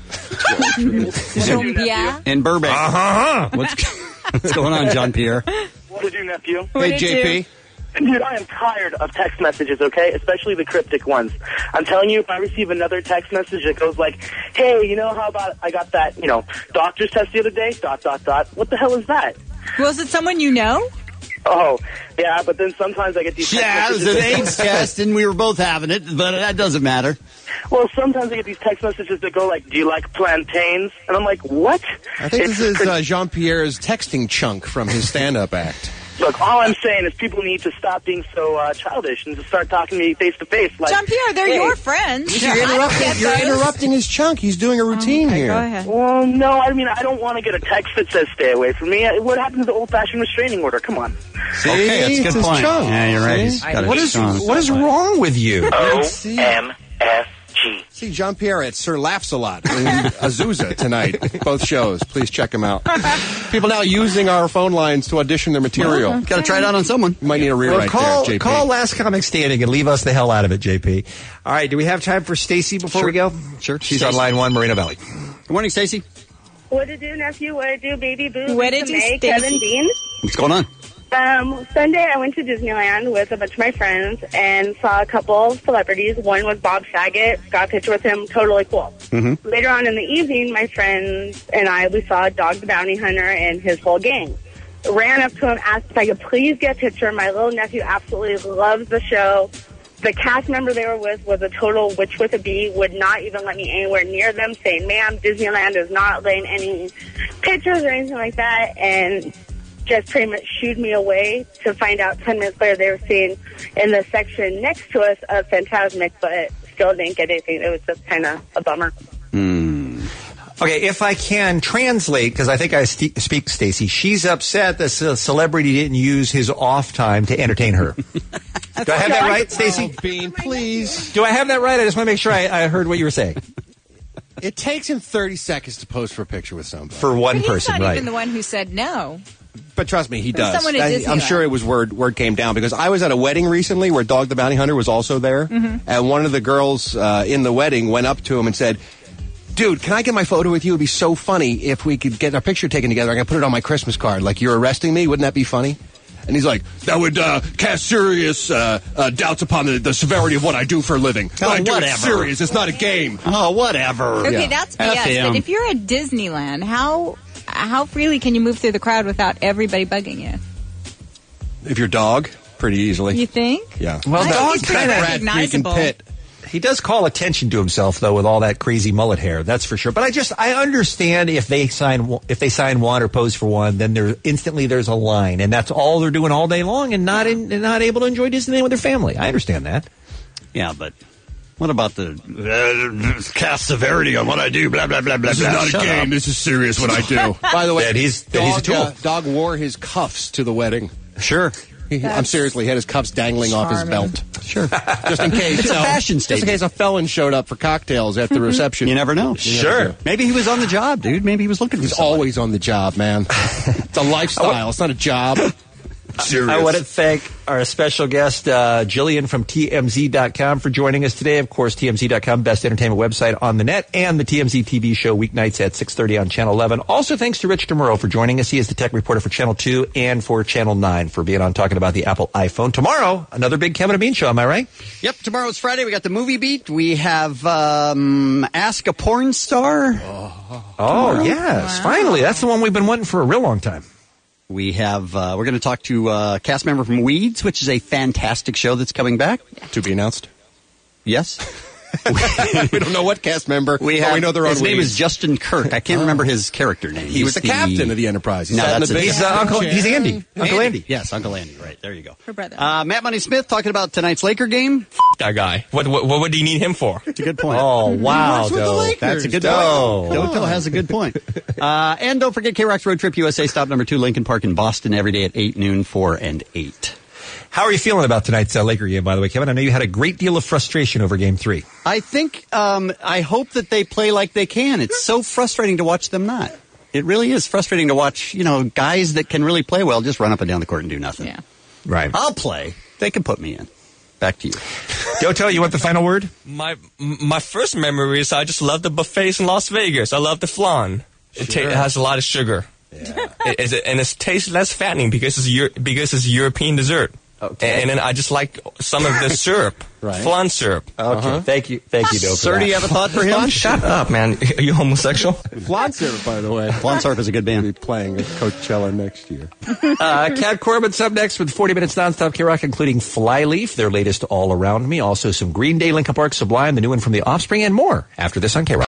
Jean-Pierre. In Burbank. What's going on, John Pierre? What did you, nephew? Hey, JP. Dude, I am tired of text messages, okay? Especially the cryptic ones. I'm telling you, if I receive another text message that goes like, hey, how about I got that, doctor's test the other day, ... What the hell is that? Was it someone you know? Oh, yeah, but then sometimes I get these text Yeah, it was messages. an AIDS test, and we were both having it, but that doesn't matter. Well, sometimes I get these text messages that go like, do you like plantains? And I'm like, what? I think this is Jean-Pierre's texting chunk from his stand-up act. Look, all I'm saying is people need to stop being so childish and just start talking to me face to face. Like, Jean-Pierre, they're your friends. You're interrupting his chunk. He's doing a routine here. Go ahead. Well, no, I mean, I don't want to get a text that says stay away from me. What happens to the old-fashioned restraining order? Come on. See? Okay, that's a good It's point. Chunk. Yeah, you're right. He's got What is wrong with you? OMFG. See, Jean-Pierre at Sir Laughs-A-Lot in Azusa tonight. Both shows. Please check them out. People now using our phone lines to audition their material. Got to try it out on someone. You might need a rewrite call, there, JP. Call Last Comic Standing and leave us the hell out of it, JP. All right, do we have time for Stacy before we go? Sure. She's on line 1, Moreno Valley. Good morning, Stacy. What to do, nephew? What to do, baby boo? What to Lisa do, May, Stacy? Kevin Bean. What's going on? Sunday I went to Disneyland with a bunch of my friends and saw a couple celebrities. One was Bob Saget. Got a picture with him. Totally cool. Mm-hmm. Later on in the evening, my friends and we saw Dog the Bounty Hunter and his whole gang. Ran up to him, asked if I could please get a picture. My little nephew absolutely loves the show. The cast member they were with was a total witch with a bee, would not even let me anywhere near them, saying, ma'am, Disneyland is not letting any pictures or anything like that, and just pretty much shooed me away to find out 10 minutes later they were seeing in the section next to us a Fantasmic, but still didn't get anything. It was just kind of a bummer. Okay, if I can translate, because I think I speak Stacy, she's upset that the celebrity didn't use his off time to entertain her. Do I have that right, Stacy? Oh, Bean, please. Do I have that right? I just want to make sure I heard what you were saying. It takes him 30 seconds to pose for a picture with somebody. For one But person, he's not right? even the one who said no. But trust me, he There's does. someone at I'm Disneyland. sure it was word came down because I was at a wedding recently where Dog the Bounty Hunter was also there, and one of the girls in the wedding went up to him and said, "Dude, can I get my photo with you? It'd be so funny if we could get our picture taken together. I can put it on my Christmas card. Like you're arresting me. Wouldn't that be funny?" And he's like, "That would cast serious doubts upon the severity of what I do for a living. Oh, What I do is whatever. serious. It's not a game." Oh, whatever. Okay, Yeah. that's F BS. him. But if you're at Disneyland, how freely can you move through the crowd without everybody bugging you? If you're dog, pretty easily. You think? Yeah. Well, I think Dog he's pretty kind of recognizable. He does call attention to himself though with all that crazy mullet hair. That's for sure. But I understand if they sign one or pose for one, then there's a line, and that's all they're doing all day long, and not able to enjoy Disneyland with their family. I understand that. Yeah, but what about the cast severity on what I do? Blah blah blah blah. This is blah. not a Shut game. up. This is serious what I do. By the way, That he's a tool. Dog wore his cuffs to the wedding. Sure. I'm seriously, he had his cuffs dangling off his charming. belt. Sure. Just in case. It's a fashion Just in statement. case a felon showed up for cocktails at the reception. You never know. Sure. Maybe he was on the job, dude. Maybe he was looking for He's somebody. always on the job, man. It's a lifestyle. It's not a job. Serious. I want to thank our special guest, Jillian from TMZ.com for joining us today. Of course, TMZ.com, best entertainment website on the net, and the TMZ TV show weeknights at 6:30 on Channel 11. Also, thanks to Rich DeMuro for joining us. He is the tech reporter for Channel 2 and for Channel 9 for being on talking about the Apple iPhone. Tomorrow, another big Kevin and Bean show. Am I right? Yep, tomorrow's Friday. We got the movie beat. We have Ask a Porn Star. Oh, yes. Finally. That's the one we've been wanting for a real long time. We have, we're going to talk to a cast member from Weeds, which is a fantastic show that's coming back. To be announced. Yes. We don't know what cast member. We know they're on his name is Justin Kirk. I can't remember his character name. He was the captain of the Enterprise. He No, sat in that's the it. big He's Andy. Uncle Andy. Yes, Uncle Andy. Right, there you go. Her brother. Matt Money Smith talking about tonight's Laker game. That guy. What do you need him for? That's a good point. Oh, wow. He works with the Lakers. That's a good Doe. point. Doto has a good point. And don't forget K-Rock's Road Trip USA, stop number 2, Lincoln Park in Boston, every day at 8, noon, 4, and 8. How are you feeling about tonight's Laker game, by the way, Kevin? I know you had a great deal of frustration over Game 3. I think, I hope that they play like they can. It's so frustrating to watch them not. It really is frustrating to watch, guys that can really play well just run up and down the court and do nothing. Yeah. Right. I'll play. They can put me in. Back to you. Doto, you want the final word? My first memory is I just love the buffets in Las Vegas. I love the flan. It has a lot of sugar. Yeah. And it tastes less fattening because it's European dessert. Okay. And then I just like some of the syrup, flan syrup. Okay, thank you, Doto. Sir, do you have a thought for him? Shut up, man. Are you homosexual? Flan syrup, by the way. Flan syrup is a good band. We'll be playing at Coachella next year. Cat Corbin's up next with 40 Minutes Nonstop K-Rock, including Flyleaf, their latest All Around Me. Also some Green Day, Linkin Park, Sublime, the new one from The Offspring, and more after this on K-Rock.